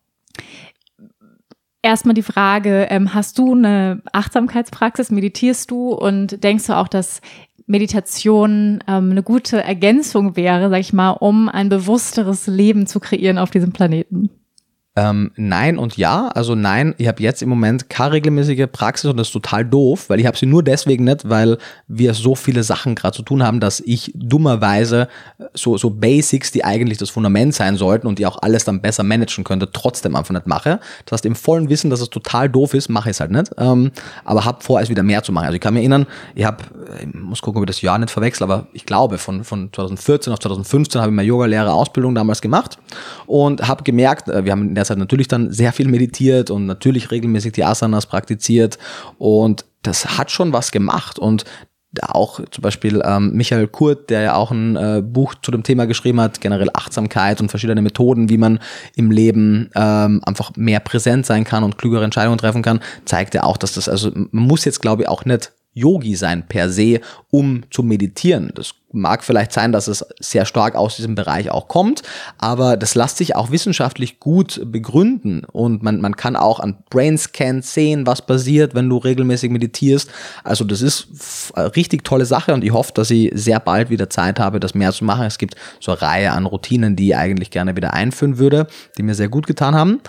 erstmal die Frage, ähm, hast du eine Achtsamkeitspraxis, meditierst du und denkst du auch, dass Meditation ähm, eine gute Ergänzung wäre, sag ich mal, um ein bewussteres Leben zu kreieren auf diesem Planeten? Ähm, nein und ja, also nein, ich habe jetzt im Moment keine regelmäßige Praxis und das ist total doof, weil ich habe sie nur deswegen nicht, weil wir so viele Sachen gerade zu tun haben, dass ich dummerweise so, so Basics, die eigentlich das Fundament sein sollten und die auch alles dann besser managen könnte, trotzdem einfach nicht mache. Das heißt, im vollen Wissen, dass es total doof ist, mache ich es halt nicht, ähm, aber habe vor, es wieder mehr zu machen. Also ich kann mich erinnern, ich habe, ich muss gucken, ob ich das Jahr nicht verwechsel, aber ich glaube, von, von zwanzig vierzehn auf zwanzig fünfzehn habe ich meine Yoga-Lehrer-Ausbildung damals gemacht und habe gemerkt, wir haben in der Zeit natürlich dann sehr viel meditiert und natürlich regelmäßig die Asanas praktiziert und das hat schon was gemacht und auch zum Beispiel ähm, Michael Kurt, der ja auch ein äh, Buch zu dem Thema geschrieben hat, generell Achtsamkeit und verschiedene Methoden, wie man im Leben ähm, einfach mehr präsent sein kann und klügere Entscheidungen treffen kann, zeigt ja auch, dass das, also man muss jetzt glaube ich auch nicht Yogi sein per se, um zu meditieren. Das mag vielleicht sein, dass es sehr stark aus diesem Bereich auch kommt, aber das lässt sich auch wissenschaftlich gut begründen und man, man kann auch an Brainscans sehen, was passiert, wenn du regelmäßig meditierst. Also das ist eine richtig tolle Sache und ich hoffe, dass ich sehr bald wieder Zeit habe, das mehr zu machen. Es gibt so eine Reihe an Routinen, die ich eigentlich gerne wieder einführen würde, die mir sehr gut getan haben.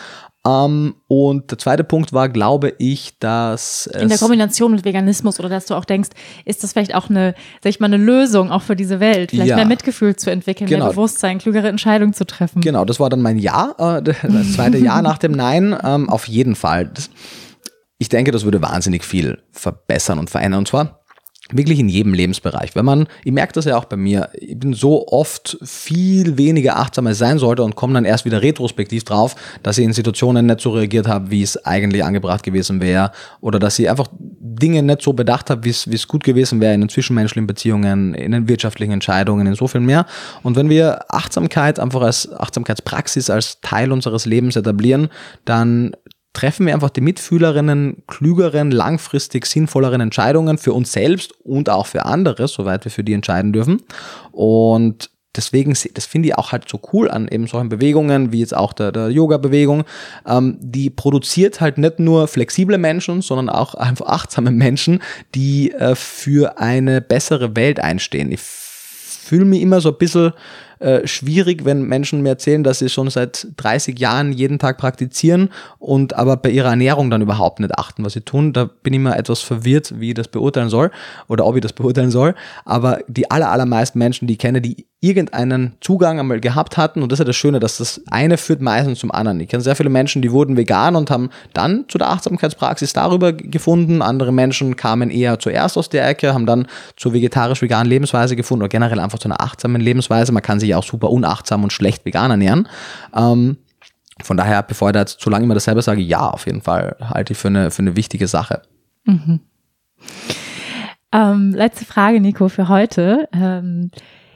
Ähm, und der zweite Punkt war, glaube ich, dass es in der Kombination mit Veganismus, oder dass du auch denkst, ist das vielleicht auch eine, sag ich mal, eine Lösung auch für diese Welt, vielleicht ja. mehr Mitgefühl zu entwickeln, genau. mehr Bewusstsein, klügere Entscheidungen zu treffen. Genau, das war dann mein Ja, äh, das zweite Ja nach dem Nein, ähm, auf jeden Fall. Das, ich denke, das würde wahnsinnig viel verbessern und verändern, und zwar wirklich in jedem Lebensbereich. Wenn man, ich merke das ja auch bei mir, ich bin so oft viel weniger achtsam als sein sollte und komme dann erst wieder retrospektiv drauf, dass ich in Situationen nicht so reagiert habe, wie es eigentlich angebracht gewesen wäre, oder dass ich einfach Dinge nicht so bedacht habe, wie es, wie es gut gewesen wäre in den zwischenmenschlichen Beziehungen, in den wirtschaftlichen Entscheidungen, in so viel mehr. Und wenn wir Achtsamkeit einfach als Achtsamkeitspraxis als Teil unseres Lebens etablieren, dann treffen wir einfach die Mitfühlerinnen, klügeren, langfristig sinnvolleren Entscheidungen für uns selbst und auch für andere, soweit wir für die entscheiden dürfen. Und deswegen, das finde ich auch halt so cool an eben solchen Bewegungen, wie jetzt auch der, der Yoga-Bewegung, ähm, die produziert halt nicht nur flexible Menschen, sondern auch einfach achtsame Menschen, die äh, für eine bessere Welt einstehen. Ich fühle mich immer so ein bisschen äh, schwierig, wenn Menschen mir erzählen, dass sie schon seit dreißig Jahren jeden Tag praktizieren und aber bei ihrer Ernährung dann überhaupt nicht achten, was sie tun. Da bin ich immer etwas verwirrt, wie ich das beurteilen soll oder ob ich das beurteilen soll. Aber die aller, allermeisten Menschen, die ich kenne, die irgendeinen Zugang einmal gehabt hatten, und das ist ja das Schöne, dass das eine führt meistens zum anderen. Ich kenne sehr viele Menschen, die wurden vegan und haben dann zu der Achtsamkeitspraxis darüber gefunden. Andere Menschen kamen eher zuerst aus der Ecke, haben dann zur vegetarisch-veganen Lebensweise gefunden oder generell einfach zu einer achtsamen Lebensweise. Man kann sich auch super unachtsam und schlecht vegan ernähren. Ähm, von daher, bevor ich da jetzt zu lange immer dasselbe sage, ja, auf jeden Fall halte ich für eine, für eine wichtige Sache. Mhm. Ähm, letzte Frage, Nico, für heute. Ähm,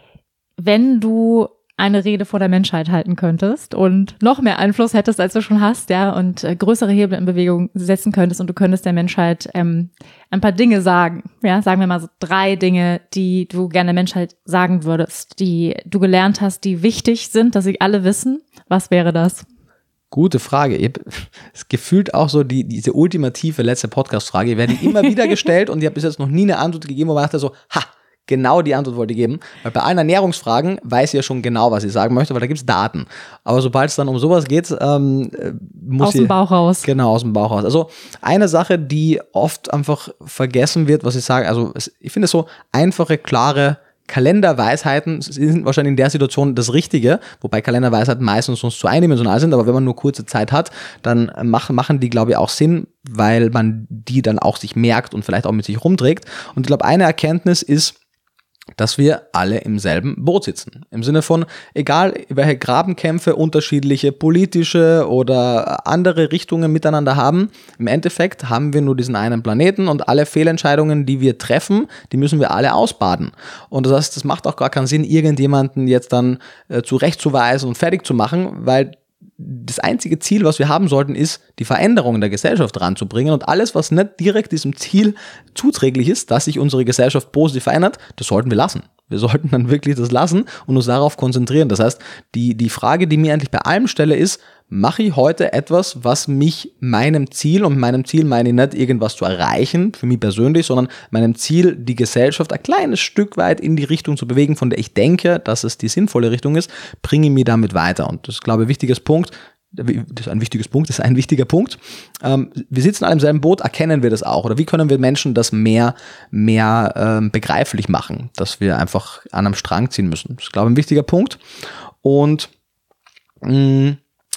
wenn du eine Rede vor der Menschheit halten könntest und noch mehr Einfluss hättest, als du schon hast, ja, und äh, größere Hebel in Bewegung setzen könntest und du könntest der Menschheit ähm, ein paar Dinge sagen, ja, sagen wir mal so drei Dinge, die du gerne der Menschheit sagen würdest, die du gelernt hast, die wichtig sind, dass sie alle wissen, was wäre das? Gute Frage. Ich habe gefühlt auch so die, diese ultimative letzte Podcast-Frage, ich werde die immer wieder gestellt und ich habe bis jetzt noch nie eine Antwort gegeben, wo man dachte so, ha, genau die Antwort wollte ich geben, weil bei allen Ernährungsfragen weiß ich ja schon genau, was ich sagen möchte, weil da gibt es Daten. Aber sobald es dann um sowas geht, ähm, muss aus ich... Aus dem Bauch raus. Genau, aus dem Bauch raus. Also eine Sache, die oft einfach vergessen wird, was ich sage, also ich finde es so einfache, klare Kalenderweisheiten sind wahrscheinlich in der Situation das Richtige, wobei Kalenderweisheiten meistens sonst zu eindimensional sind, aber wenn man nur kurze Zeit hat, dann machen, machen die, glaube ich, auch Sinn, weil man die dann auch sich merkt und vielleicht auch mit sich rumträgt. Und ich glaube, eine Erkenntnis ist, dass wir alle im selben Boot sitzen. Im Sinne von, egal welche Grabenkämpfe unterschiedliche politische oder andere Richtungen miteinander haben, im Endeffekt haben wir nur diesen einen Planeten und alle Fehlentscheidungen, die wir treffen, die müssen wir alle ausbaden. Und das heißt, das macht auch gar keinen Sinn, irgendjemanden jetzt dann äh, zurechtzuweisen und fertig zu machen, weil das einzige Ziel, was wir haben sollten, ist, die Veränderung in der Gesellschaft ranzubringen, und alles, was nicht direkt diesem Ziel zuträglich ist, dass sich unsere Gesellschaft positiv verändert, das sollten wir lassen. Wir sollten dann wirklich das lassen und uns darauf konzentrieren. Das heißt, die, die Frage, die mir eigentlich bei allem stelle, ist, mache ich heute etwas, was mich meinem Ziel, und meinem Ziel meine ich nicht irgendwas zu erreichen, für mich persönlich, sondern meinem Ziel, die Gesellschaft ein kleines Stück weit in die Richtung zu bewegen, von der ich denke, dass es die sinnvolle Richtung ist, bringe ich mich damit weiter. Und das ist, glaube ich, ein wichtiges Punkt. Das ist ein wichtiges Punkt, das ist ein wichtiger Punkt. Ähm, wir sitzen alle im selben Boot, erkennen wir das auch? Oder wie können wir Menschen das mehr, mehr ähm, begreiflich machen, dass wir einfach an einem Strang ziehen müssen? Das ist, glaube ich, ein wichtiger Punkt. Und mh,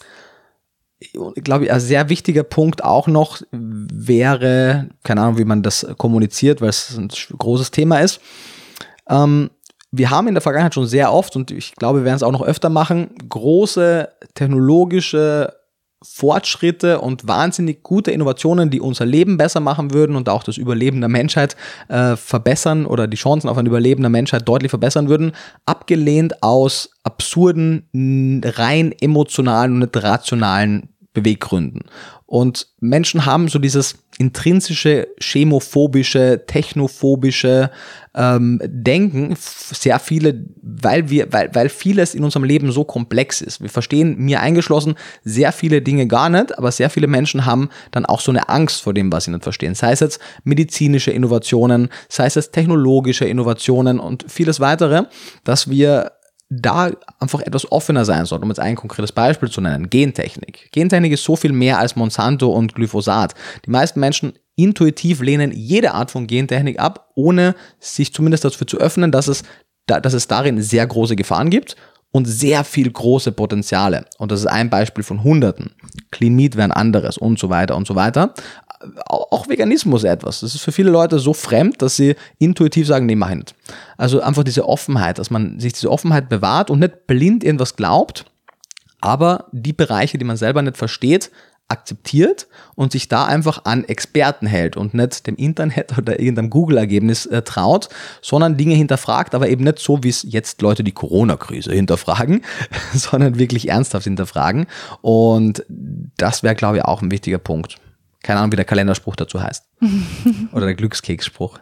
ich glaube, ein sehr wichtiger Punkt auch noch wäre, keine Ahnung, wie man das kommuniziert, weil es ein großes Thema ist. Ähm, wir haben in der Vergangenheit schon sehr oft, und ich glaube, wir werden es auch noch öfter machen, große technologische Fortschritte und wahnsinnig gute Innovationen, die unser Leben besser machen würden und auch das Überleben der Menschheit äh, verbessern oder die Chancen auf ein Überleben der Menschheit deutlich verbessern würden, abgelehnt aus absurden, rein emotionalen und nicht rationalen Beweggründen. Und Menschen haben so dieses intrinsische, chemophobische, technophobische ähm, Denken, sehr viele, weil wir, weil, weil vieles in unserem Leben so komplex ist. Wir verstehen, mir eingeschlossen, sehr viele Dinge gar nicht, aber sehr viele Menschen haben dann auch so eine Angst vor dem, was sie nicht verstehen. Sei es jetzt medizinische Innovationen, sei es jetzt technologische Innovationen und vieles weitere, dass wir da einfach etwas offener sein sollte. Um jetzt ein konkretes Beispiel zu nennen, Gentechnik. Gentechnik ist so viel mehr als Monsanto und Glyphosat. Die meisten Menschen intuitiv lehnen jede Art von Gentechnik ab, ohne sich zumindest dafür zu öffnen, dass es, dass es darin sehr große Gefahren gibt und sehr viel große Potenziale. Und das ist ein Beispiel von Hunderten. Clean Meat wäre ein anderes und so weiter und so weiter. Auch Veganismus etwas. Das ist für viele Leute so fremd, dass sie intuitiv sagen, nee, mach ich nicht. Also einfach diese Offenheit, dass man sich diese Offenheit bewahrt und nicht blind irgendwas glaubt, aber die Bereiche, die man selber nicht versteht, akzeptiert und sich da einfach an Experten hält und nicht dem Internet oder irgendeinem Google-Ergebnis äh, traut, sondern Dinge hinterfragt, aber eben nicht so, wie es jetzt Leute die Corona-Krise hinterfragen, sondern wirklich ernsthaft hinterfragen. Und das wäre, glaube ich, auch ein wichtiger Punkt. Keine Ahnung, wie der Kalenderspruch dazu heißt. Oder der Glückskeksspruch.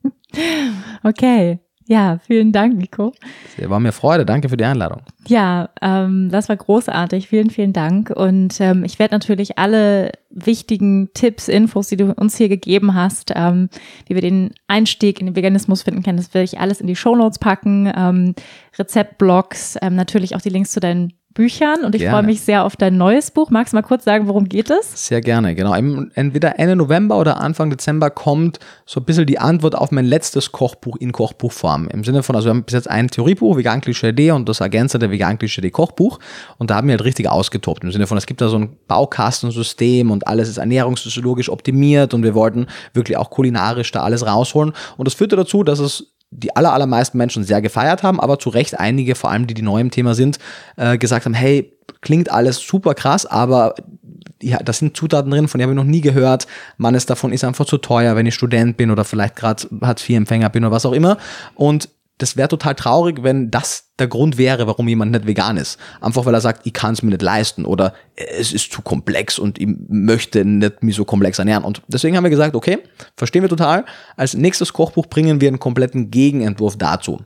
Okay. Ja, vielen Dank, Nico. Es war mir Freude. Danke für die Einladung. Ja, ähm, das war großartig. Vielen, vielen Dank. Und ähm, ich werde natürlich alle wichtigen Tipps, Infos, die du uns hier gegeben hast, ähm, wie wir den Einstieg in den Veganismus finden können, das werde ich alles in die Shownotes packen. Ähm, Rezeptblogs, ähm, natürlich auch die Links zu deinen Büchern und ich gerne. freue mich sehr auf dein neues Buch. Magst du mal kurz sagen, worum geht es? Sehr gerne, genau. Entweder Ende November oder Anfang Dezember kommt so ein bisschen die Antwort auf mein letztes Kochbuch in Kochbuchform. Im Sinne von, also wir haben bis jetzt ein Theoriebuch, Vegan-Klischee-D und das ergänzende Vegan-Klischee-D-Kochbuch und da haben wir halt richtig ausgetobt. Im Sinne von, es gibt da so ein Baukastensystem und alles ist ernährungsphysiologisch optimiert und wir wollten wirklich auch kulinarisch da alles rausholen und das führte dazu, dass es die aller, allermeisten Menschen sehr gefeiert haben, aber zu Recht einige, vor allem die, die neu im Thema sind, äh, gesagt haben, hey, klingt alles super krass, aber ja, da sind Zutaten drin, von denen habe ich noch nie gehört. Manches davon ist einfach zu teuer, wenn ich Student bin oder vielleicht gerade Hartz vier Empfänger bin oder was auch immer. Und das wäre total traurig, wenn das der Grund wäre, warum jemand nicht vegan ist. Einfach weil er sagt, ich kann es mir nicht leisten oder es ist zu komplex und ich möchte nicht mich so komplex ernähren. Und deswegen haben wir gesagt, okay, verstehen wir total. Als nächstes Kochbuch bringen wir einen kompletten Gegenentwurf dazu.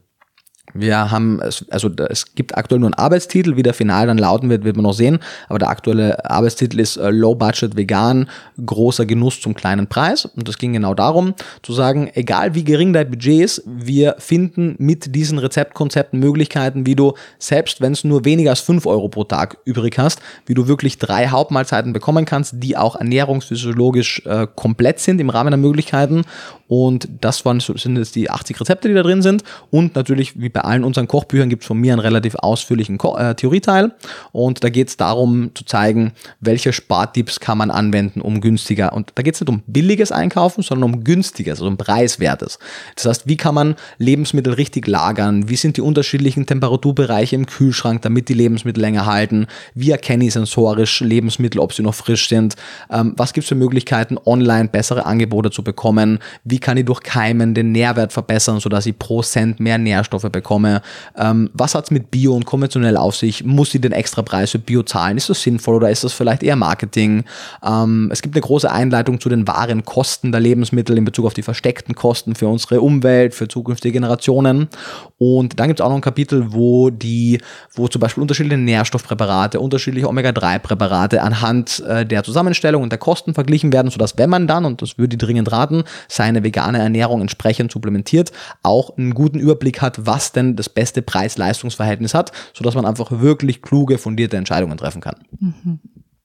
Wir haben, also es gibt aktuell nur einen Arbeitstitel, wie der final dann lauten wird, wird man noch sehen, aber der aktuelle Arbeitstitel ist Low Budget Vegan, großer Genuss zum kleinen Preis und es ging genau darum, zu sagen, egal wie gering dein Budget ist, wir finden mit diesen Rezeptkonzepten Möglichkeiten, wie du, selbst wenn es nur weniger als fünf Euro pro Tag übrig hast, wie du wirklich drei Hauptmahlzeiten bekommen kannst, die auch ernährungsphysiologisch äh, komplett sind im Rahmen der Möglichkeiten und das waren, sind jetzt die achtzig Rezepte, die da drin sind und natürlich, wie bei allen unseren Kochbüchern gibt es von mir einen relativ ausführlichen Ko- äh, Theorieteil und da geht es darum zu zeigen, welche Spartipps kann man anwenden, um günstiger, und da geht es nicht um billiges Einkaufen, sondern um günstiges, also um preiswertes. Das heißt, wie kann man Lebensmittel richtig lagern, wie sind die unterschiedlichen Temperaturbereiche im Kühlschrank, damit die Lebensmittel länger halten, wie erkenne ich sensorisch Lebensmittel, ob sie noch frisch sind, ähm, was gibt es für Möglichkeiten, online bessere Angebote zu bekommen, wie kann ich durch Keimen den Nährwert verbessern, sodass ich pro Cent mehr Nährstoffe bekomme. Ähm, was hat es mit Bio und konventionell auf sich? Muss ich den extra Preis für Bio zahlen? Ist das sinnvoll oder ist das vielleicht eher Marketing? Ähm, es gibt eine große Einleitung zu den wahren Kosten der Lebensmittel in Bezug auf die versteckten Kosten für unsere Umwelt, für zukünftige Generationen. Und dann gibt es auch noch ein Kapitel, wo die, wo zum Beispiel unterschiedliche Nährstoffpräparate, unterschiedliche Omega drei Präparate anhand äh, der Zusammenstellung und der Kosten verglichen werden, sodass wenn man dann, und das würde ich dringend raten, seine vegane Ernährung entsprechend supplementiert, auch einen guten Überblick hat, was denn das beste Preis-Leistungs-Verhältnis hat, sodass man einfach wirklich kluge, fundierte Entscheidungen treffen kann. Mhm.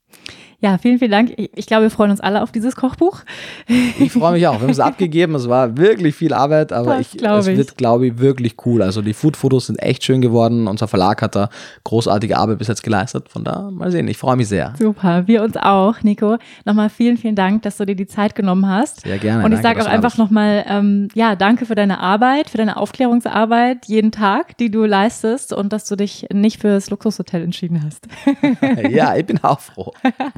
Ja, vielen, vielen Dank. Ich, ich glaube, wir freuen uns alle auf dieses Kochbuch. Ich freue mich auch. Wir haben es abgegeben. Es war wirklich viel Arbeit, aber ich, es ich. wird, glaube ich, wirklich cool. Also die Food-Fotos sind echt schön geworden. Unser Verlag hat da großartige Arbeit bis jetzt geleistet. Von da mal sehen. Ich freue mich sehr. Super. Wir uns auch, Nico. Nochmal vielen, vielen Dank, dass du dir die Zeit genommen hast. Sehr gerne. Und ich sage auch einfach nochmal, ähm, ja, danke für deine Arbeit, für deine Aufklärungsarbeit jeden Tag, die du leistest und dass du dich nicht fürs Luxushotel entschieden hast. Ja, ich bin auch froh.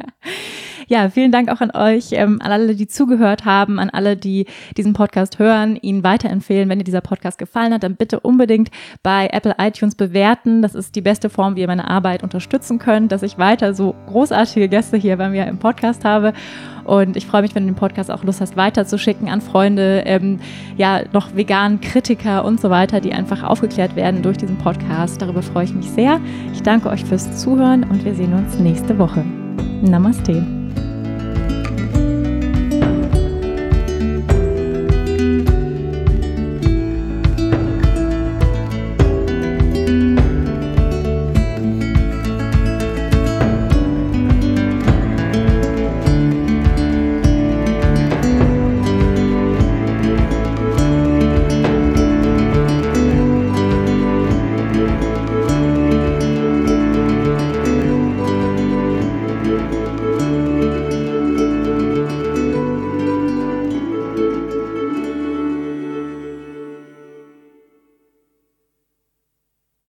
Ja, vielen Dank auch an euch, ähm, an alle, die zugehört haben, an alle, die diesen Podcast hören, ihn weiterempfehlen. Wenn dir dieser Podcast gefallen hat, dann bitte unbedingt bei Apple iTunes bewerten. Das ist die beste Form, wie ihr meine Arbeit unterstützen könnt, dass ich weiter so großartige Gäste hier bei mir im Podcast habe. Und ich freue mich, wenn du den Podcast auch Lust hast, weiterzuschicken an Freunde, ähm, ja, noch veganen Kritiker und so weiter, die einfach aufgeklärt werden durch diesen Podcast. Darüber freue ich mich sehr. Ich danke euch fürs Zuhören und wir sehen uns nächste Woche. Namaste.